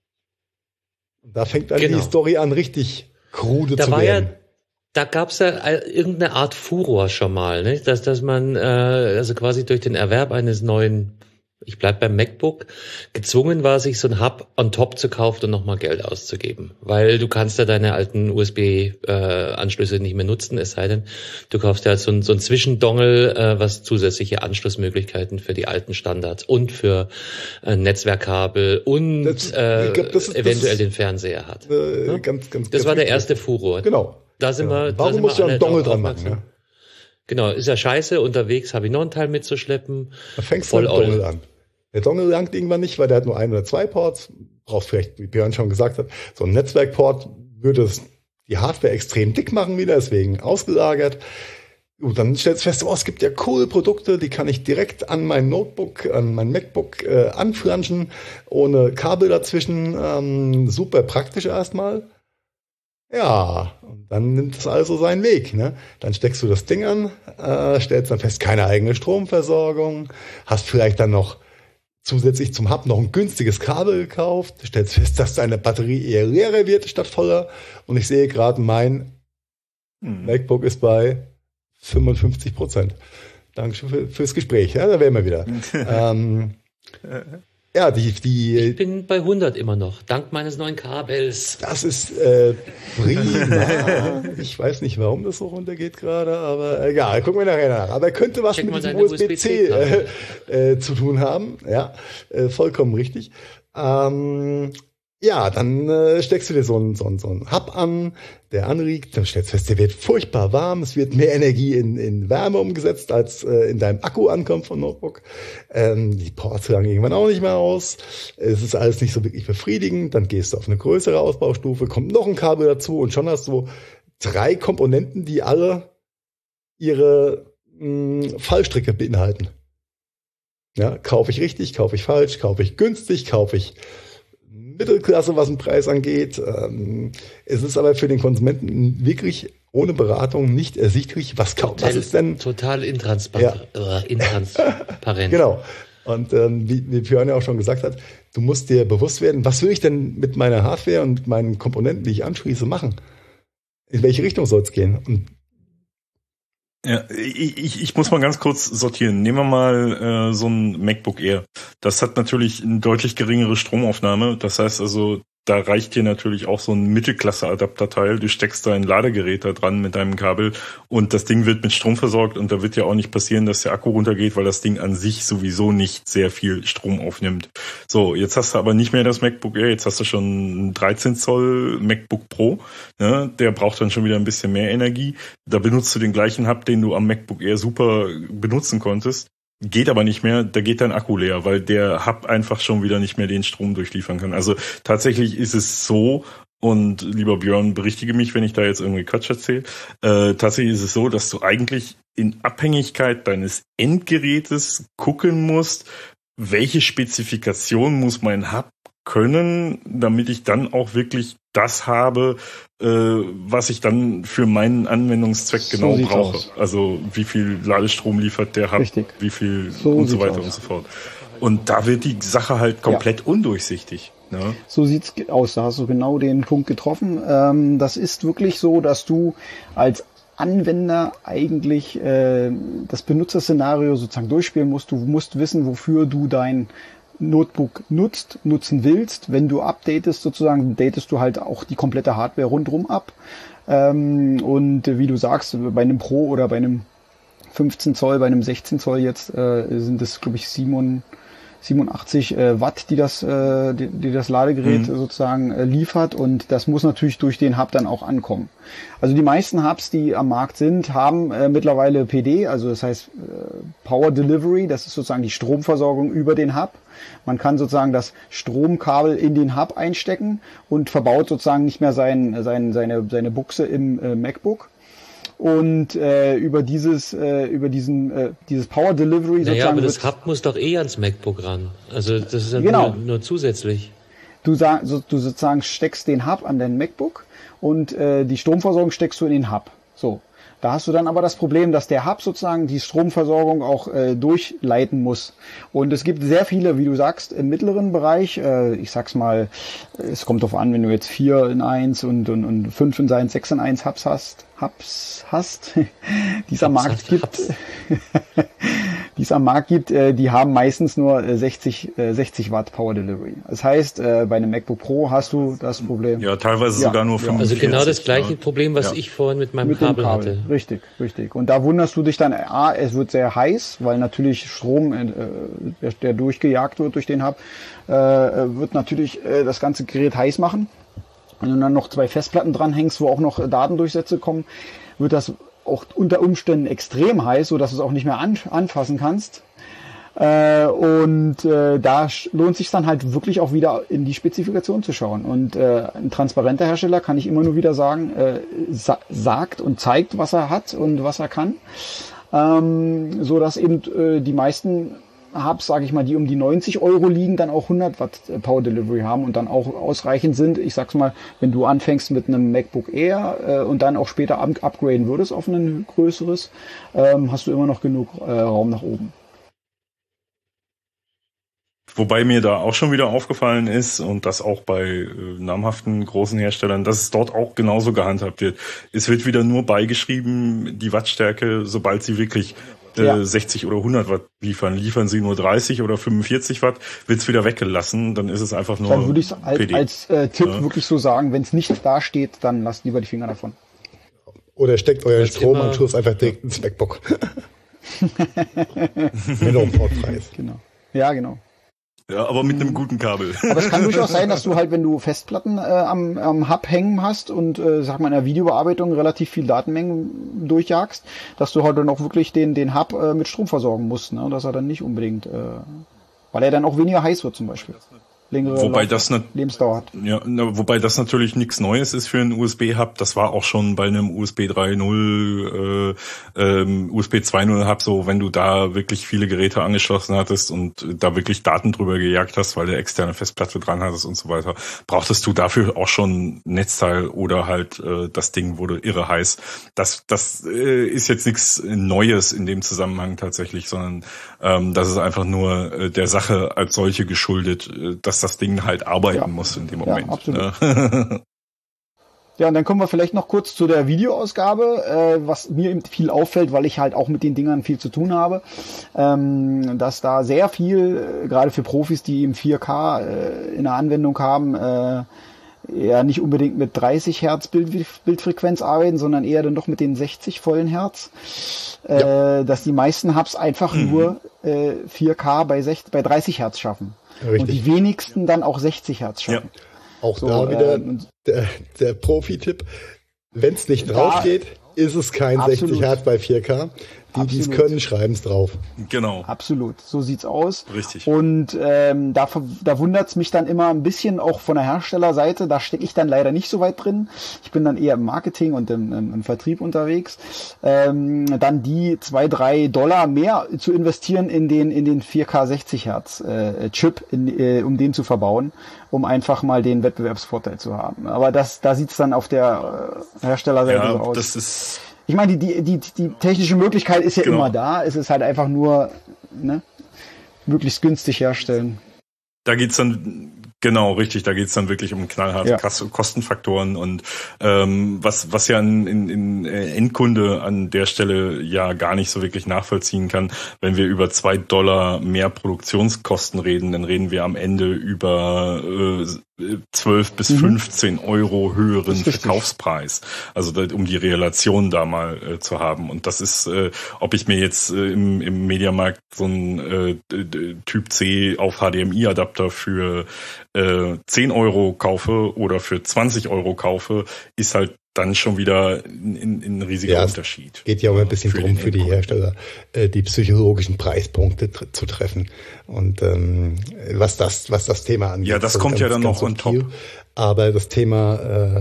Da fängt dann Genau. die Story an, richtig krude Da zu war werden. ja, da gab's ja äh, irgendeine Art Furor schon mal, ne? dass dass man äh, also quasi durch den Erwerb eines neuen, ich bleib beim MacBook, gezwungen war, sich so ein Hub on top zu kaufen und nochmal Geld auszugeben. Weil du kannst ja deine alten U S B-Anschlüsse äh, nicht mehr nutzen, es sei denn, du kaufst ja so ein, so ein Zwischendongle, äh, was zusätzliche Anschlussmöglichkeiten für die alten Standards und für äh, Netzwerkkabel und Das- äh, ich glaub, das ist- das eventuell ist- den Fernseher hat. Äh, Ja? ganz, ganz, Das ganz war der wichtig. erste Furor. Genau. Da sind Ja. wir, da Warum sind musst wir du alle einen Dongle drauf dran machen? aufmerksam. Ja? Genau, ist ja scheiße, unterwegs habe ich noch einen Teil mitzuschleppen. Da fängst Voll du mit dem all. Dongle an. Der Dongle langt irgendwann nicht, weil der hat nur ein oder zwei Ports. Brauchst vielleicht, wie Björn schon gesagt hat, so ein Netzwerkport würde es die Hardware extrem dick machen wieder, deswegen ausgelagert. Und dann stellst du fest, oh, es gibt ja coole Produkte, die kann ich direkt an mein Notebook, an mein MacBook äh, anflanschen, ohne Kabel dazwischen. Ähm, super praktisch erstmal. Ja, und dann nimmt es also seinen Weg. Ne? Dann steckst du das Ding an, äh, stellst dann fest, keine eigene Stromversorgung, hast vielleicht dann noch zusätzlich zum Hub noch ein günstiges Kabel gekauft, stellst fest, dass deine Batterie eher leerer wird statt voller. Und ich sehe gerade, mein Hm. MacBook ist bei fünfundfünfzig Prozent. Dankeschön für, fürs Gespräch. Ja, da wären wir wieder. ähm, ja, die, die, Ich bin bei hundert immer noch, dank meines neuen Kabels. das ist äh, prima. Ich weiß nicht, warum das so runtergeht gerade, aber egal, gucken wir nachher nach. Aber er könnte was Check mit mal diesem deine U S B C U S B C äh, äh, zu tun haben. Ja, äh, vollkommen richtig. Ähm, ja, dann äh, steckst du dir so einen so einen- so einen Hub an, der anregt, dann stellst du fest, der wird furchtbar warm, es wird mehr Energie in, in Wärme umgesetzt, als äh, in deinem Akku ankommt vom Notebook. Ähm, die Ports langen irgendwann auch nicht mehr aus. Es ist alles nicht so wirklich befriedigend. Dann gehst du auf eine größere Ausbaustufe, kommt noch ein Kabel dazu und schon hast du drei Komponenten, die alle ihre mh, Fallstricke beinhalten. Ja, kaufe ich richtig, kaufe ich falsch, kaufe ich günstig, kaufe ich Mittelklasse, was den Preis angeht. Ähm, es ist aber für den Konsumenten wirklich ohne Beratung nicht ersichtlich, was kauft. Was ist denn? Total intransparent. Äh, intransparent. Genau. Und ähm, wie, wie Björn ja auch schon gesagt hat, du musst dir bewusst werden, was will ich denn mit meiner Hardware und mit meinen Komponenten, die ich anschließe, machen? In welche Richtung soll es gehen? Und Ja, ich, ich, ich muss mal ganz kurz sortieren. Nehmen wir mal äh, so ein MacBook Air. Das hat natürlich eine deutlich geringere Stromaufnahme. Das heißt also, da reicht dir natürlich auch so ein Mittelklasse-Adapterteil. Du steckst dein Ladegerät da dran mit deinem Kabel und das Ding wird mit Strom versorgt und da wird ja auch nicht passieren, dass der Akku runtergeht, weil das Ding an sich sowieso nicht sehr viel Strom aufnimmt. So, jetzt hast du aber nicht mehr das MacBook Air, jetzt hast du schon einen dreizehn Zoll MacBook Pro. Ne? Der braucht dann schon wieder ein bisschen mehr Energie. Da benutzt du den gleichen Hub, den du am MacBook Air super benutzen konntest. Geht aber nicht mehr, da geht dein Akku leer, weil der Hub einfach schon wieder nicht mehr den Strom durchliefern kann. Also tatsächlich ist es so, und lieber Björn, berichtige mich, wenn ich da jetzt irgendwie Quatsch erzähle, äh, tatsächlich ist es so, dass du eigentlich in Abhängigkeit deines Endgerätes gucken musst, welche Spezifikation muss mein Hub können, damit ich dann auch wirklich das habe, äh, was ich dann für meinen Anwendungszweck genau so brauche. Aus. Also wie viel Ladestrom liefert der Hub, Richtig. wie viel So und so weiter aus. und so fort. Und da wird die Sache halt komplett ja. undurchsichtig. Ne? So sieht's aus. Da hast du genau den Punkt getroffen. Ähm, das ist wirklich so, dass du als Anwender eigentlich äh, das Benutzerszenario sozusagen durchspielen musst. Du musst wissen, wofür du dein Notebook nutzt, nutzen willst. Wenn du updatest sozusagen, datest du halt auch die komplette Hardware rundherum ab. Ähm, und wie du sagst, bei einem Pro oder bei einem fünfzehn Zoll, bei einem sechzehn Zoll jetzt äh, sind es, glaube ich, siebenundachtzig äh, Watt, die das, äh, die, die das Ladegerät mhm. sozusagen äh, liefert. Und das muss natürlich durch den Hub dann auch ankommen. Also die meisten Hubs, die am Markt sind, haben äh, mittlerweile P D, also das heißt äh, Power Delivery, das ist sozusagen die Stromversorgung über den Hub. Man kann sozusagen das Stromkabel in den Hub einstecken und verbaut sozusagen nicht mehr sein, sein, seine, seine Buchse im äh, MacBook. Und äh, über dieses äh, über diesen äh, dieses Power Delivery naja, sozusagen. Aber das Hub muss doch eh ans MacBook ran. Also das ist ja genau. nur, nur zusätzlich. Du, sag, so, du sozusagen steckst den Hub an dein MacBook und äh, die Stromversorgung steckst du in den Hub. So. Da hast du dann aber das Problem, dass der Hub sozusagen die Stromversorgung auch äh, durchleiten muss. Und es gibt sehr viele, wie du sagst, im mittleren Bereich. Äh, ich sag's mal, es kommt darauf an, wenn du jetzt vier in eins und, und, und fünf in eins, sechs in eins Hubs hast. Hubs hast. Dieser Hubs Markt hast, gibt, die es am Markt gibt, äh, die haben meistens nur äh, sechzig Watt Power Delivery. Das heißt, äh, bei einem MacBook Pro hast du das Problem. Ja, teilweise ja, sogar nur fünfundvierzig. Also genau das gleiche ja. Problem, was ja. ich vorhin mit meinem mit Kabel, Kabel hatte. Richtig, richtig. Und da wunderst du dich dann, A, es wird sehr heiß, weil natürlich Strom, äh, der, der durchgejagt wird durch den Hub, äh, wird natürlich äh, das ganze Gerät heiß machen. Wenn du dann noch zwei Festplatten dranhängst, wo auch noch Datendurchsätze kommen, wird das auch unter Umständen extrem heiß, so dass du es auch nicht mehr an, anfassen kannst. Äh, und äh, da lohnt sich dann halt wirklich auch wieder in die Spezifikation zu schauen. Und äh, ein transparenter Hersteller, kann ich immer nur wieder sagen, äh, sa- sagt und zeigt, was er hat und was er kann, ähm, so dass eben äh, die meisten Hubs, sage ich mal, die um die neunzig Euro liegen, dann auch hundert Watt Power Delivery haben und dann auch ausreichend sind. Ich sag's mal, wenn du anfängst mit einem MacBook Air äh, und dann auch später up- upgraden würdest auf ein größeres, ähm, hast du immer noch genug äh, Raum nach oben. Wobei mir da auch schon wieder aufgefallen ist und das auch bei äh, namhaften großen Herstellern, dass es dort auch genauso gehandhabt wird. Es wird wieder nur beigeschrieben, die Wattstärke, sobald sie wirklich äh, ja. sechzig oder hundert Watt liefern. Liefern sie nur dreißig oder fünfundvierzig Watt, wird's wieder weggelassen, dann ist es einfach nur dann würde ich als, P D. als äh, Tipp ja. wirklich so sagen, wenn es nicht da steht, dann lasst lieber die Finger davon. Oder steckt euren das Stromanschluss einfach direkt ins MacBook. Minimum-Portpreis. Genau. Ja, genau. Ja, aber mit einem guten Kabel. Aber es kann durchaus sein, dass du halt, wenn du Festplatten äh, am, am Hub hängen hast und, äh, sag mal, in der Videobearbeitung relativ viel Datenmengen durchjagst, dass du halt dann auch wirklich den, den Hub äh, mit Strom versorgen musst, ne? Dass er dann nicht unbedingt, äh, weil er dann auch weniger heiß wird zum Beispiel. Längere Wobei Lauf- das nat- Lebensdauer hat. Ja, na, wobei das natürlich nichts Neues ist für einen U S B-Hub. Das war auch schon bei einem U S B drei Punkt null, äh, ähm, U S B zwei Punkt null Hub so, wenn du da wirklich viele Geräte angeschlossen hattest und da wirklich Daten drüber gejagt hast, weil du externe Festplatte dran hattest und so weiter, brauchtest du dafür auch schon Netzteil oder halt äh, das Ding wurde irre heiß. Das, das äh, ist jetzt nichts Neues in dem Zusammenhang tatsächlich, sondern ähm, das ist einfach nur äh, der Sache als solche geschuldet, äh, dass das Ding halt arbeiten Ja. muss in dem Ja, Moment. absolut. Ne? Ja, und dann kommen wir vielleicht noch kurz zu der Videoausgabe, äh, was mir eben viel auffällt, weil ich halt auch mit den Dingern viel zu tun habe, ähm, dass da sehr viel, äh, gerade für Profis, die eben vier K äh, in der Anwendung haben, äh, ja nicht unbedingt mit dreißig Hertz Bild, Bildfrequenz arbeiten, sondern eher dann doch mit den sechzig vollen Hertz. Ja. Äh, dass die meisten Hubs einfach mhm. nur äh, vier K bei, sechzig, bei dreißig Hertz schaffen. Richtig. Und die wenigsten dann auch sechzig Hertz schaffen. Ja. Auch so, da wieder äh, der, der Profi-Tipp. Wenn es nicht drauf geht, ist es kein absolut. sechzig Hertz bei vier K. Die, die es können, schreiben es drauf. Genau. Absolut, so sieht's aus. Richtig. Und ähm, da, da wundert's mich dann immer ein bisschen auch von der Herstellerseite. Da stecke ich dann leider nicht so weit drin. Ich bin dann eher im Marketing und im, im, im Vertrieb unterwegs. Ähm, dann die zwei, drei Dollar mehr zu investieren in den in den vier K sechzig Hertz äh, Chip, in, äh, um den zu verbauen, um einfach mal den Wettbewerbsvorteil zu haben. Aber das, da sieht's dann auf der äh, Herstellerseite ja, so aus. Das ist Ich meine, die, die, die technische Möglichkeit ist ja genau. immer da. Es ist halt einfach nur ne, möglichst günstig herstellen. Da geht's dann, genau, richtig, da geht's dann wirklich um knallharte ja. Kostenfaktoren und ähm, was was ja ein, ein, ein Endkunde an der Stelle ja gar nicht so wirklich nachvollziehen kann. Wenn wir über zwei Dollar mehr Produktionskosten reden, dann reden wir am Ende über äh, zwölf bis fünfzehn Euro höheren Verkaufspreis. Also da, um die Relation da mal äh, zu haben. Und das ist, äh, ob ich mir jetzt äh, im, im Mediamarkt so einen äh, Typ C auf H D M I-Adapter für äh, zehn Euro kaufe oder für zwanzig Euro kaufe, ist halt dann schon wieder ein, ein riesiger ja, Unterschied. Es geht ja auch ein bisschen drum für die Hersteller, äh, die psychologischen Preispunkte tr- zu treffen. Und ähm, was das, was das Thema angeht. Ja, das kommt ja dann noch on top. Aber das Thema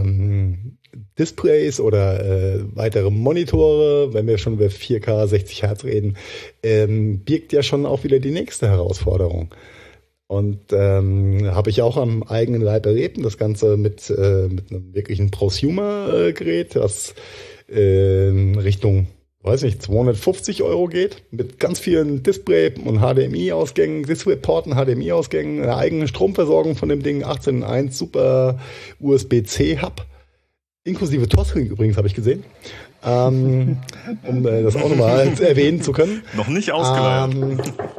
ähm, Displays oder äh, weitere Monitore, wenn wir schon über vier K sechzig Hertz reden, ähm, birgt ja schon auch wieder die nächste Herausforderung. Und ähm, habe ich auch am eigenen Leib erlebt, das Ganze mit, äh, mit einem wirklichen Prosumer-Gerät, das äh, Richtung, weiß nicht, zweihundertfünfzig Euro geht, mit ganz vielen Display- und H D M I-Ausgängen, Displayporten, H D M I-Ausgängen, einer eigenen Stromversorgung von dem Ding, achtzehn Komma eins super U S B C-Hub, inklusive Toslink übrigens, habe ich gesehen. ähm, um äh, das auch nochmal erwähnen zu können. Noch nicht ausgeleiert. Ähm,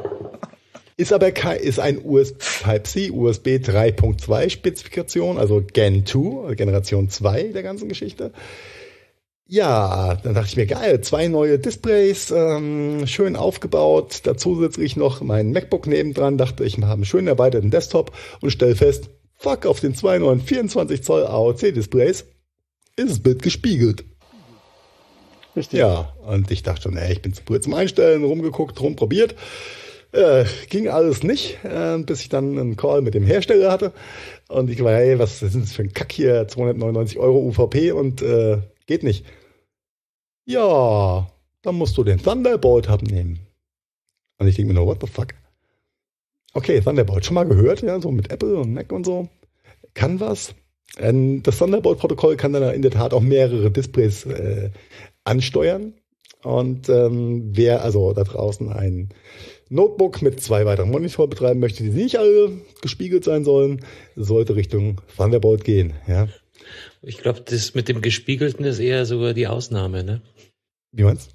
Ist aber kein, ist ein U S B Type-C, U S B drei Punkt zwei Spezifikation, also Gen zwei, Generation zwei der ganzen Geschichte. Ja, dann dachte ich mir, geil, zwei neue Displays, ähm, schön aufgebaut, dazu setze ich noch mein MacBook nebendran, dachte ich, wir haben einen schön erweiterten Desktop und stell fest, fuck, auf den zwei neuen vierundzwanzig Zoll A O C-Displays ist das Bild gespiegelt. Richtig. Ja, und ich dachte schon, ey, ich bin zu blöd zum Einstellen, rumgeguckt, rumprobiert. Äh, ging alles nicht, äh, bis ich dann einen Call mit dem Hersteller hatte. Und ich war, hey, was ist das für ein Kack hier? zweihundertneunundneunzig Euro U V P und äh, geht nicht. Ja, dann musst du den Thunderbolt Hub nehmen. Und ich denke mir nur, what the fuck? Okay, Thunderbolt, schon mal gehört, ja, so mit Apple und Mac und so. Kann was. Ähm, das Thunderbolt-Protokoll kann dann in der Tat auch mehrere Displays äh, ansteuern. Und ähm, wer also da draußen ein Notebook mit zwei weiteren Monitoren betreiben möchte, die nicht alle gespiegelt sein sollen, sollte Richtung Thunderbolt gehen. Ja. Ich glaube, das mit dem Gespiegelten ist eher sogar die Ausnahme, ne? Wie meinst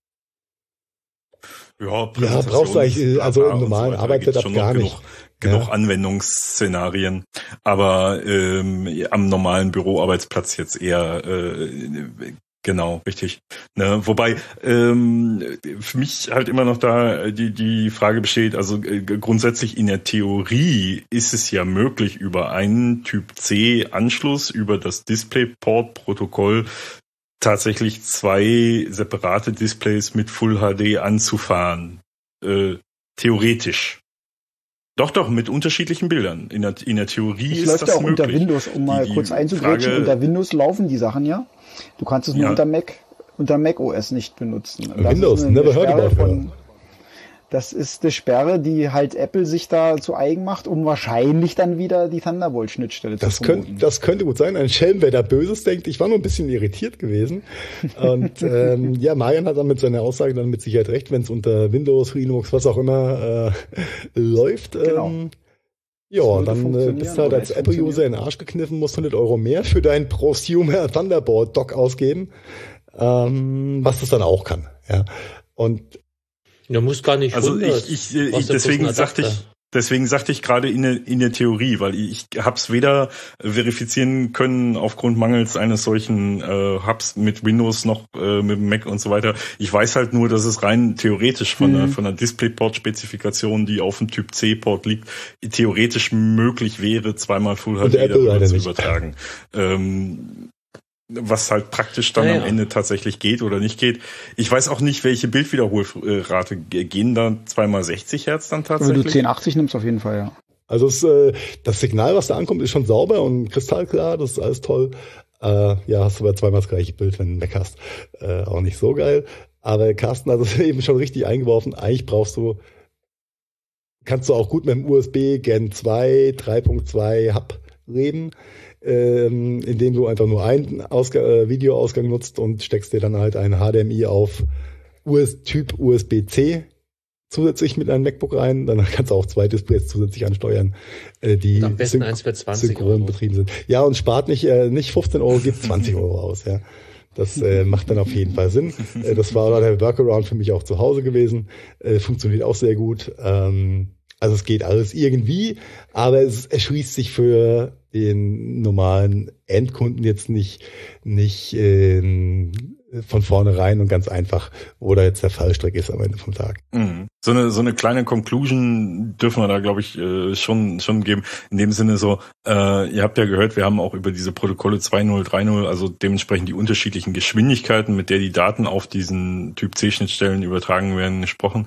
du? Ja, ja, brauchst du eigentlich, also im normalen so Arbeitssetup gar nicht. Genug, genug ja. Anwendungsszenarien, aber ähm, am normalen Büroarbeitsplatz jetzt eher äh, genau, richtig. Ne, wobei ähm, für mich halt immer noch da die die Frage besteht, also äh, grundsätzlich in der Theorie ist es ja möglich, über einen Typ C Anschluss, über das DisplayPort-Protokoll tatsächlich zwei separate Displays mit Full H D anzufahren. Äh, theoretisch. Doch, doch, mit unterschiedlichen Bildern. In der, in der Theorie es ist läuft das ja auch möglich. Unter Windows, um mal die, kurz die einzugrätschen, Frage, unter Windows laufen die Sachen ja. Du kannst es nur ja. unter Mac, unter Mac O S nicht benutzen. Das Windows, never heard about von, Das ist eine Sperre, die halt Apple sich da zu eigen macht, um wahrscheinlich dann wieder die Thunderbolt-Schnittstelle zu promoten. Könnt, das könnte gut sein. Ein Schelm, wer da Böses denkt. Ich war nur ein bisschen irritiert gewesen. Und ähm, ja, Marian hat dann mit seiner Aussage dann mit Sicherheit recht, wenn es unter Windows, Linux, was auch immer äh, läuft. Genau. Ähm, ja, dann äh, bist du halt als Apple-User in den Arsch gekniffen, musst hundert Euro mehr für dein Prosumer Thunderbolt-Dock ausgeben, ähm, was das dann auch kann. Ja. Und du musst gar nicht also hundert, ich, ich, ich deswegen sagte ich, Deswegen sagte ich gerade in der, in der Theorie, weil ich hab's weder verifizieren können aufgrund mangels eines solchen äh, Hubs mit Windows noch äh, mit Mac und so weiter. Ich weiß halt nur, dass es rein theoretisch von mhm. der, von der DisplayPort-Spezifikation, die auf dem Typ C-Port liegt, theoretisch möglich wäre, zweimal Full H D darüber zu übertragen. Ähm, was halt praktisch dann ja, am ja. Ende tatsächlich geht oder nicht geht. Ich weiß auch nicht, welche Bildwiederholrate gehen da zweimal sechzig Hertz dann tatsächlich. Wenn du zehn achtzig nimmst, auf jeden Fall, ja. Also es, äh, das Signal, was da ankommt, ist schon sauber und kristallklar, das ist alles toll. Äh, ja, hast du aber zweimal das gleiche Bild, wenn du Mac hast. Äh, auch nicht so geil. Aber Carsten hat es eben schon richtig eingeworfen. Eigentlich brauchst du, kannst du auch gut mit dem U S B Gen zwei, drei Punkt zwei Hub reden. Ähm, indem du einfach nur einen Ausg- äh, Videoausgang nutzt und steckst dir dann halt ein H D M I auf U S- Typ U S B C zusätzlich mit einem MacBook rein. Dann kannst du auch zwei Displays zusätzlich ansteuern, äh, die am besten syn- eins für zwanzig synchron Euro. betrieben sind. Ja, und spart nicht äh, nicht fünfzehn Euro, gibt zwanzig Euro aus. Ja, das äh, macht dann auf jeden Fall Sinn. Äh, das war der Workaround für mich auch zu Hause gewesen. Äh, funktioniert auch sehr gut. Ähm, also es geht alles irgendwie, aber es erschließt sich für den normalen Endkunden jetzt nicht nicht ähm, von vornherein und ganz einfach, wo da jetzt der Fallstrick ist am Ende vom Tag. Mhm. So eine so eine kleine Conclusion dürfen wir da, glaube ich, äh, schon schon geben. In dem Sinne so, äh, ihr habt ja gehört, wir haben auch über diese Protokolle zwei Punkt null, drei Punkt null, also dementsprechend die unterschiedlichen Geschwindigkeiten, mit der die Daten auf diesen Typ C-Schnittstellen übertragen werden, gesprochen.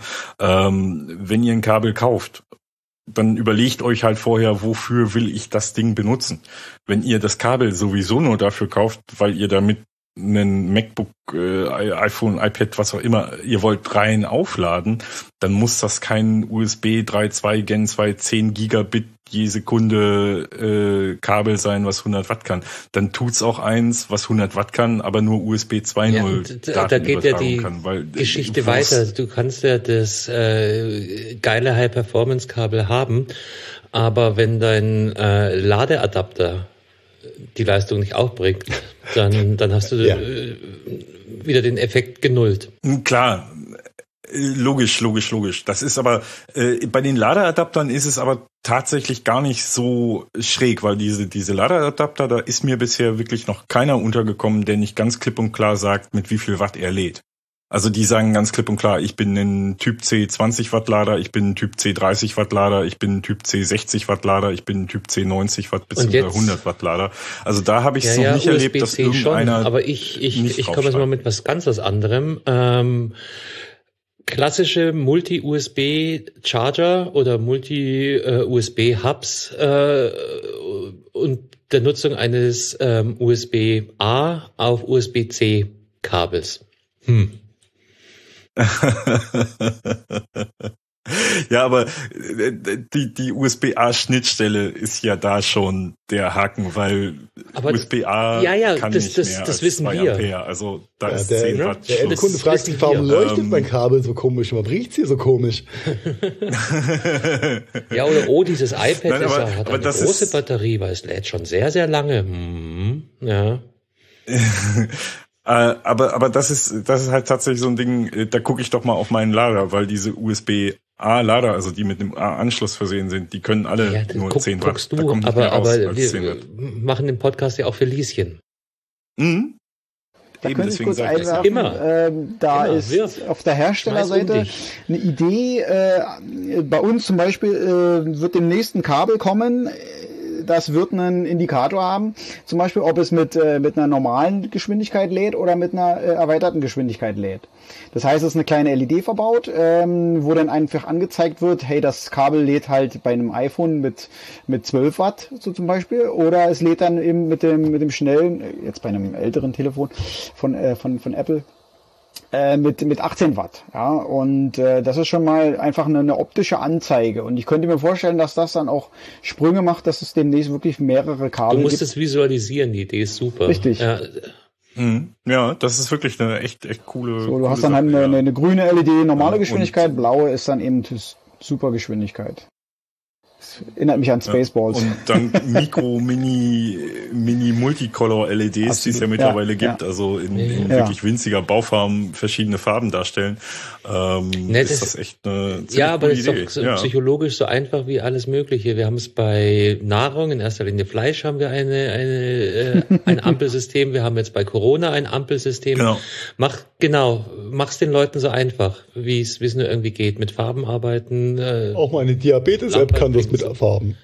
Ähm, wenn ihr ein Kabel kauft, dann überlegt euch halt vorher, wofür will ich das Ding benutzen. Wenn ihr das Kabel sowieso nur dafür kauft, weil ihr damit einen MacBook, äh, iPhone, iPad, was auch immer, ihr wollt rein aufladen, dann muss das kein U S B drei Punkt zwei Gen zwei zehn Gigabit je Sekunde äh, Kabel sein, was hundert Watt kann. Dann tut's auch eins, was hundert Watt kann, aber nur U S B zwei Punkt null ja, da, da geht ja die kann, weil, Geschichte äh, weiter. Du kannst ja das äh, geile High-Performance-Kabel haben, aber wenn dein äh, Ladeadapter die Leistung nicht aufbringt, dann, dann hast du ja. äh, wieder den Effekt genullt. Klar, logisch, logisch, logisch. Das ist aber, äh, bei den Ladeadaptern ist es aber tatsächlich gar nicht so schräg, weil diese, diese Ladeadapter, da ist mir bisher wirklich noch keiner untergekommen, der nicht ganz klipp und klar sagt, mit wie viel Watt er lädt. Also die sagen ganz klipp und klar, ich bin ein Typ C zwanzig Watt Lader, ich bin ein Typ C dreißig Watt Lader, ich bin ein Typ C sechzig Watt Lader, ich bin ein Typ C neunzig Watt bzw. hundert Watt Lader. Also da habe ich es ja, noch ja, nicht U S B C erlebt, dass irgendeiner schon, aber ich ich ich komme jetzt mal mit was ganz was anderem. Ähm, klassische Multi-U S B-Charger oder Multi-U S B-Hubs äh, und der Nutzung eines ähm, U S B A auf U S B C Kabels. Hm. Ja, aber die, die U S B A-Schnittstelle ist ja da schon der Haken, weil aber U S B A ja, ja, kann das, nicht das, mehr das als wissen zwei wir. Ampere. Also da ja, ist der, zehn ne? Watt. Der Endkunde fragt sich, warum leuchtet ähm, mein Kabel so komisch? Warum riecht's hier so komisch? Ja, oder oh, dieses iPad Nein, aber, ist, hat aber eine das große ist, Batterie, weil es lädt schon sehr, sehr lange. Hm, ja. Äh, aber aber das ist das ist halt tatsächlich so ein Ding, äh, da gucke ich doch mal auf meinen Lader, weil diese U S B A-Lader, also die mit einem A-Anschluss versehen sind, die können alle ja, nur guck, zehn Watt. Du, aber aber wir machen den Podcast ja auch für Lieschen. Mhm. Da Eben, könnte ich kurz einwerfen, immer. Ähm, da immer. ist Wirf. Auf der Herstellerseite eine Idee, äh, bei uns zum Beispiel äh, wird demnächst ein Kabel kommen, das wird einen Indikator haben, zum Beispiel, ob es mit äh, mit einer normalen Geschwindigkeit lädt oder mit einer äh, erweiterten Geschwindigkeit lädt. Das heißt, es ist eine kleine L E D verbaut, ähm, wo dann einfach angezeigt wird, hey, das Kabel lädt halt bei einem iPhone mit mit zwölf Watt, so zum Beispiel, oder es lädt dann eben mit dem mit dem schnellen, jetzt bei einem älteren Telefon von äh, von von Apple, äh, mit mit achtzehn Watt, ja, und äh, das ist schon mal einfach eine, eine optische Anzeige, und ich könnte mir vorstellen, dass das dann auch Sprünge macht, dass es demnächst wirklich mehrere Kabel gibt. Du musst gibt. es visualisieren, die Idee ist super. Richtig. Ja. Ja, das ist wirklich eine echt echt coole. So, du coole hast dann Sache, halt eine, ja. eine grüne L E D normale ja, Geschwindigkeit, blaue ist dann eben super Geschwindigkeit. erinnert mich an Spaceballs. Und dann Mikro, Mini, Mini Multicolor L E Ds, Absolut. die es ja mittlerweile ja, gibt, ja. also in, in ja. wirklich winziger Bauform verschiedene Farben darstellen, ähm, ne, ist das, das echt eine ziemlich Ja, aber coole es Idee. ist doch so ja. psychologisch so einfach wie alles Mögliche. Wir haben es bei Nahrung, in erster Linie Fleisch, haben wir eine, eine, äh, ein Ampelsystem. Wir haben jetzt bei Corona ein Ampelsystem. Genau. Mach, genau, mach's den Leuten so einfach, wie es, wie es nur irgendwie geht. Mit Farben arbeiten. Äh, Auch meine Diabetes-App kann das mit Farben.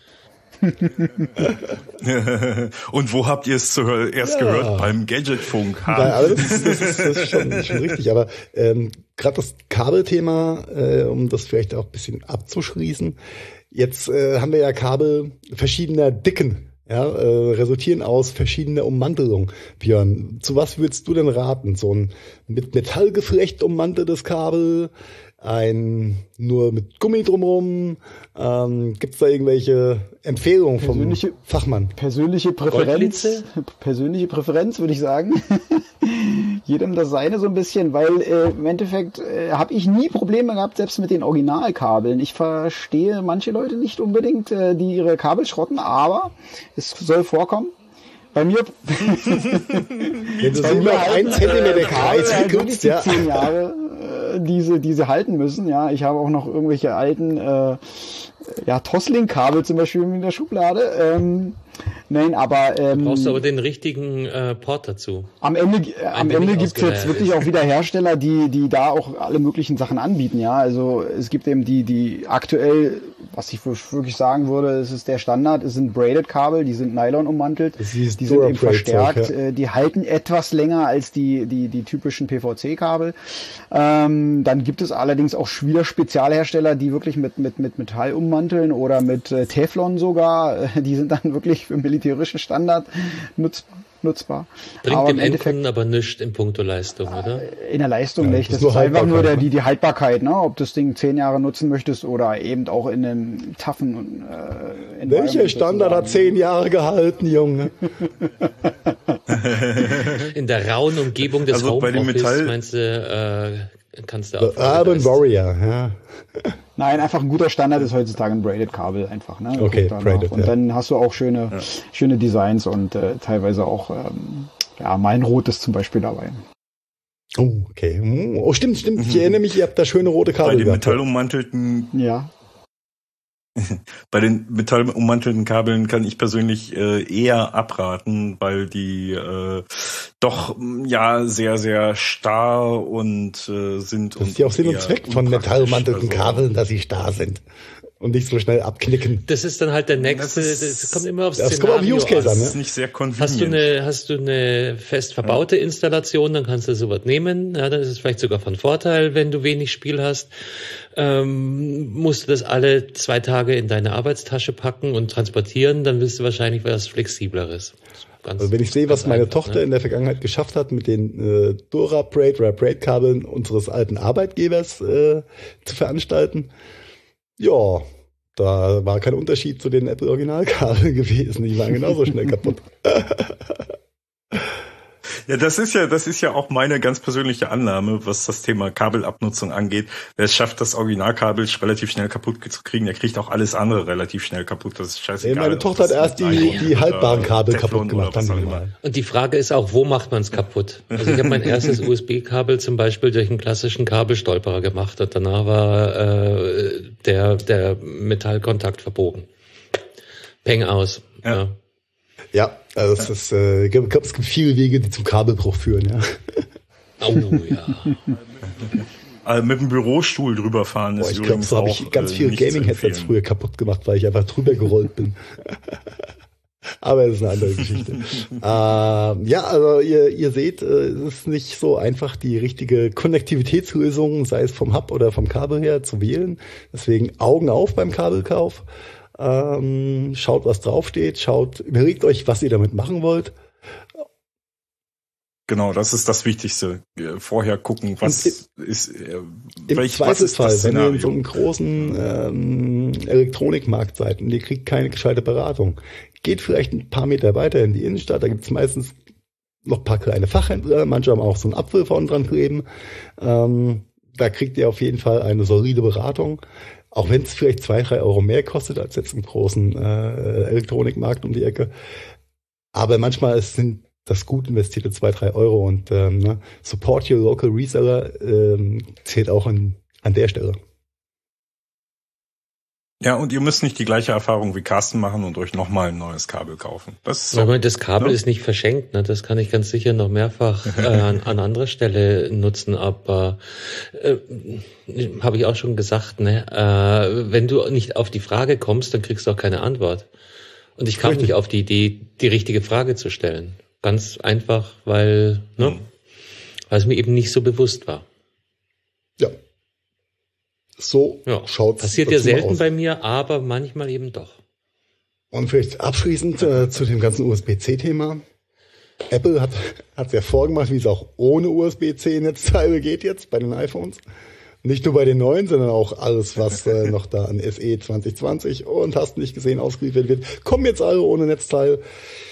Und wo habt ihr es zuerst ja. gehört? Beim Gadgetfunk. Nein, aber das ist, das ist, das ist schon, schon richtig. Aber ähm, gerade das Kabelthema, äh, um das vielleicht auch ein bisschen abzuschließen. Jetzt äh, haben wir ja Kabel verschiedener Dicken. Ja, äh, resultieren aus verschiedener Ummantelung. Björn, zu was würdest du denn raten? So ein mit Metallgeflecht ummanteltes Kabel, ein nur mit Gummi drumherum? Ähm, Gibt es da irgendwelche Empfehlungen vom persönliche, Fachmann? Persönliche Präferenz, persönliche Präferenz würde ich sagen. Jedem das seine so ein bisschen, weil äh, im Endeffekt äh, habe ich nie Probleme gehabt, selbst mit den Originalkabeln. Ich verstehe manche Leute nicht unbedingt, äh, die ihre Kabel schrotten, aber es soll vorkommen. Bei mir, wenn du so über einen Zentimeter Kreis guckst, ja, zehn Jahre äh, diese diese halten müssen. Ja, ich habe auch noch irgendwelche alten äh, ja Toslink-Kabel zum Beispiel in der Schublade. Ähm, Nein, aber ähm, du brauchst aber den richtigen äh, Port dazu. Am Ende, äh, am Ende gibt es jetzt wirklich ist. auch wieder Hersteller, die die da auch alle möglichen Sachen anbieten. Ja, also es gibt eben die die aktuell, was ich wirklich sagen würde, es ist der Standard. Es sind Braided Kabel, die sind Nylon ummantelt, die sind eben verstärkt. Ja. Die halten etwas länger als die die die typischen P V C-Kabel. Ähm, dann gibt es allerdings auch wieder Spezialhersteller, die wirklich mit mit mit Metall ummanteln oder mit äh, Teflon sogar. Die sind dann wirklich für militärischen Standard nutz, nutzbar. Bringt aber dem Endkunden aber nichts in puncto Leistung, oder? In der Leistung ja, nicht. Das, das ist einfach nur der, die, die Haltbarkeit, ne? Ob du das Ding zehn Jahre nutzen möchtest oder eben auch in einem taffen äh, Welcher Standard hat zehn Jahre gehalten, Junge? In der rauen Umgebung des also Homeoffice, Metall meinst du, äh, kannst du auch... The Urban Warrior, ja. Nein, einfach ein guter Standard ist heutzutage ein Braided Kabel einfach. Ne? Okay, Braided, und ja. dann hast du auch schöne, ja. schöne Designs und äh, teilweise auch ähm, ja mal ein rotes zum Beispiel dabei. Oh, okay. Oh, stimmt, stimmt. Ich erinnere mich, ihr habt da schöne rote Kabel. Bei den gehabt. metallummantelten ja. Bei den metallummantelten Kabeln kann ich persönlich äh, eher abraten, weil die äh, doch ja sehr, sehr starr und äh, sind. Das ist ja auch Sinn und Zweck von metallummantelten also, Kabeln, dass sie starr sind und nicht so schnell abknicken. Das ist dann halt der nächste, das, ist, das kommt immer aufs das Szenario kommt auf Use Case an. Das ist nicht sehr convenient. Hast du eine, hast du eine fest verbaute ja. Installation, dann kannst du sowas nehmen. Ja, dann ist es vielleicht sogar von Vorteil, wenn du wenig Spiel hast. Ähm, musst du das alle zwei Tage in deine Arbeitstasche packen und transportieren, dann willst du wahrscheinlich was Flexibleres. Ganz, also wenn ich sehe, was meine einfach, Tochter ne? in der Vergangenheit geschafft hat, mit den äh, Dura-Braid oder Braid-Kabeln unseres alten Arbeitgebers äh, zu veranstalten, ja, da war kein Unterschied zu den Apple-Originalkabeln gewesen. Die waren genauso schnell kaputt. Ja, das ist ja, das ist ja auch meine ganz persönliche Annahme, was das Thema Kabelabnutzung angeht. Wer es schafft, das Originalkabel relativ schnell kaputt zu kriegen, der kriegt auch alles andere relativ schnell kaputt. Das ist scheißegal. Meine Tochter hat erst die, die haltbaren Kabel kaputt gemacht. Dann und die Frage ist auch, wo macht man es kaputt? Also ich habe mein erstes U S B-Kabel zum Beispiel durch einen klassischen Kabelstolperer gemacht und danach war äh, der, der Metallkontakt verbogen. Peng aus. Ja. ja. Ja, also es ist, äh, ich glaube, es gibt viele Wege, die zum Kabelbruch führen, ja. Oh ja. Also mit dem Bürostuhl drüber fahren ist Boah, ich übrigens glaub, so auch habe ich ganz äh, viele Gaming-Headsets früher kaputt gemacht, weil ich einfach drüber gerollt bin. Aber das ist eine andere Geschichte. ähm, ja, also ihr, ihr seht, es ist nicht so einfach, die richtige Konnektivitätslösung, sei es vom Hub oder vom Kabel her, zu wählen. Deswegen Augen auf beim Kabelkauf. Ähm, schaut, was draufsteht, schaut, überlegt euch, was ihr damit machen wollt. Genau, das ist das Wichtigste. Vorher gucken, was im, ist, äh, im welch, Zweifelsfall, was ist das wenn ihr Szenario? in so einem großen ähm, Elektronikmarkt seid und ihr kriegt keine gescheite Beratung, geht vielleicht ein paar Meter weiter in die Innenstadt, da gibt es meistens noch ein paar kleine Fachhändler, manche haben auch so einen Apfel vorne dran kleben. Ähm, da kriegt ihr auf jeden Fall eine solide Beratung. Auch wenn es vielleicht zwei, drei Euro mehr kostet als jetzt im großen äh, Elektronikmarkt um die Ecke. Aber manchmal sind das gut investierte zwei, drei Euro und ähm, ne, support your local reseller ähm, zählt auch an, an der Stelle. Ja, und ihr müsst nicht die gleiche Erfahrung wie Carsten machen und euch nochmal ein neues Kabel kaufen. Das ist so, aber das Kabel ne? ist nicht verschenkt, ne? Das kann ich ganz sicher noch mehrfach äh, an, an anderer Stelle nutzen, aber äh, habe ich auch schon gesagt, ne? Äh, wenn du nicht auf die Frage kommst, dann kriegst du auch keine Antwort. Und ich kam nicht auf die Idee, die richtige Frage zu stellen. Ganz einfach, weil, ne? Mhm. weil es mir eben nicht so bewusst war. Ja. So ja. schaut's Passiert ja selten aus. Bei mir, aber manchmal eben doch. Und vielleicht abschließend äh, zu dem ganzen U S B C Thema. Apple hat hat ja vorgemacht, wie es auch ohne U S B C Netzteile geht jetzt bei den iPhones. Nicht nur bei den neuen, sondern auch alles, was äh, noch da an S E zwanzig zwanzig und hast nicht gesehen ausgeliefert wird, kommen jetzt alle ohne Netzteil.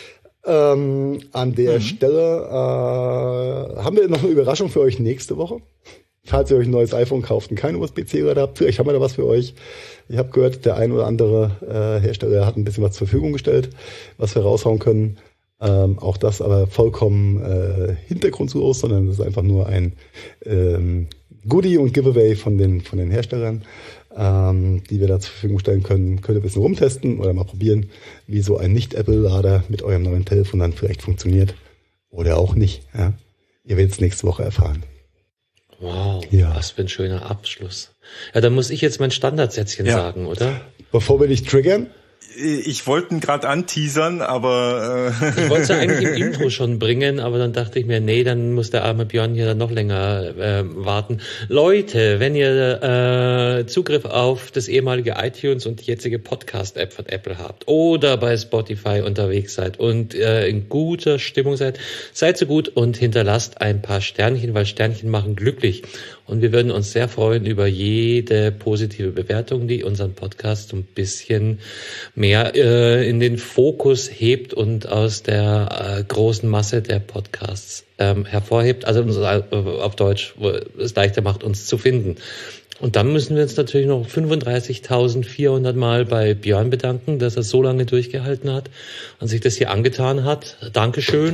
Ähm, an der mhm. Stelle äh, haben wir noch eine Überraschung für euch nächste Woche. Falls ihr euch ein neues iPhone kauft und kein U S B C-Lader habt, vielleicht haben wir da was für euch. Ich habe gehört, der ein oder andere äh, Hersteller hat ein bisschen was zur Verfügung gestellt, was wir raushauen können. Ähm, auch das aber vollkommen äh, hintergrundlos, sondern das ist einfach nur ein ähm, Goodie und Giveaway von den von den Herstellern, ähm, die wir da zur Verfügung stellen können. Könnt ihr ein bisschen rumtesten oder mal probieren, wie so ein Nicht-Apple-Lader mit eurem neuen Telefon dann vielleicht funktioniert oder auch nicht. Ja? Ihr werdet es nächste Woche erfahren. Wow, ja. Was für ein schöner Abschluss. Ja, dann muss ich jetzt mein Standardsätzchen ja. sagen, oder? Bevor wir dich triggern? Ich wollte ihn gerade anteasern, aber... Äh ich wollte es ja eigentlich im Intro schon bringen, aber dann dachte ich mir, nee, dann muss der arme Björn hier dann noch länger äh, warten. Leute, wenn ihr äh, Zugriff auf das ehemalige iTunes und die jetzige Podcast-App von Apple habt oder bei Spotify unterwegs seid und äh, in guter Stimmung seid, seid so gut und hinterlasst ein paar Sternchen, weil Sternchen machen glücklich. Und wir würden uns sehr freuen über jede positive Bewertung, die unseren Podcast ein bisschen mehr äh, in den Fokus hebt und aus der äh, großen Masse der Podcasts ähm, hervorhebt. Also äh, auf Deutsch, wo es leichter macht, uns zu finden. Und dann müssen wir uns natürlich noch fünfunddreißigtausendvierhundert Mal bei Björn bedanken, dass er so lange durchgehalten hat und sich das hier angetan hat. Dankeschön.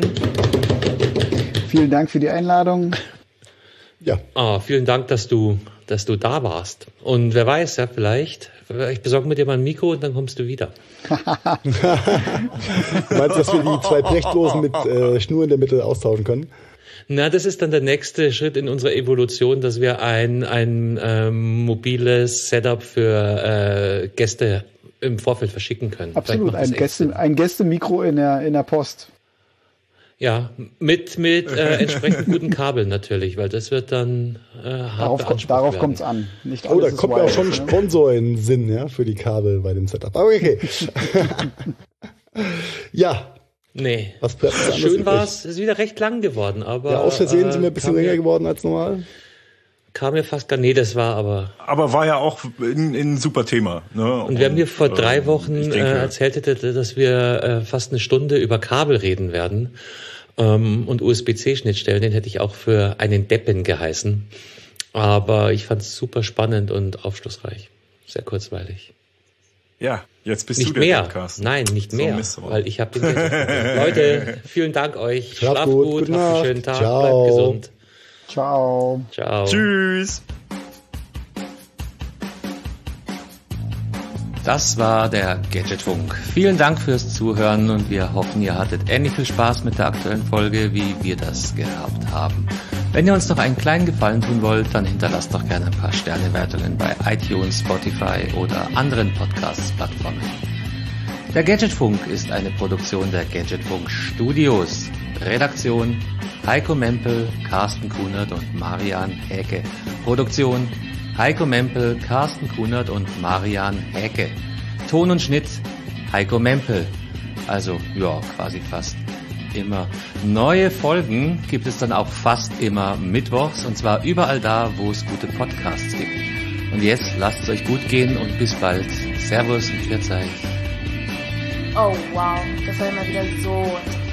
Vielen Dank für die Einladung. Ja. Ah, vielen Dank, dass du, dass du da warst. Und wer weiß, ja, vielleicht, ich besorge mir dir mal ein Mikro und dann kommst du wieder. Meinst du, dass wir die zwei Brechtlosen mit äh, Schnur in der Mitte austauschen können? Na, das ist dann der nächste Schritt in unserer Evolution, dass wir ein, ein ähm, mobiles Setup für äh, Gäste im Vorfeld verschicken können. Absolut, ein, Gäste, ein Gästemikro in der, in der Post. Ja, mit mit äh, entsprechend guten Kabeln natürlich, weil das wird dann äh, hart Darauf, darauf kommt es an. Nicht oh, da kommt ja auch schon ein Sponsor in den Sinn, ja, für die Kabel bei dem Setup. Aber okay. Ja. Nee. Was bleibt schön war es, ist wieder recht lang geworden, aber. Ja, aus Versehen äh, sind wir ein bisschen länger mir, geworden als normal. Kam mir fast gar, nee, das war aber. Aber war ja auch ein, ein super Thema, ne? Und wir haben dir vor drei äh, Wochen denke, äh, erzählt, dass wir äh, fast eine Stunde über Kabel reden werden. Ähm, und U S B C-Schnittstellen, den hätte ich auch für einen Deppen geheißen. Aber ich fand es super spannend und aufschlussreich. Sehr kurzweilig. Ja, jetzt bist nicht du der mehr. Podcast. Nein, nicht so mehr, weil ich habe den Leute, vielen Dank euch. Schlaf, Schlaf gut, gut, habt einen schönen Tag, Ciao. bleibt gesund. Ciao. Ciao. Tschüss. Das war der Gadgetfunk. Vielen Dank fürs Zuhören und wir hoffen, ihr hattet ähnlich viel Spaß mit der aktuellen Folge, wie wir das gehabt haben. Wenn ihr uns noch einen kleinen Gefallen tun wollt, dann hinterlasst doch gerne ein paar Sternewertungen bei iTunes, Spotify oder anderen Podcast-Plattformen. Der Gadgetfunk ist eine Produktion der Gadgetfunk Studios. Redaktion Heiko Mempel, Carsten Kunert und Marian Häke. Produktion Heiko Mempel, Carsten Kunert und Marian Häke. Ton und Schnitt Heiko Mempel. Also, ja, quasi fast immer. Neue Folgen gibt es dann auch fast immer mittwochs und zwar überall da, wo es gute Podcasts gibt. Und jetzt lasst es euch gut gehen und bis bald. Servus und Pfiat euch. Oh wow, das war immer wieder so